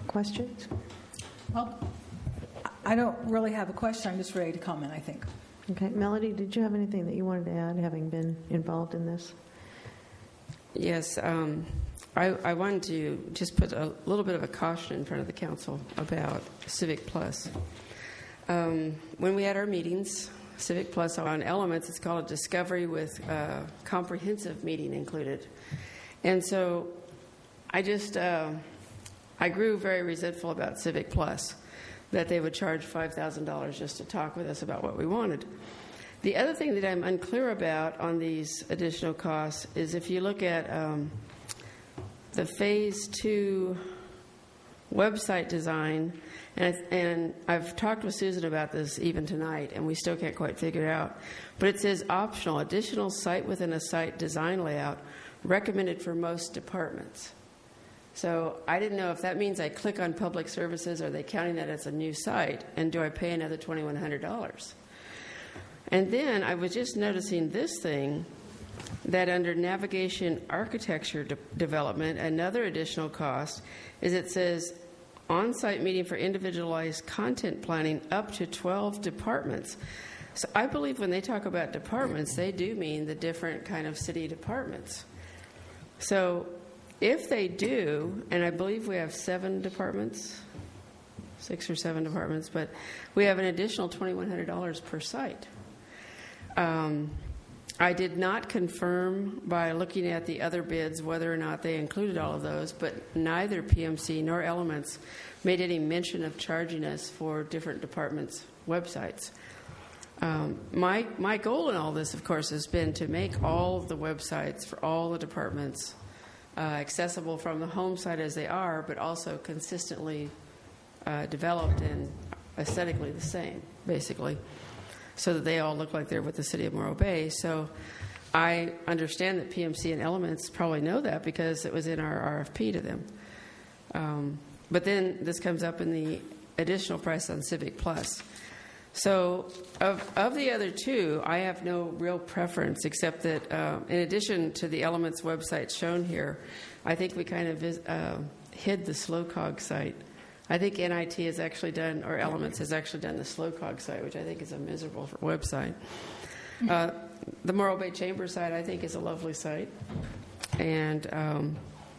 Questions? Well, I don't really have a question. I'm just ready to comment, I think. Okay. Melody, did you have anything that you wanted to add, having been involved in this? Yes. I wanted to just put a little bit of a caution in front of the council about Civic Plus. When we had our meetings, Civic Plus on Elements, it's called a discovery with a comprehensive meeting included. And so I grew very resentful about Civic Plus, that they would charge $5,000 just to talk with us about what we wanted. The other thing that I'm unclear about on these additional costs is if you look at the Phase 2 website design, and I've talked with Susan about this even tonight, and we still can't quite figure it out, but it says optional, additional site within a site design layout recommended for most departments. So I didn't know if that means I click on public services, are they counting that as a new site, and do I pay another $2,100? And then I was just noticing this thing, that under navigation architecture development, another additional cost is it says on-site meeting for individualized content planning up to 12 departments. So I believe when they talk about departments, they do mean the different kind of city departments. So if they do, and I believe we have 7 departments, 6 or 7 departments, but we have an additional $2,100 per site. I did not confirm by looking at the other bids whether or not they included all of those, but neither PMC nor Elements made any mention of charging us for different departments' websites. My goal in all this, of course, has been to make all of the websites for all the departments accessible from the home site as they are, but also consistently developed and aesthetically the same, basically, so that they all look like they're with the City of Morro Bay. So I understand that PMC and Elements probably know that because it was in our RFP to them. But then this comes up in the additional price on Civic Plus. So of the other two, I have no real preference, except that in addition to the Elements website shown here, I think we kind of hid the SlowCog site. I think NIT has actually done, or Elements has actually done the SlowCog site, which I think is a miserable website. The Morro Bay Chamber site, I think, is a lovely site. And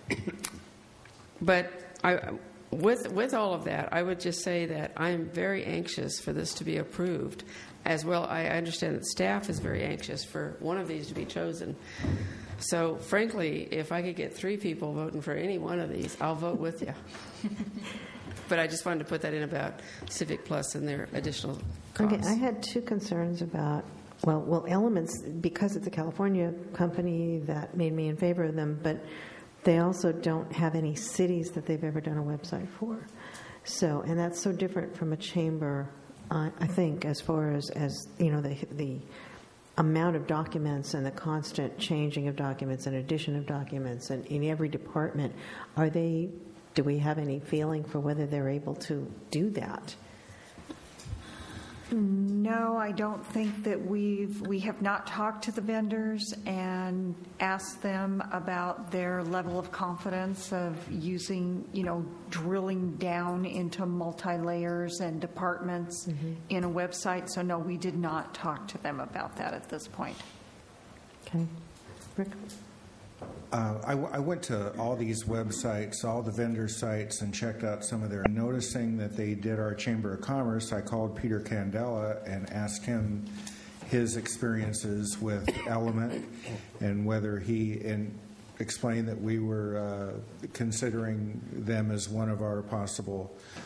but with all of that, I would just say that I'm very anxious for this to be approved. As well, I understand that staff is very anxious for one of these to be chosen. So, frankly, if I could get 3 people voting for any one of these, I'll vote with you. But I just wanted to put that in about Civic Plus and their additional costs. Okay, I had 2 concerns about, well, Elements, because it's a California company, that made me in favor of them, but they also don't have any cities that they've ever done a website for. So, and that's so different from a chamber, I think, as far as you know, the amount of documents and the constant changing of documents and addition of documents, and in every department, do we have any feeling for whether they're able to do that? No, I don't think that we have not talked to the vendors and asked them about their level of confidence of using, drilling down into multi-layers and departments in a website. So no, we did not talk to them about that at this point. Okay. Rick? I went to all these websites, all the vendor sites, and checked out some of their. Noticing that they did our Chamber of Commerce, I called Peter Candela and asked him his experiences with Element and whether explained that we were considering them as one of our possible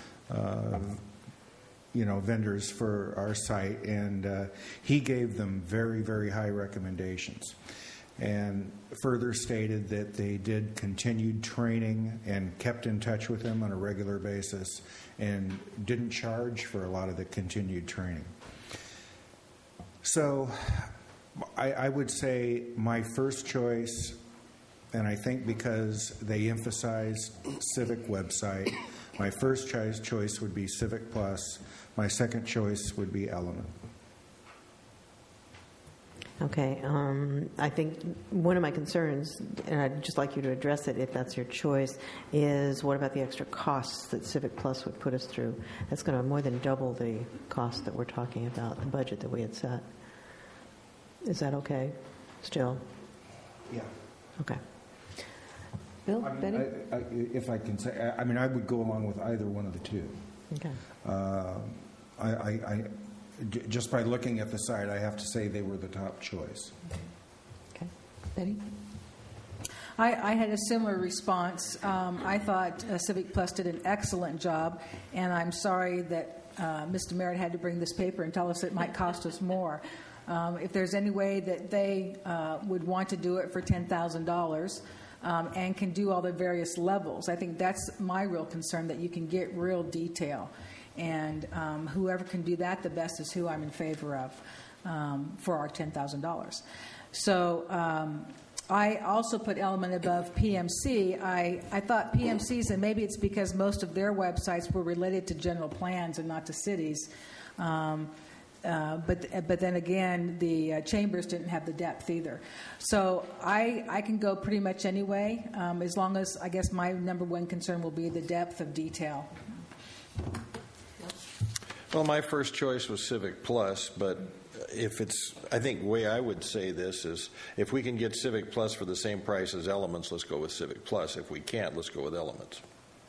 vendors for our site, and he gave them very, very high recommendations. And further stated that they did continued training and kept in touch with them on a regular basis and didn't charge for a lot of the continued training. So I would say my first choice, and I think because they emphasized Civic website, my first choice would be Civic Plus. My second choice would be Element. Okay. I think one of my concerns, and I'd just like you to address it if that's your choice, is what about the extra costs that Civic Plus would put us through? That's going to more than double the cost that we're talking about, the budget that we had set. Is that okay still? Yeah. Okay. Bill, Betty? If I can say, I mean, I would go along with either one of the two. Okay. Just by looking at the site, I have to say they were the top choice. Okay. Betty? I had a similar response. I thought Civic Plus did an excellent job, and I'm sorry that Mr. Merritt had to bring this paper and tell us it might cost us more. If there's any way that they would want to do it for $10,000 and can do all the various levels, I think that's my real concern, that you can get real detail. And whoever can do that the best is who I'm in favor of for our $10,000. So I also put Element above PMC. I thought PMCs, and maybe it's because most of their websites were related to general plans and not to cities. But then again, the chambers didn't have the depth either. So I can go pretty much anyway, as long as, I guess my number one concern will be the depth of detail. Well, my first choice was Civic Plus, but if it's, I think the way I would say this is, if we can get Civic Plus for the same price as Elements, let's go with Civic Plus. If we can't, let's go with Elements.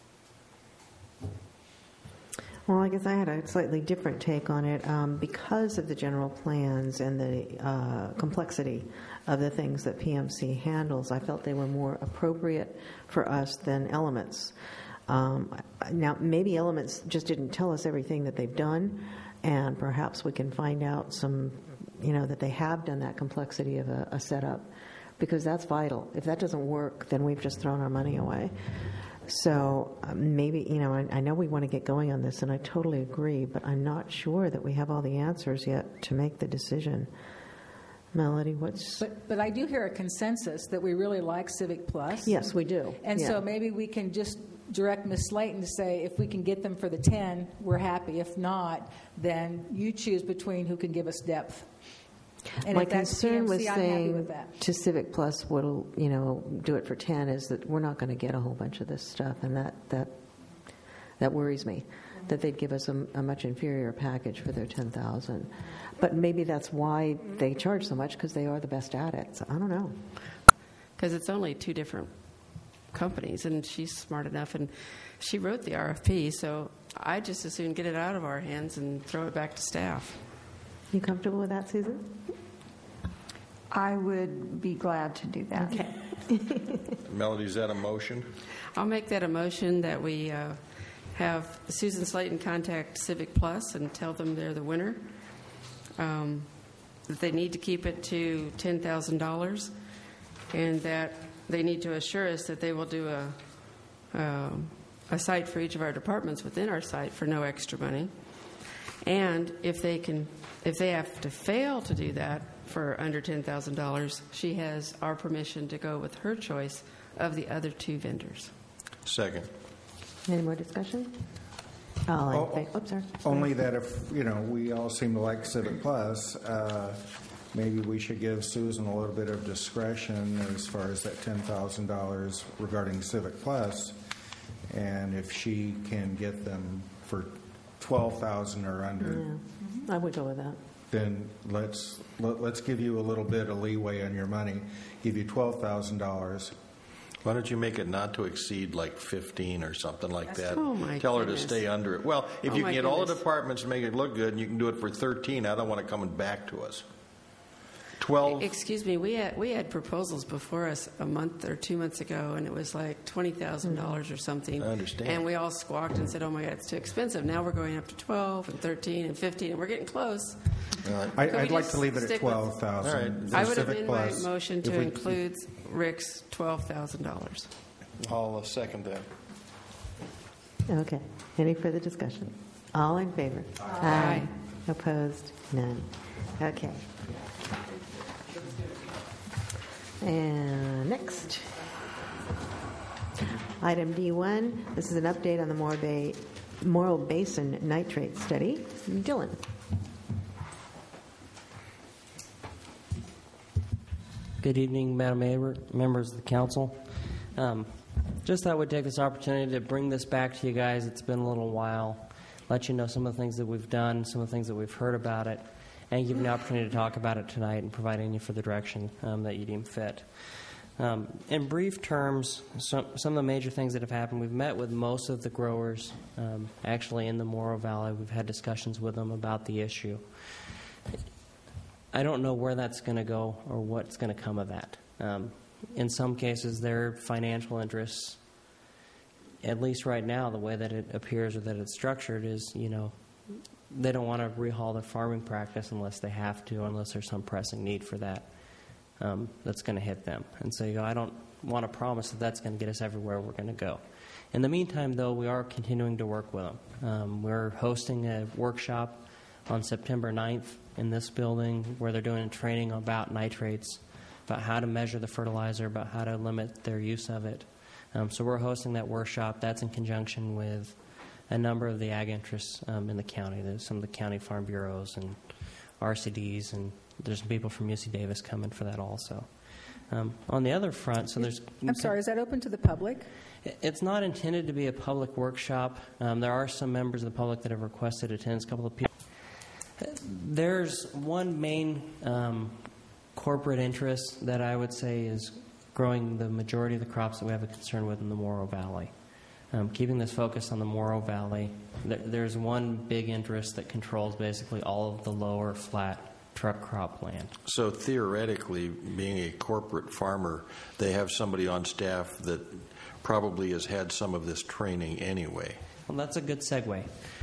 Well, I guess I had a slightly different take on it because of the general plans and the complexity of the things that PMC handles. I felt they were more appropriate for us than Elements. Now, maybe Elements just didn't tell us everything that they've done, and perhaps we can find out some, that they have done that complexity of a setup, because that's vital. If that doesn't work, then we've just thrown our money away. So maybe, I know we want to get going on this, and I totally agree, but I'm not sure that we have all the answers yet to make the decision. Melody, what's... But I do hear a consensus that we really like Civic Plus. Yes, we do. And so maybe we can just direct Ms. Slayton to say, if we can get them for the 10, we're happy. If not, then you choose between who can give us depth. And my if that's concern PMC, was I'm happy saying with that. to Civic Plus, what'll do it for 10 is that we're not going to get a whole bunch of this stuff, and that worries me. That they'd give us a much inferior package for their $10,000, but maybe that's why they charge so much, because they are the best at it. So I don't know. Because it's only two different companies, and she's smart enough, and she wrote the RFP. So I just as soon get it out of our hands and throw it back to staff. You comfortable with that, Susan? I would be glad to do that. Okay. Melody, is that a motion? I'll make that a motion that we have Susan Slayton contact Civic Plus and tell them they're the winner, that they need to keep it to $10,000, and that they need to assure us that they will do a site for each of our departments within our site for no extra money. And if they have to fail to do that for under $10,000, she has our permission to go with her choice of the other two vendors. Second. Any more discussion? Sorry. Only that if, we all seem to like Civic Plus, maybe we should give Susan a little bit of discretion as far as that $10,000 regarding Civic Plus, and if she can get them for $12,000 or under, I would go with that. Then let's give you a little bit of leeway on your money. Give you $12,000. Why don't you make it not to exceed like 15 or something like that? Oh my Tell goodness. her to stay under it. Well, if you can get all the departments to make it look good and you can do it for 13, I don't want it coming back to us. 12. Excuse me, we had proposals before us a month or 2 months ago, and it was like $20,000 or something. I understand. And we all squawked and said, "Oh my God, it's too expensive." Now we're going up to 12 and 13 and 15, and we're getting close. I'd like to leave it at $12,000. All right. I would amend my motion to include Rick's $12,000. I'll second that. Okay. Any further discussion? All in favor? Aye. Opposed? None. Okay. And next, item D1. This is an update on the Morro Basin nitrate study. Dylan. Good evening, Madam Mayor, members of the council. Just thought we'd take this opportunity to bring this back to you guys. It's been a little while. Let you know some of the things that we've done, some of the things that we've heard about it, and give you an opportunity to talk about it tonight and provide any further direction that you deem fit. In brief terms, some of the major things that have happened, we've met with most of the growers actually in the Morrow Valley. We've had discussions with them about the issue. I don't know where that's going to go or what's going to come of that. In some cases, their financial interests, at least right now, the way that it appears or that it's structured is, they don't want to rehaul their farming practice unless they have to, unless there's some pressing need for that that's going to hit them. And so I don't want to promise that that's going to get us everywhere we're going to go. In the meantime, though, we are continuing to work with them. We're hosting a workshop on September 9th in this building where they're doing a training about nitrates, about how to measure the fertilizer, about how to limit their use of it. So we're hosting that workshop. That's in conjunction with a number of the ag interests in the county. There's some of the county farm bureaus and RCDs, and there's some people from UC Davis coming for that also. On the other front, so there's... I'm sorry, is that open to the public? It's not intended to be a public workshop. There are some members of the public that have requested attendance, a couple of people. There's one main corporate interest that I would say is growing the majority of the crops that we have a concern with in the Morrow Valley. Keeping this focus on the Morrow Valley, there's one big interest that controls basically all of the lower flat truck crop land. So theoretically, being a corporate farmer, they have somebody on staff that probably has had some of this training anyway. Well, that's a good segue.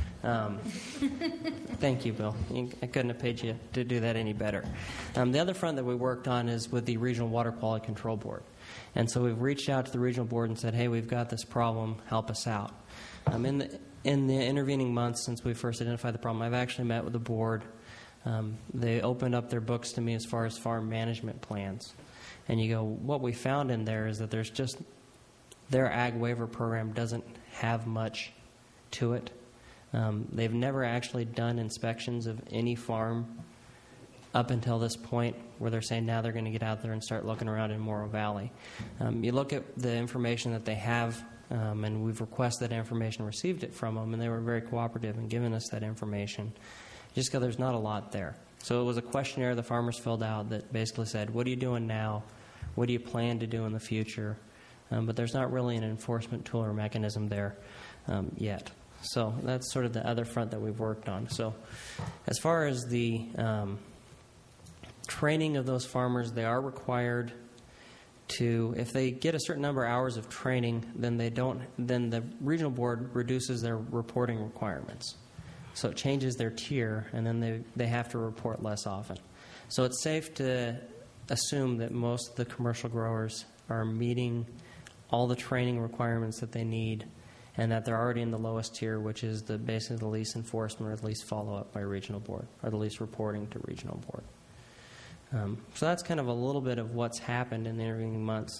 Thank you, Bill. I couldn't have paid you to do that any better. The other front that we worked on is with the Regional Water Quality Control Board. And so we've reached out to the regional board and said, hey, we've got this problem, help us out. In the intervening months since we first identified the problem, I've actually met with the board. They opened up their books to me as far as farm management plans. And you go, what we found in there is that there's just, their ag waiver program doesn't have much to it. They've never actually done inspections of any farm up until this point where they're saying now they're going to get out there and start looking around in Morrow Valley. You look at the information that they have, and we've requested that information, received it from them, and they were very cooperative in giving us that information. Just because there's not a lot there. So it was a questionnaire the farmers filled out that basically said, what are you doing now? What do you plan to do in the future? But there's not really an enforcement tool or mechanism there yet. So that's sort of the other front that we've worked on. So as far as the training of those farmers, they are required to, if they get a certain number of hours of training, then the regional board reduces their reporting requirements. So it changes their tier, and then they have to report less often. So it's safe to assume that most of the commercial growers are meeting all the training requirements that they need, and that they're already in the lowest tier, which is basically the least enforcement or the least follow-up by regional board, or the least reporting to regional board. So that's kind of a little bit of what's happened in the intervening months.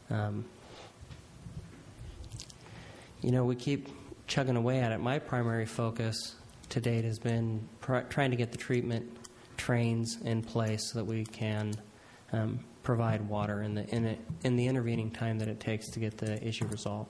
We keep chugging away at it. My primary focus to date has been trying to get the treatment trains in place so that we can provide water in the intervening time that it takes to get the issue resolved.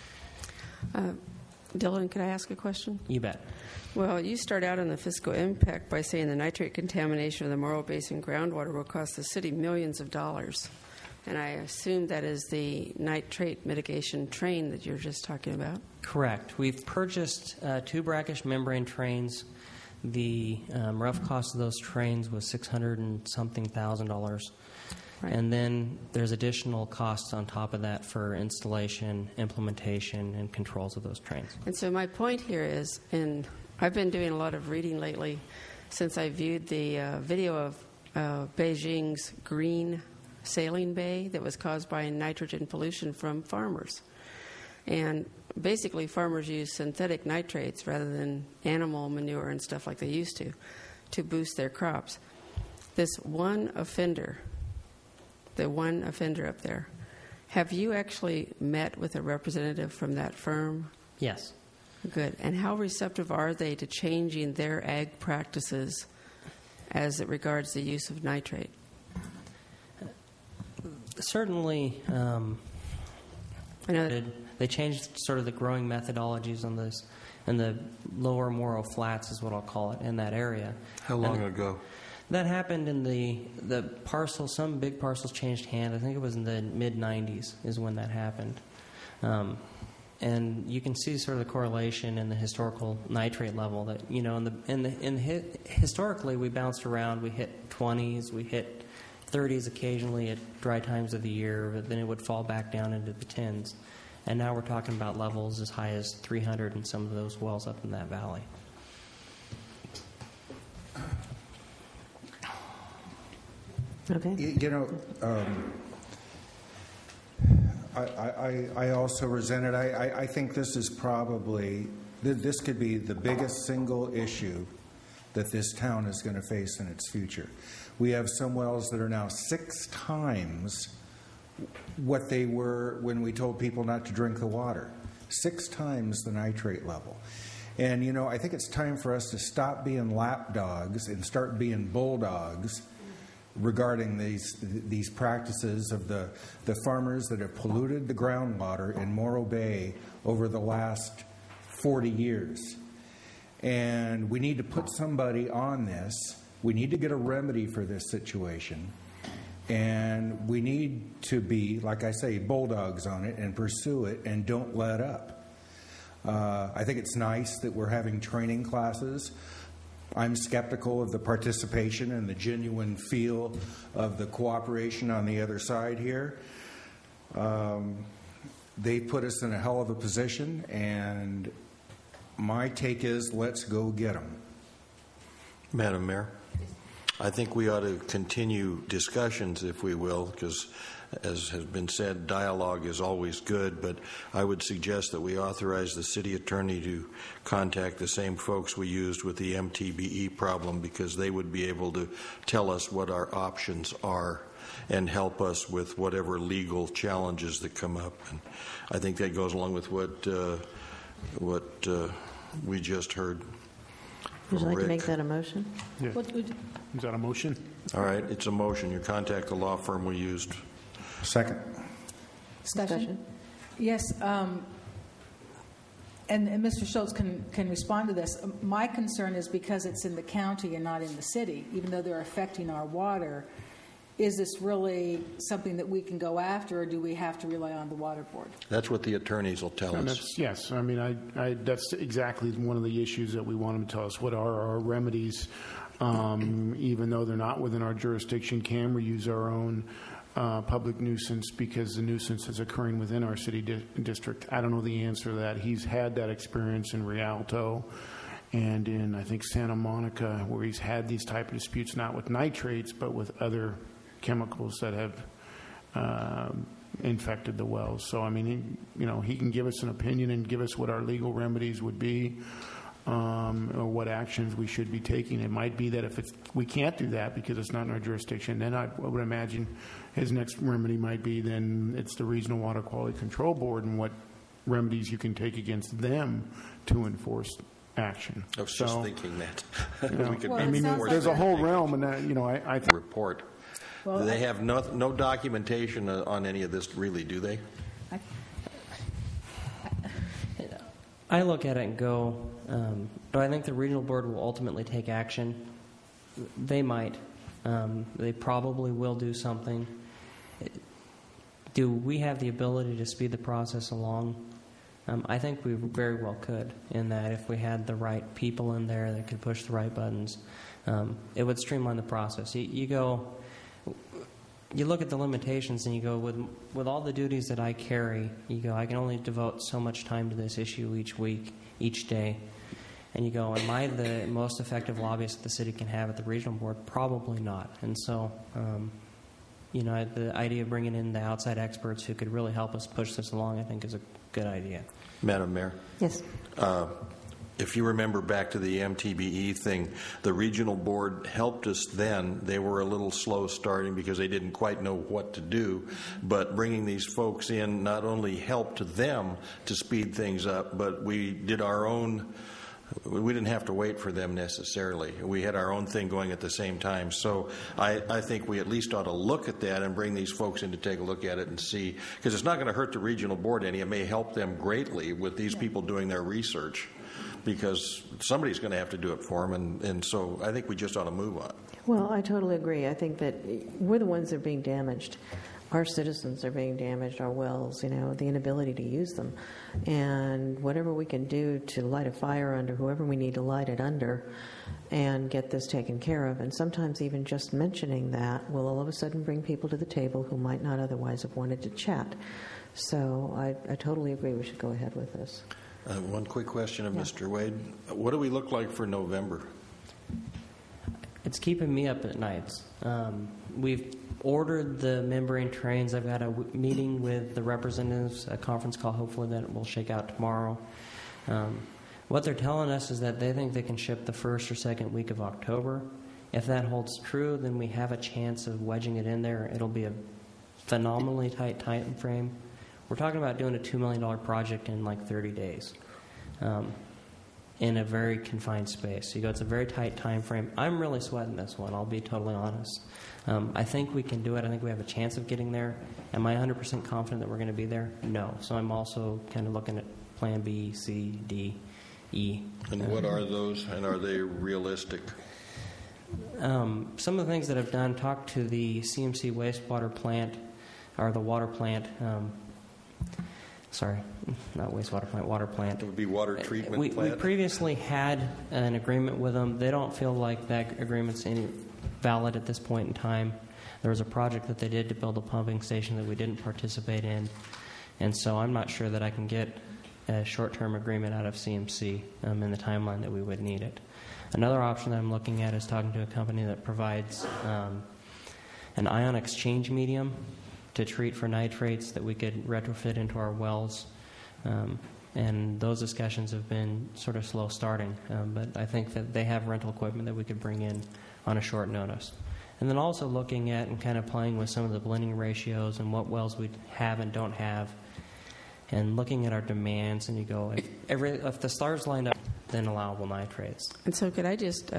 Dylan, could I ask a question? You bet. Well, you start out on the fiscal impact by saying the nitrate contamination of the Morrow Basin groundwater will cost the city millions of dollars. And I assume that is the nitrate mitigation train that you're just talking about? Correct. We've purchased 2 brackish membrane trains. The rough cost of those trains was $600,000 and something. Right. And then there's additional costs on top of that for installation, implementation, and controls of those trains. And so my point here is, and I've been doing a lot of reading lately since I viewed the video of Beijing's green sailing bay that was caused by nitrogen pollution from farmers. And basically farmers use synthetic nitrates rather than animal manure and stuff like they used to boost their crops. This one offender, the one offender up there, have you actually met with a representative from that firm? Yes. Good. And how receptive are they to changing their ag practices as it regards the use of nitrate? certainly, they changed sort of the growing methodologies on this, and the lower Morrow Flats is what I'll call it, in that area. How long ago? That happened in the parcel. Some big parcels changed hands. I think it was in the mid-'90s is when that happened. And you can see sort of the correlation in the historical nitrate level that, you know, historically we bounced around. We hit 20s, we hit 30s occasionally at dry times of the year, but then it would fall back down into the 10s. And now we're talking about levels as high as 300 in some of those wells up in that valley. Okay. You know, I also resent it. I think this is probably, this could be the biggest single issue that this town is going to face in its future. We have some wells that are now 6 times what they were when we told people not to drink the water. 6 times the nitrate level. And, you know, I think it's time for us to stop being lapdogs and start being bulldogs regarding these practices of the farmers that have polluted the groundwater in Morro Bay over the last 40 years. And we need to put somebody on this. We need to get a remedy for this situation. And we need to be, like I say, bulldogs on it and pursue it and don't let up. I think it's nice that we're having training classes. I'm skeptical of the participation and the genuine feel of the cooperation on the other side here. They put us in a hell of a position, and my take is let's go get them. Madam Mayor, I think we ought to continue discussions, if we will, because, as has been said, dialogue is always good, but I would suggest that we authorize the city attorney to contact the same folks we used with the MTBE problem, because they would be able to tell us what our options are and help us with whatever legal challenges that come up. And I think that goes along with what we just heard. Would you like Rick. to make that a motion? Yeah. Is that a motion? All right, it's a motion. You contact the law firm we used. Second. Discussion? Yes. And Mr. Schultz can respond to this. My concern is because it's in the county and not in the city, even though they're affecting our water, is this really something that we can go after, or do we have to rely on the water board? That's what the attorneys will tell us. Yes. I mean, that's exactly one of the issues that we want them to tell us. What are our remedies? Even though they're not within our jurisdiction, can we use our own public nuisance because the nuisance is occurring within our city district? I don't know the answer to that. He's had that experience in Rialto and in, I think, Santa Monica, where he's had these type of disputes, not with nitrates, but with other chemicals that have infected the wells. So, I mean, he can give us an opinion and give us what our legal remedies would be, or what actions we should be taking. It might be that if we can't do that because it's not in our jurisdiction, then I would imagine his next remedy might be then it's the Regional Water Quality Control Board and what remedies you can take against them to enforce action. I was just thinking that. We could there's a whole realm, and I think report. Well, they have no documentation on any of this, really, do they? I look at it and go, do I think the regional board will ultimately take action? They might. They probably will do something. Do we have the ability to speed the process along? I think we very well could, in that if we had the right people in there that could push the right buttons, it would streamline the process. You look at the limitations and you go, with all the duties that I carry, you go, I can only devote so much time to this issue each week, each day. And you go, am I the most effective lobbyist the city can have at the regional board? Probably not. And so, the idea of bringing in the outside experts who could really help us push this along, I think, is a good idea. Madam Mayor? Yes. If you remember back to the MTBE thing, the regional board helped us then. They were a little slow starting because they didn't quite know what to do. But bringing these folks in not only helped them to speed things up, but we did our own We didn't have to wait for them necessarily. We had our own thing going at the same time. So I think we at least ought to look at that and bring these folks in to take a look at it and see, because it's not going to hurt the regional board any. It may help them greatly with these people doing their research, because somebody's going to have to do it for them, and so I think we just ought to move on. Well, I totally agree. I think that we're the ones that are being damaged. Our citizens are being damaged, our wells, the inability to use them. And whatever we can do to light a fire under whoever we need to light it under and get this taken care of. And sometimes even just mentioning that will all of a sudden bring people to the table who might not otherwise have wanted to chat. So I totally agree we should go ahead with this. One quick question of Mr. Wade. What do we look like for November? It's keeping me up at nights. We've ordered the membrane trains. I've got a meeting with the representatives, a conference call, hopefully that will shake out tomorrow. What they're telling us is that they think they can ship the first or second week of October. If that holds true, then we have a chance of wedging it in there. It'll be a phenomenally tight time frame. We're talking about doing a $2 million project in like 30 days. In a very confined space. It's a very tight time frame. I'm really sweating this one, I'll be totally honest. I think we can do it. I think we have a chance of getting there. Am I 100% confident that we're going to be there? No. So I'm also kind of looking at plan B, C, D, E. And what are those, and are they realistic? Some of the things that I've done, talked to the CMC wastewater plant, or the water plant, sorry, not wastewater plant, water plant. It would be water treatment we plant. We previously had an agreement with them. They don't feel like that agreement's any valid at this point in time. There was a project that they did to build a pumping station that we didn't participate in, and so I'm not sure that I can get a short-term agreement out of CMC in the timeline that we would need it. Another option that I'm looking at is talking to a company that provides an ion exchange medium to treat for nitrates that we could retrofit into our wells. And those discussions have been sort of slow starting, but I think that they have rental equipment that we could bring in on a short notice. And then also looking at and kind of playing with some of the blending ratios and what wells we have and don't have, and looking at our demands, and you go, if the stars lined up, then allowable nitrates. And so could I just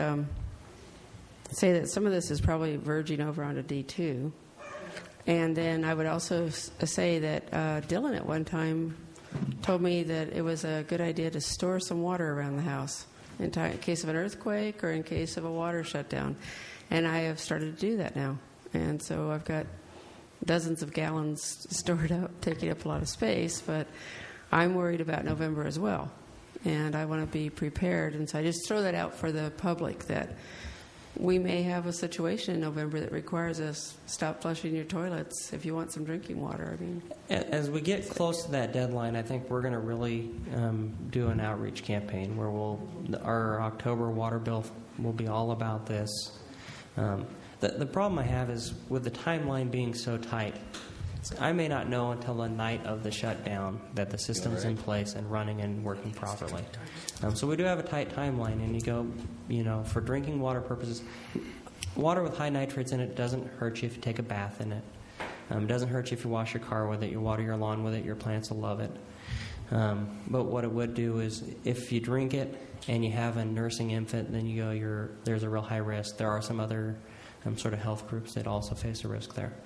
say that some of this is probably verging over onto D2. And then I would also say that Dylan at one time told me that it was a good idea to store some water around the house in case of an earthquake or in case of a water shutdown. And I have started to do that now. And so I've got dozens of gallons stored up, taking up a lot of space, but I'm worried about November as well. And I want to be prepared. And so I just throw that out for the public that we may have a situation in November that requires us stop flushing your toilets if you want some drinking water. I mean, as we get close to that deadline, I think we're going to really do an outreach campaign where our October water bill will be all about this. The problem I have is with the timeline being so tight, I may not know until the night of the shutdown that the system's in place and running and working properly. So we do have a tight timeline, and you go, for drinking water purposes, water with high nitrates in it doesn't hurt you if you take a bath in it. It doesn't hurt you if you wash your car with it, you water your lawn with it, your plants will love it. But what it would do is if you drink it and you have a nursing infant, then you go, there's a real high risk. There are some other sort of health groups that also face a risk there.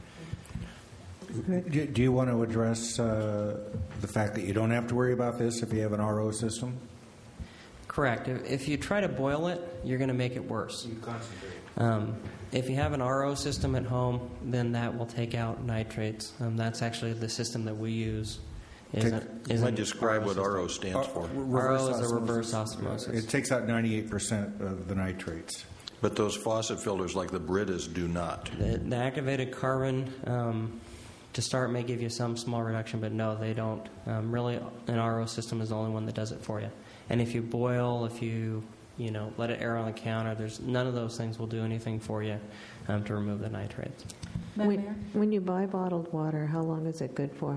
Do you want to address the fact that you don't have to worry about this if you have an RO system? Correct. If you try to boil it, you're going to make it worse. You concentrate. If you have an RO system at home, then that will take out nitrates. That's actually the system that we use. Might describe what RO stands for. RO is a reverse osmosis. It takes out 98% of the nitrates. But those faucet filters like the Britas do not. The activated carbon to start may give you some small reduction, but no, they don't. Really, an RO system is the only one that does it for you. And if you boil, if you let it air on the counter, none of those things will do anything for you to remove the nitrates. When you buy bottled water, how long is it good for?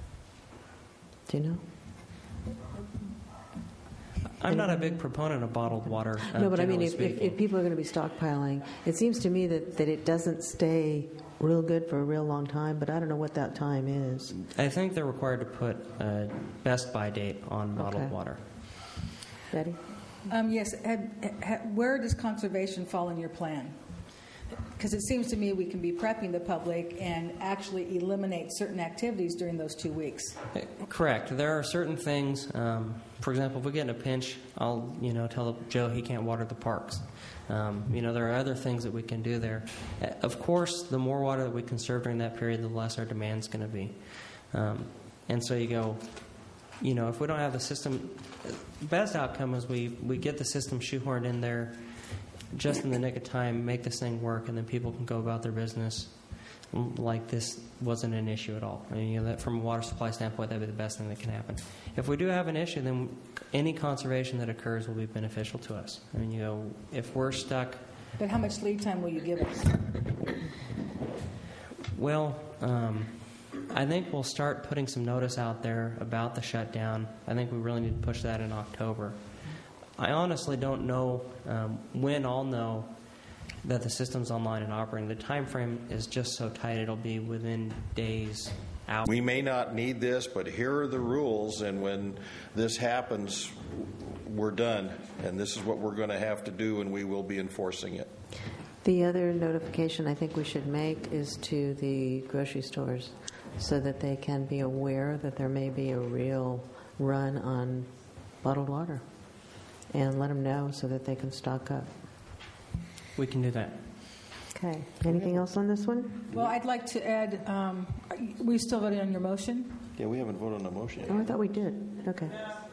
Do you know? I'm not a big proponent of bottled water. No, but I mean, if people are going to be stockpiling, it seems to me that it doesn't stay real good for a real long time, but I don't know what that time is. I think they're required to put a best by date on bottled water. Betty? Yes. Where does conservation fall in your plan? Because it seems to me we can be prepping the public and actually eliminate certain activities during those 2 weeks. Correct. There are certain things. For example, if we get in a pinch, I'll tell Joe he can't water the parks. There are other things that we can do there. Of course, the more water that we conserve during that period, the less our demand's going to be. And so you go, if we don't have the system, the best outcome is we get the system shoehorned in there just in the nick of time, make this thing work, and then people can go about their business like this wasn't an issue at all. I mean, that from a water supply standpoint, that'd be the best thing that can happen. If we do have an issue, then any conservation that occurs will be beneficial to us. I mean, if we're stuck. But how much lead time will you give us? Well, I think we'll start putting some notice out there about the shutdown. I think we really need to push that in October. I honestly don't know when I'll know that the system's online and operating. The time frame is just so tight, it'll be within days, hours. We may not need this, but here are the rules, and when this happens, we're done. And this is what we're going to have to do, and we will be enforcing it. The other notification I think we should make is to the grocery stores so that they can be aware that there may be a real run on bottled water. And let them know so that they can stock up. We can do that. Okay. Anything else on this one? Well, I'd like to add, we still voting on your motion? Yeah, we haven't voted on the motion yet. Oh, I thought we did. Okay.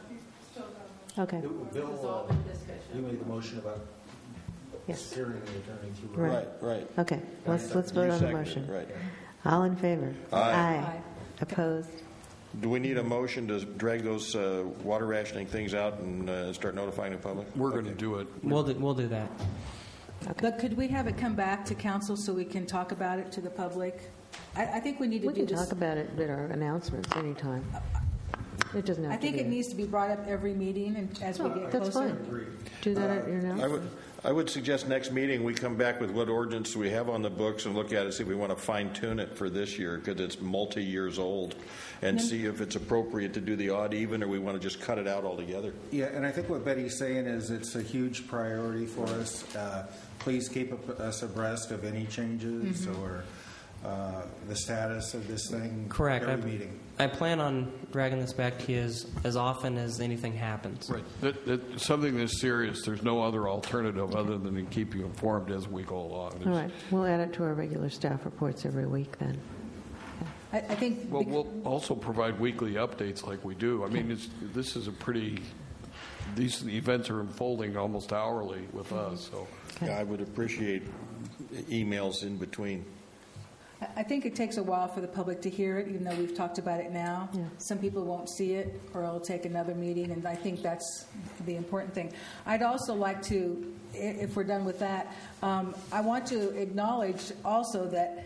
Okay. Bill, you made the motion about steering the attorney through. Right. Okay. Let's vote on the motion. Right. All in favor? Aye. Opposed? Do we need a motion to drag those water rationing things out and start notifying the public? We're going to do it. We'll do that. Okay. But could we have it come back to council so we can talk about it to the public? I think we need to do this. We can talk about it at our announcements anytime. It doesn't have I think to it be. needs to be brought up every meeting and as we get That's closer. fine. Do that at your announcement. I would suggest next meeting we come back with what ordinance we have on the books and look at it, see if we want to fine-tune it for this year because it's multi-years old, and see if it's appropriate to do the odd even or we want to just cut it out altogether. Yeah, and I think what Betty's saying is it's a huge priority for us. Please keep us abreast of any changes or the status of this thing. Correct. Every meeting. I plan on dragging this back to you as often as anything happens. Right. Something this serious, there's no other alternative other than to keep you informed as we go along. All right. We'll add it to our regular staff reports every week then. I think. Well, we'll also provide weekly updates like we do. I mean, this is a pretty. These events are unfolding almost hourly with us. So, yeah, I would appreciate emails in between. I think it takes a while for the public to hear it, even though we've talked about it now. Yeah. Some people won't see it, or it'll take another meeting, and I think that's the important thing. I'd also like to, if we're done with that, I want to acknowledge also that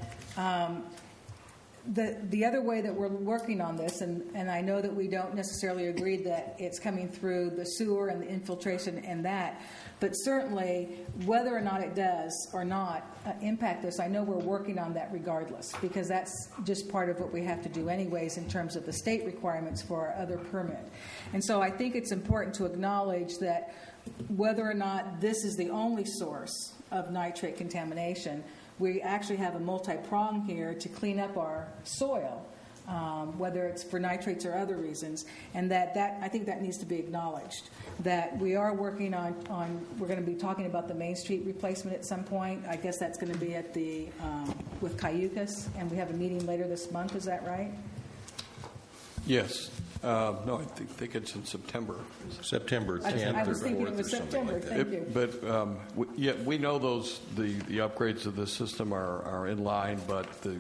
the other way that we're working on this, and I know that we don't necessarily agree that it's coming through the sewer and the infiltration and that, but certainly whether or not it does or not impact this, I know we're working on that regardless, because that's just part of what we have to do anyways in terms of the state requirements for our other permit. And so I think it's important to acknowledge that whether or not this is the only source of nitrate contamination, we actually have a multi-prong here to clean up our soil, whether it's for nitrates or other reasons, and that I think that needs to be acknowledged. That we are working on we're going to be talking about the Main Street replacement at some point. I guess that's going to be at the with Cayucas, and we have a meeting later this month. Is that right? Yes. No, I think it's in September. September 10th I was thinking it was or something September. like that. Thank you. But we know the upgrades of the system are in line, but the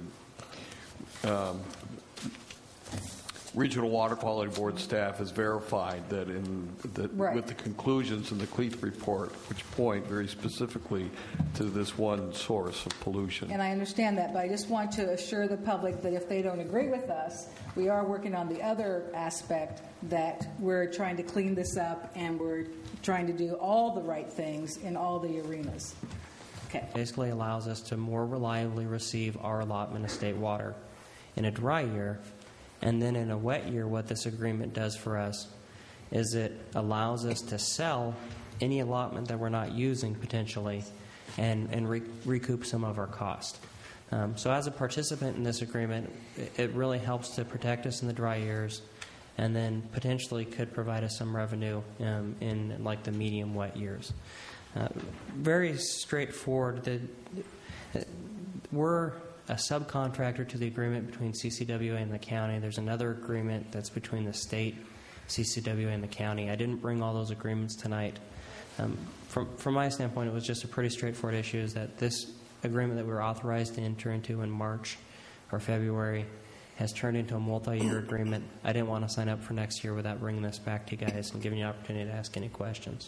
Regional Water Quality Board staff has verified that with the conclusions in the Cleath report, which point very specifically to this one source of pollution. And I understand that, but I just want to assure the public that if they don't agree with us, we are working on the other aspect that we're trying to clean this up and we're trying to do all the right things in all the arenas. Okay. Basically allows us to more reliably receive our allotment of state water in a dry year. And then in a wet year, what this agreement does for us is it allows us to sell any allotment that we're not using potentially and recoup some of our cost. So as a participant in this agreement, it really helps to protect us in the dry years and then potentially could provide us some revenue in like the medium wet years. Very straightforward. We're a subcontractor to the agreement between CCWA and the county. There's another agreement that's between the state, CCWA, and the county. I didn't bring all those agreements tonight. From my standpoint, it was just a pretty straightforward issue, is that this agreement that we were authorized to enter into in March or February has turned into a multi-year agreement. I didn't want to sign up for next year without bringing this back to you guys and giving you an opportunity to ask any questions.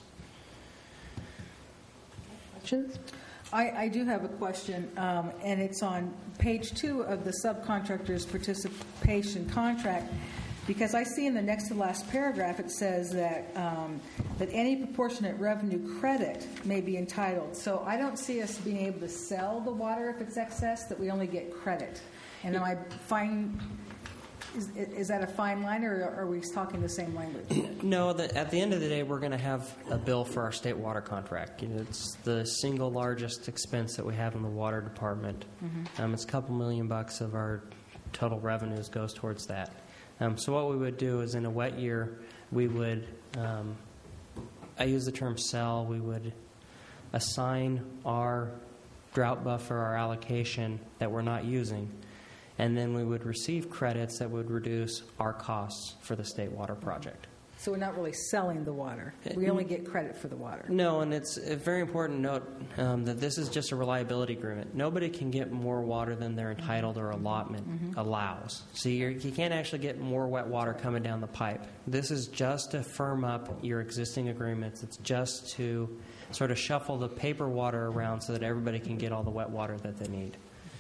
Questions? I do have a question, and it's on page 2 of the subcontractor's participation contract, because I see in the next to last paragraph it says that that any proportionate revenue credit may be entitled. So I don't see us being able to sell the water if it's excess, that we only get credit. And am I fine? Is that a fine line, or are we talking the same language? No, at the end of the day, we're going to have a bill for our state water contract. It's the single largest expense that we have in the water department. Mm-hmm. It's a couple $1 million of our total revenues goes towards that. So what we would do is in a wet year, we would, I use the term sell, we would assign our drought buffer, our allocation that we're not using, and then we would receive credits that would reduce our costs for the state water project. So we're not really selling the water. We only get credit for the water. No, and it's a very important note that this is just a reliability agreement. Nobody can get more water than they're entitled or allotment allows. So you can't actually get more wet water coming down the pipe. This is just to firm up your existing agreements. It's just to sort of shuffle the paper water around so that everybody can get all the wet water that they need.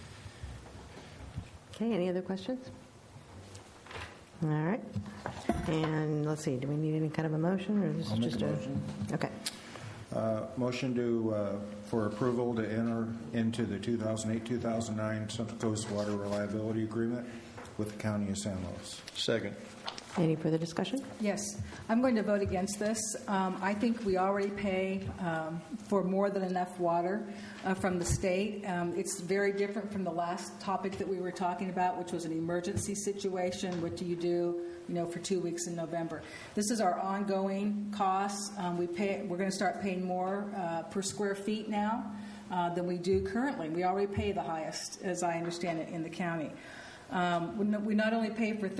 Okay, any other questions? All right. And let's see, do we need any kind of a motion, or this is just a motion? Okay. Motion for approval to enter into the 2008-2009 Central Coast Water Reliability Agreement with the County of San Luis. Second. Any further discussion? Yes. I'm going to vote against this. I think we already pay for more than enough water from the state. It's very different from the last topic that we were talking about, which was an emergency situation. What do you do, for 2 weeks in November? This is our ongoing costs. We're going to start paying more per square feet now than we do currently. We already pay the highest, as I understand it, in the county. We not only pay for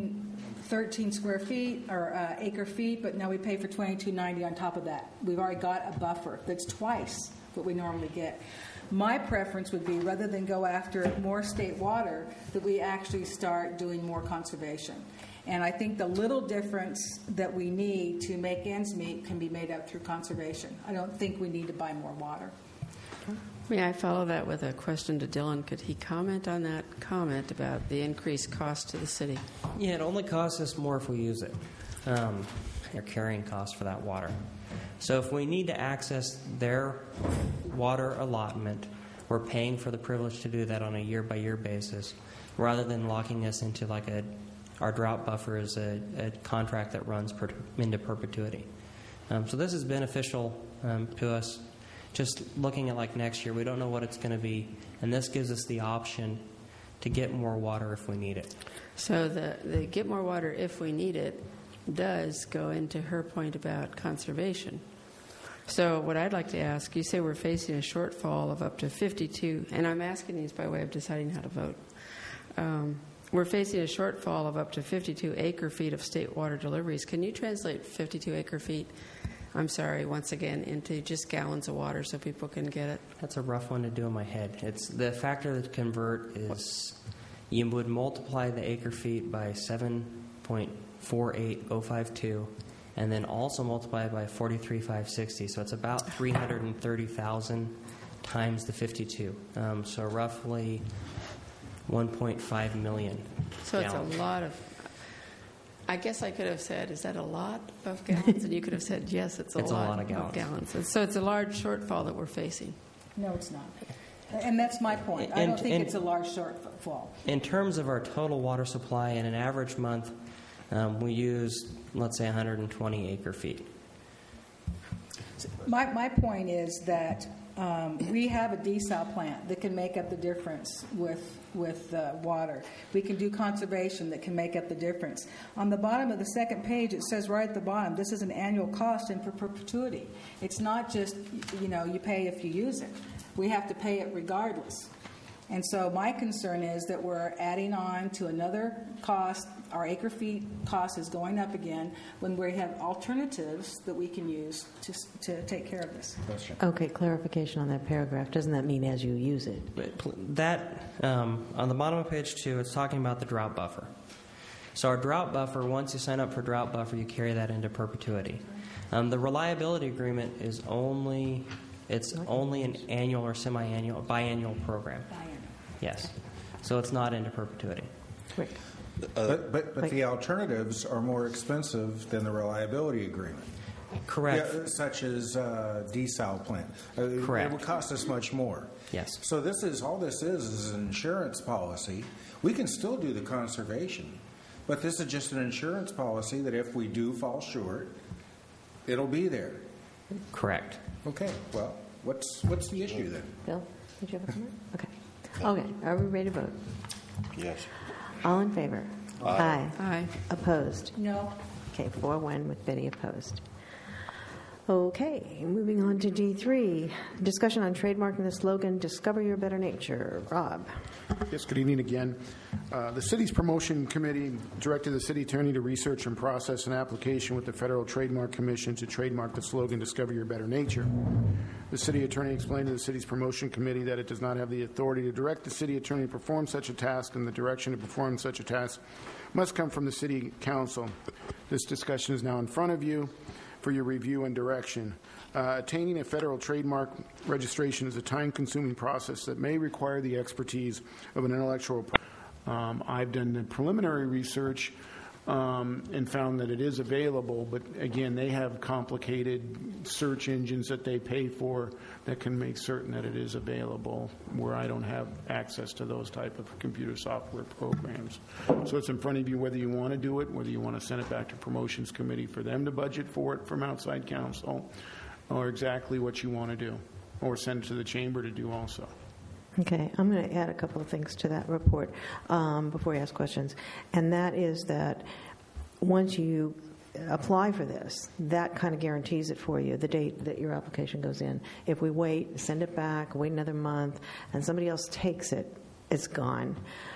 13 square feet or acre feet, but now we pay for $22.90 on top of that. We've already got a buffer that's twice what we normally get. My preference would be, rather than go after more state water, that we actually start doing more conservation. And I think the little difference that we need to make ends meet can be made up through conservation. I don't think we need to buy more water. May I follow that with a question to Dylan? Could he comment on that comment about the increased cost to the city? Yeah, it only costs us more if we use it. Their carrying cost for that water. So if we need to access their water allotment, we're paying for the privilege to do that on a year-by-year basis, rather than locking us into our drought buffer is a contract that runs into perpetuity. So this is beneficial to us. Just looking at next year, we don't know what it's going to be, and this gives us the option to get more water if we need it. So the get more water if we need it does go into her point about conservation. So what I'd like to ask, you say we're facing a shortfall of up to 52, and I'm asking these by way of deciding how to vote. We're facing a shortfall of up to 52 acre feet of state water deliveries. Can you translate 52 acre feet, I'm sorry, once again, into just gallons of water so people can get it? That's a rough one to do in my head. It's the factor to convert is you would multiply the acre feet by 7.48052, and then also multiply it by 43,560. So it's about 330,000 times the 52. So roughly 1.5 million. So gallons. It's a lot of. I guess I could have said, is that a lot of gallons? And you could have said, yes, it's a lot of gallons. So it's a large shortfall that we're facing. No, it's not. And that's my point. I don't think it's a large shortfall. In terms of our total water supply, in an average month, we use, let's say, 120 acre feet. My point is that we have a desal plant that can make up the difference with water. We can do conservation that can make up the difference. On the bottom of the second page, it says right at the bottom, this is an annual cost and for perpetuity. It's not just, you pay if you use it. We have to pay it regardless. And so my concern is that we're adding on to another cost. Our acre feet cost is going up again when we have alternatives that we can use to take care of this. Okay, clarification on that paragraph. Doesn't that mean as you use it? That, on the bottom of page 2, it's talking about the drought buffer. So our drought buffer, once you sign up for drought buffer, you carry that into perpetuity. The reliability agreement is only an annual or semi-annual, biannual program. Yes. So it's not into perpetuity. Rick. But the alternatives are more expensive than the reliability agreement. Correct. Yeah, such as desal plant. Correct. It would cost us much more. Yes. So this is an insurance policy. We can still do the conservation, but this is just an insurance policy that if we do fall short, it'll be there. Correct. Okay. Well, what's the issue then? Bill, did you have a comment? Okay. Okay. Are we ready to vote? Yes. All in favor? Aye. Aye. Opposed? No. Okay, 4-1 with Betty opposed. Okay, moving on to D3, discussion on trademarking the slogan, Discover Your Better Nature. Rob. Yes, good evening again. The city's promotion committee directed the city attorney to research and process an application with the Federal Trademark Commission to trademark the slogan, Discover Your Better Nature. The city attorney explained to the city's promotion committee that it does not have the authority to direct the city attorney to perform such a task, and the direction to perform such a task must come from the city council. This discussion is now in front of you for your review and direction. Attaining a federal trademark registration is a time-consuming process that may require the expertise of an intellectual property. I've done the preliminary research and found that it is available, but again, they have complicated search engines that they pay for that can make certain that it is available, where I don't have access to those type of computer software programs. So it's in front of you whether you want to do it, whether you want to send it back to promotions committee for them to budget for it from outside counsel, or exactly what you want to do, or send it to the chamber to do also. Okay, I'm going to add a couple of things to that report before you ask questions. And that is that once you apply for this, that kind of guarantees it for you, the date that your application goes in. If we wait, send it back, wait another month, and somebody else takes it, it's gone.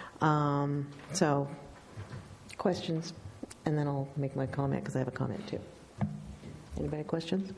So, questions? And then I'll make my comment because I have a comment too. Anybody have questions?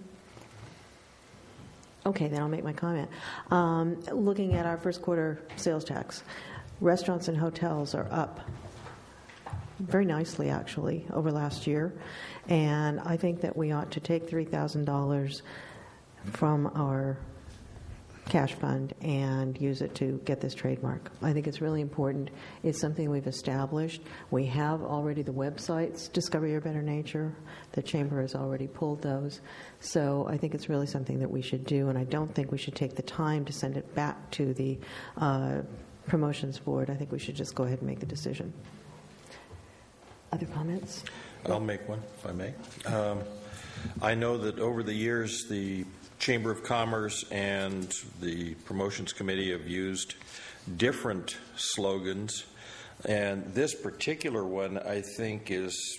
Okay, then I'll make my comment. Looking at our first quarter sales tax, restaurants and hotels are up very nicely, actually, over last year. And I think that we ought to take $3,000 from our cash fund and use it to get this trademark. I think it's really important. It's something we've established. We have already the websites, Discover Your Better Nature. The Chamber has already pulled those. So I think it's really something that we should do, and I don't think we should take the time to send it back to the promotions board. I think we should just go ahead and make the decision. Other comments? I'll make one, if I may. I know that over the years, the Chamber of Commerce and the Promotions Committee have used different slogans, and this particular one, I think, is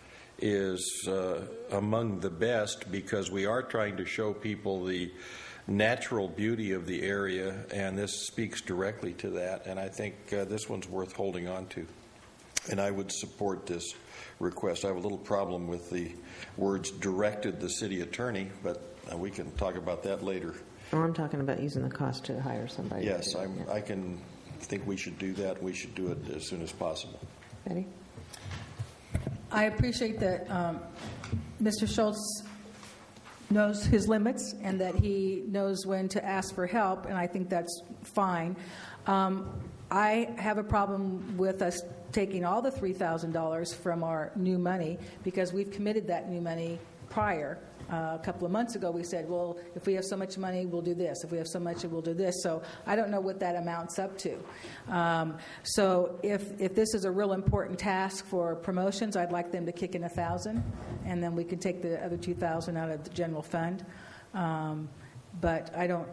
among the best because we are trying to show people the natural beauty of the area, and this speaks directly to that, and I think this one's worth holding on to. And I would support this request. I have a little problem with the words directed the city attorney, but we can talk about that later. Oh, I'm talking about using the cost to hire somebody. Yes, I can think we should do that. We should do it as soon as possible. Betty? I appreciate that Mr. Schultz knows his limits and that he knows when to ask for help, and I think that's fine. I have a problem with us taking all the $3,000 from our new money because we've committed that new money prior. A couple of months ago we said, well, if we have so much money, we'll do this. If we have so much, we'll do this. So I don't know what that amounts up to. So if this is a real important task for promotions, I'd like them to kick in $1,000, and then we can take the other $2,000 out of the general fund. But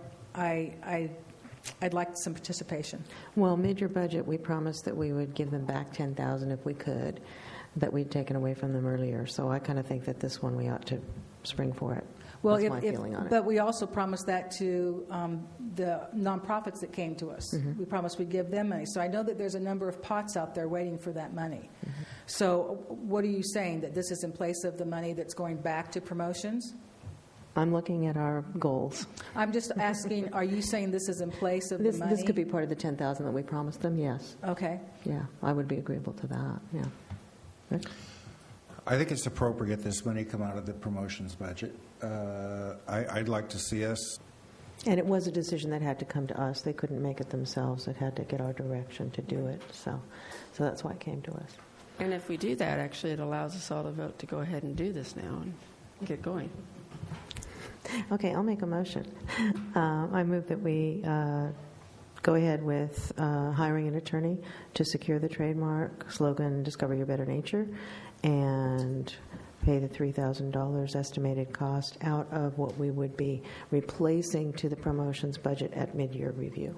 I'd like some participation. Well, mid-year budget, we promised that we would give them back $10,000 if we could, that we'd taken away from them earlier. So I kind of think that this one we ought to spring for it. Well, That's my feeling on it. But we also promised that to the nonprofits that came to us. Mm-hmm. We promised we'd give them money. So I know that there's a number of pots out there waiting for that money. Mm-hmm. So what are you saying, that this is in place of the money that's going back to promotions? I'm looking at our goals. I'm just asking, are you saying this is in place of the money? This could be part of the $10,000 that we promised them, yes. Okay. Yeah, I would be agreeable to that, yeah. Rick? I think it's appropriate this money come out of the promotions budget. I'd like to see us. And it was a decision that had to come to us. They couldn't make it themselves. It had to get our direction to do it. So that's why it came to us. And if we do that, actually, it allows us all to vote to go ahead and do this now and get going. Okay, I'll make a motion. I move that we go ahead with hiring an attorney to secure the trademark slogan, Discover Your Better Nature, and pay the $3,000 estimated cost out of what we would be replacing to the promotions budget at mid-year review.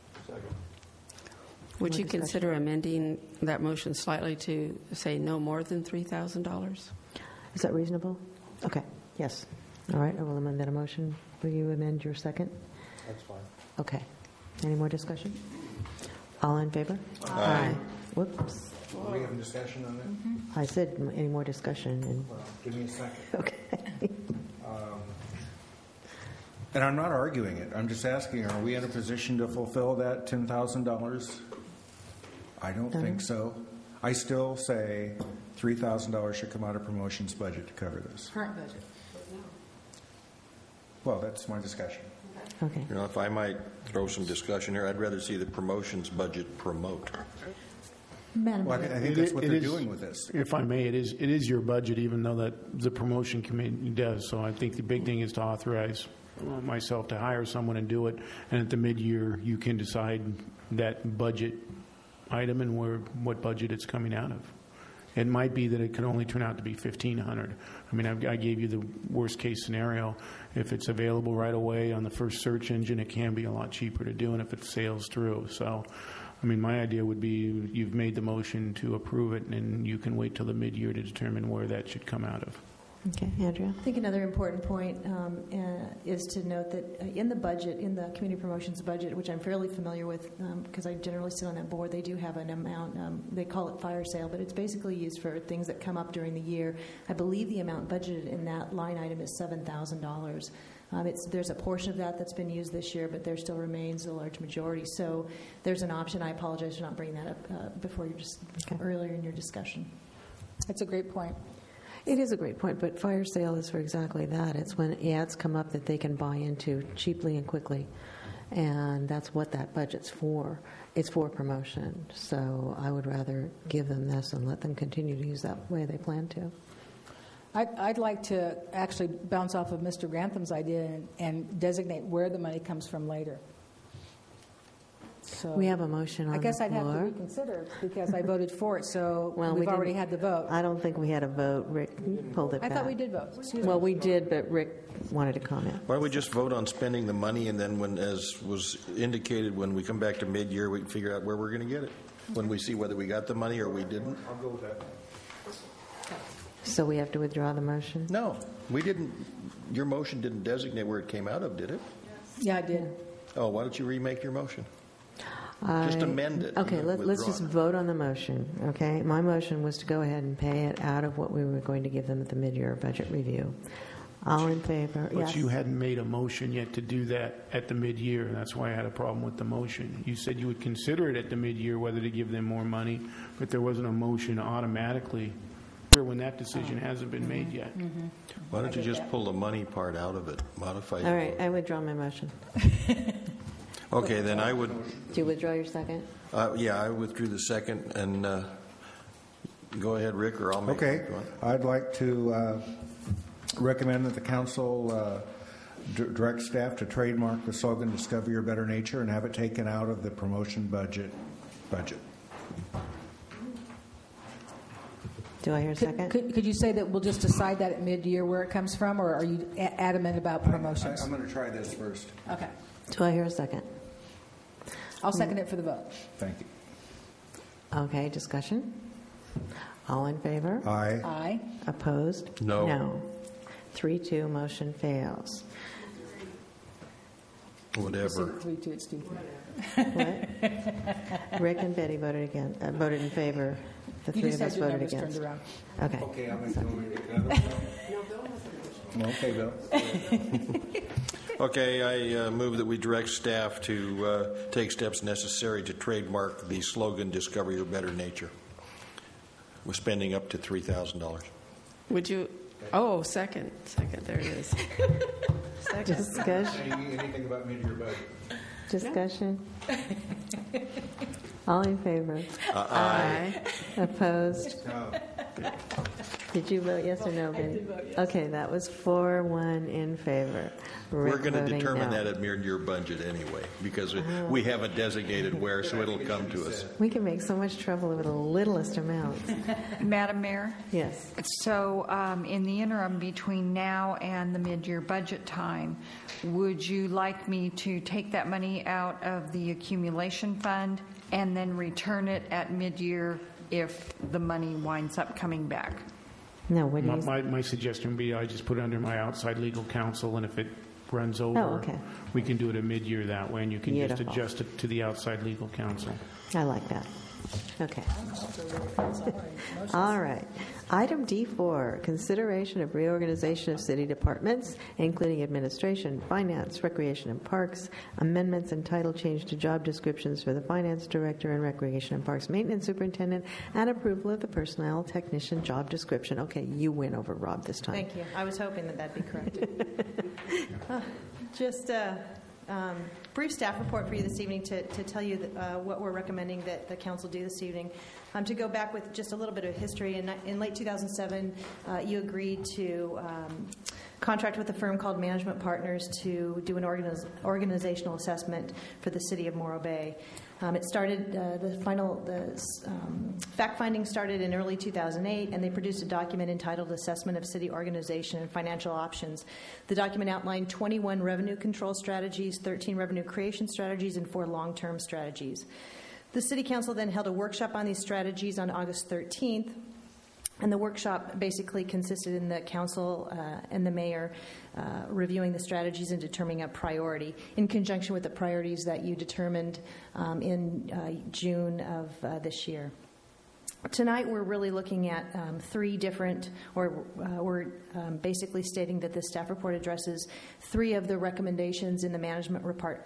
Would you consider amending that motion slightly to say no more than $3,000? Is that reasonable? Okay, yes. All right, I will amend that motion. Will you amend your second? That's fine. Okay. Any more discussion? All in favor? Aye. Whoops. Are we having discussion on that? I said any more discussion. Well, give me a second. Okay. And I'm not arguing it. I'm just asking, are we in a position to fulfill that $10,000? I don't think so. I still say $3,000 should come out of promotions budget to cover this. Current budget. Well, that's my discussion. Okay. You know, if I might throw some discussion here, I'd rather see the promotions budget promote. Well, I think that's what they're doing with this. If I may, it is your budget, even though that the promotion committee does. So I think the big thing is to authorize myself to hire someone and do it. And at the mid-year, you can decide that budget item and what budget it's coming out of. It might be that it can only turn out to be $1,500. I mean, I gave you the worst case scenario. If it's available right away on the first search engine, it can be a lot cheaper to do, and if it sails through. So, I mean, my idea would be you've made the motion to approve it, and you can wait till the mid-year to determine where that should come out of. Okay, Andrea? I think another important point is to note that in the budget, in the community promotions budget, which I'm fairly familiar with because I generally sit on that board, they do have an amount, they call it fire sale, but it's basically used for things that come up during the year. I believe the amount budgeted in that line item is $7,000. There's a portion of that that's been used this year, but there still remains a large majority. So there's an option. I apologize for not bringing that up before you just earlier in your discussion. That's a great point. It is a great point, but fire sale is for exactly that. It's when ads come up that they can buy into cheaply and quickly, and that's what that budget's for. It's for promotion. So I would rather give them this and let them continue to use that way they plan to. I'd like to actually bounce off of Mr. Grantham's idea and designate where the money comes from later. So We have a motion on the floor. I guess I'd have to reconsider because I voted for it, so we've already had the vote. I don't think we had a vote. Rick pulled it back. I thought we did vote. Excuse Well, me. we did, but Rick wanted to comment. Why don't we just vote on spending the money, and then when, as was indicated, when we come back to mid-year, we can figure out where we're going to get it, when we see whether we got the money or we didn't? I'll go with that. So we have to withdraw the motion? No, we didn't. Your motion didn't designate where it came out of, did it? Yeah, I did. Oh, why don't you remake your motion? Just amend it. Okay, let's just vote on the motion, okay? My motion was to go ahead and pay it out of what we were going to give them at the mid-year budget review. All in favor? But Yes. you hadn't made a motion yet to do that at the mid-year. That's why I had a problem with the motion. You said you would consider it at the mid-year whether to give them more money, but there wasn't a motion automatically when that decision hasn't been made yet. Why don't you just pull the money part out of it, modify it? All right, I withdraw my motion. Okay, then I would. Do you withdraw your second? Yeah, I withdrew the second, and go ahead, Rick, or I'll make it. Okay. I'd like to recommend that the council direct staff to trademark the slogan "Discover Your Better Nature" and have it taken out of the promotion budget. Do I hear a second? Could you say that we'll just decide that at mid-year where it comes from, or are you adamant about promotions? I'm going to try this first. Okay. Do I hear a second? I'll second it for the vote. Thank you. Okay, discussion? All in favor? Aye. Aye. Opposed? No. No. 3-2, motion fails. Whatever. 3-2, it's 2-3. What? Rick and Betty voted in favor. The three of us voted against. Okay. Okay, I'm going to Okay, Bill. Okay, I move that we direct staff to take steps necessary to trademark the slogan "Discover Your Better Nature." We're spending up to $3,000. Would you? Oh, second. There it is. Second. Discussion. Anything about mid-year budget? Discussion. All in favor? Aye. Opposed? No. Did you vote yes or no, Betty? I did vote yes. Okay, that was 4-1 in favor. We're Rick going to voting determine no. that at mid-year budget anyway, because we haven't designated where, so it'll come to us. We can make so much trouble with the littlest amounts. Madam Mayor? Yes. So in the interim between now and the mid-year budget time, would you like me to take that money out of the accumulation fund and then return it at mid-year if the money winds up coming back? No, what do you... My suggestion would be I just put it under my outside legal counsel, and if it runs over, okay. we can do it at mid-year that way, and you can Beautiful. just adjust it to the outside legal counsel. I like that. Okay. All right. Item D4, consideration of reorganization of city departments, including administration, finance, recreation and parks, amendments and title change to job descriptions for the finance director and recreation and parks maintenance superintendent, and approval of the personnel technician job description. Okay, you win over Rob this time. Thank you. I was hoping that that'd be correct. Just brief staff report for you this evening to tell you what we're recommending that the council do this evening. To go back with just a little bit of history, in late 2007, you agreed to contract with a firm called Management Partners to do an organizational assessment for the city of Morro Bay. It started, fact-finding started in early 2008, and they produced a document entitled Assessment of City Organization and Financial Options. The document outlined 21 revenue control strategies, 13 revenue creation strategies, and 4 long-term strategies. The City Council then held a workshop on these strategies on August 13th, and the workshop basically consisted in the council and the mayor reviewing the strategies and determining a priority in conjunction with the priorities that you determined in June of this year. Tonight we're really looking at 3 different, or we're basically stating that the staff report addresses 3 of the recommendations in the management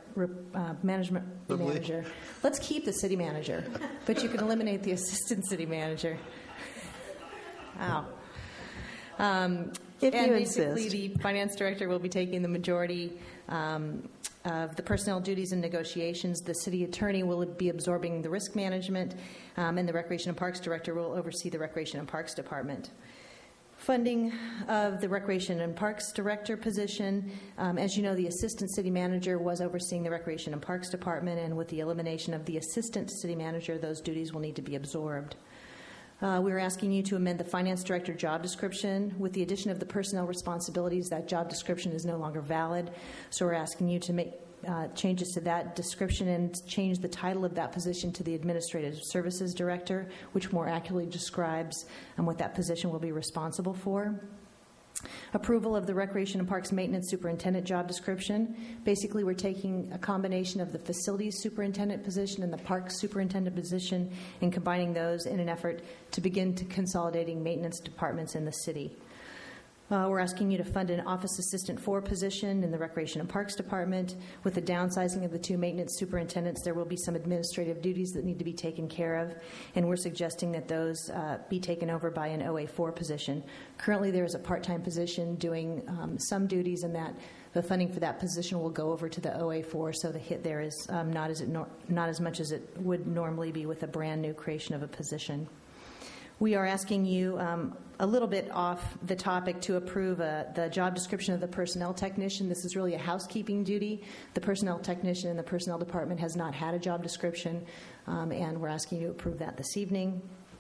manager. Let's keep the city manager, but you can eliminate the assistant city manager. Wow. If you basically, insist. the finance director will be taking the majority of the personnel duties and negotiations. The city attorney will be absorbing the risk management, and the recreation and parks director will oversee the recreation and parks department. Funding of the recreation and parks director position. As you know, the assistant city manager was overseeing the recreation and parks department, and with the elimination of the assistant city manager, those duties will need to be absorbed. We're asking you to amend the finance director job description. With the addition of the personnel responsibilities, that job description is no longer valid. So we're asking you to make changes to that description and change the title of that position to the administrative services director, which more accurately describes what that position will be responsible for. Approval of the Recreation and Parks Maintenance Superintendent job description. Basically, we're taking a combination of the Facilities Superintendent position and the Parks Superintendent position and combining those in an effort to begin to consolidating maintenance departments in the city. We're asking you to fund an Office Assistant 4 position in the Recreation and Parks Department. With the downsizing of the 2 maintenance superintendents, there will be some administrative duties that need to be taken care of, and we're suggesting that those be taken over by an OA4 position. Currently, there is a part-time position doing some duties, and that the funding for that position will go over to the OA4, so the hit there is not as much as it would normally be with a brand new creation of a position. We are asking you a little bit off the topic to approve the job description of the personnel technician. This is really a housekeeping duty. The personnel technician in the personnel department has not had a job description, and we're asking you to approve that this evening.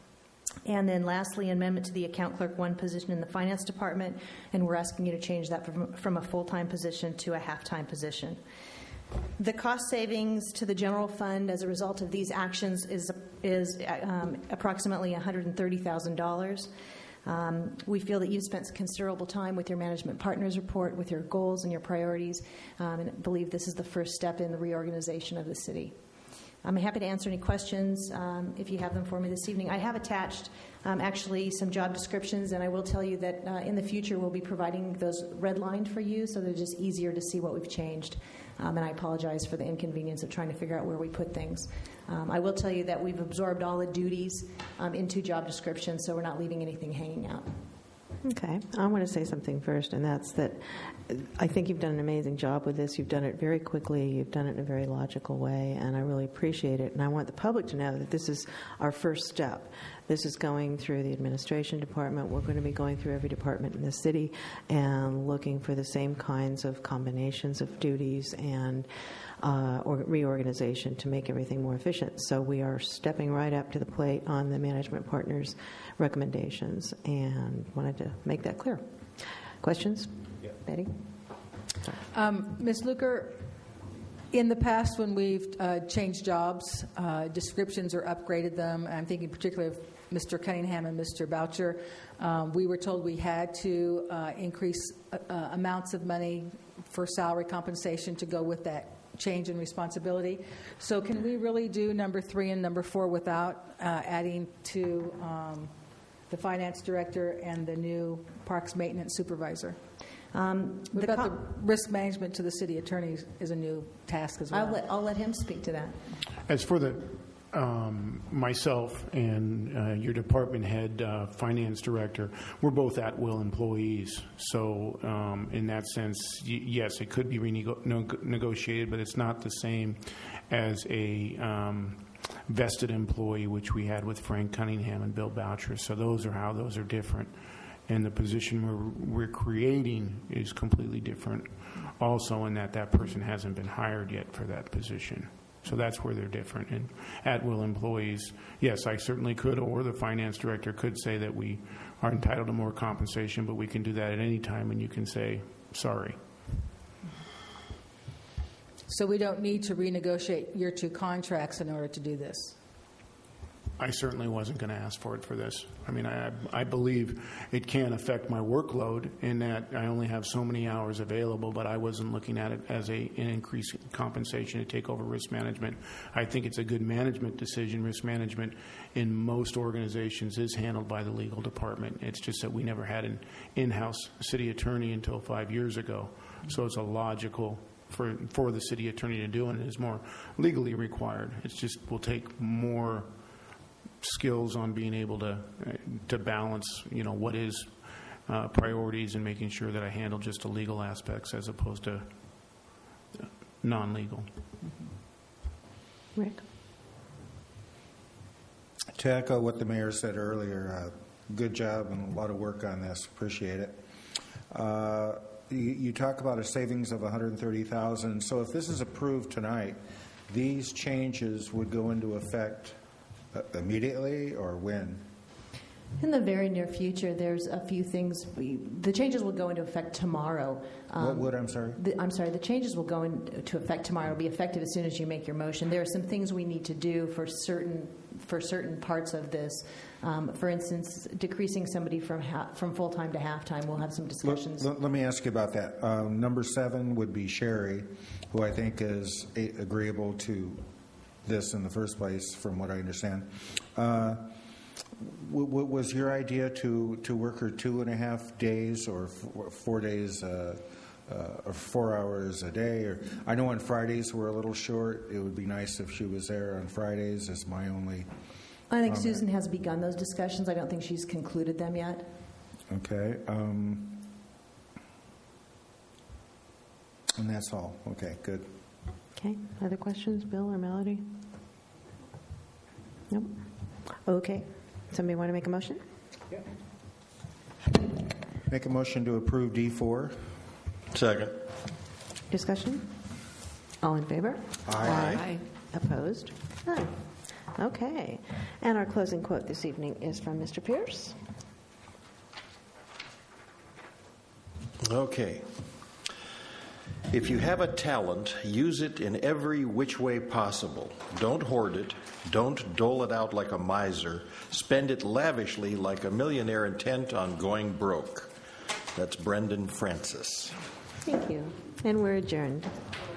And then lastly, amendment to the account clerk 1 position in the finance department, and we're asking you to change that from a full-time position to a half-time position. The cost savings to the general fund as a result of these actions is approximately $130,000. We feel that you've spent considerable time with your management partners report, with your goals and your priorities, and believe this is the first step in the reorganization of the city. I'm happy to answer any questions if you have them for me this evening. I have attached actually some job descriptions, and I will tell you that in the future we'll be providing those redlined for you so they're just easier to see what we've changed. And I apologize for the inconvenience of trying to figure out where we put things. I will tell you that we've absorbed all the duties into job descriptions, so we're not leaving anything hanging out. Okay. I want to say something first, and that's that I think you've done an amazing job with this. You've done it very quickly. You've done it in a very logical way, and I really appreciate it. And I want the public to know that this is our first step. This is going through the administration department. We're going to be going through every department in the city and looking for the same kinds of combinations of duties and or reorganization to make everything more efficient. So we are stepping right up to the plate on the management partners' recommendations, and wanted to make that clear. Questions? Yeah. Betty? Ms. Luker, in the past when we've changed jobs, descriptions or upgraded them, I'm thinking particularly of Mr. Cunningham and Mr. Boucher, we were told we had to increase amounts of money for salary compensation to go with that change in responsibility. So can we really do number 3 and number 4 without adding to the finance director and the new parks maintenance supervisor? What about the risk management to the city attorney is a new task as well? I'll let him speak to that. As for the myself and your department head, finance director, we're both at-will employees. So in that sense, yes, it could be renegotiated, but it's not the same as a vested employee, which we had with Frank Cunningham and Bill Boucher. So those are different. And the position we're creating is completely different also in that person hasn't been hired yet for that position. So that's where they're different. And at-will employees, yes, I certainly could, or the finance director could say that we are entitled to more compensation, but we can do that at any time, and you can say, sorry. So we don't need to renegotiate your 2 contracts in order to do this? I certainly wasn't going to ask for it for this. I mean, I believe it can affect my workload in that I only have so many hours available, but I wasn't looking at it as an increased compensation to take over risk management. I think it's a good management decision. Risk management in most organizations is handled by the legal department. It's just that we never had an in-house city attorney until 5 years ago. So it's a logical for the city attorney to do, and it is more legally required. It's just will take more skills on being able to balance, what is priorities and making sure that I handle just the legal aspects as opposed to non-legal. Rick? To echo what the mayor said earlier, good job and a lot of work on this. Appreciate it. You talk about a savings of $130,000. So if this is approved tonight, these changes would go into effect immediately or when? In the very near future, there's a few things. The changes will go into effect tomorrow. What would, I'm sorry? The changes will go into effect tomorrow. It'll be effective as soon as you make your motion. There are some things we need to do for certain parts of this. For instance, decreasing somebody from full-time to half-time. We'll have some discussions. Let me ask you about that. Number 7 would be Sherry, who I think is agreeable to this in the first place, from what I understand. Was your idea to work her 2.5 days or 4 days, or 4 hours a day? Or I know on Fridays we're a little short. It would be nice if she was there on Fridays. Is my only. I think Susan has begun those discussions. I don't think she's concluded them yet. Okay. And that's all. Okay, good. Okay. Other questions, Bill or Melody? Nope. Okay. Somebody want to make a motion? Yeah. Make a motion to approve D4. Second. Discussion? All in favor? Aye. Opposed? None. Okay. And our closing quote this evening is from Mr. Pierce. Okay. If you have a talent, use it in every which way possible. Don't hoard it. Don't dole it out like a miser. Spend it lavishly like a millionaire intent on going broke. That's Brendan Francis. Thank you. And we're adjourned.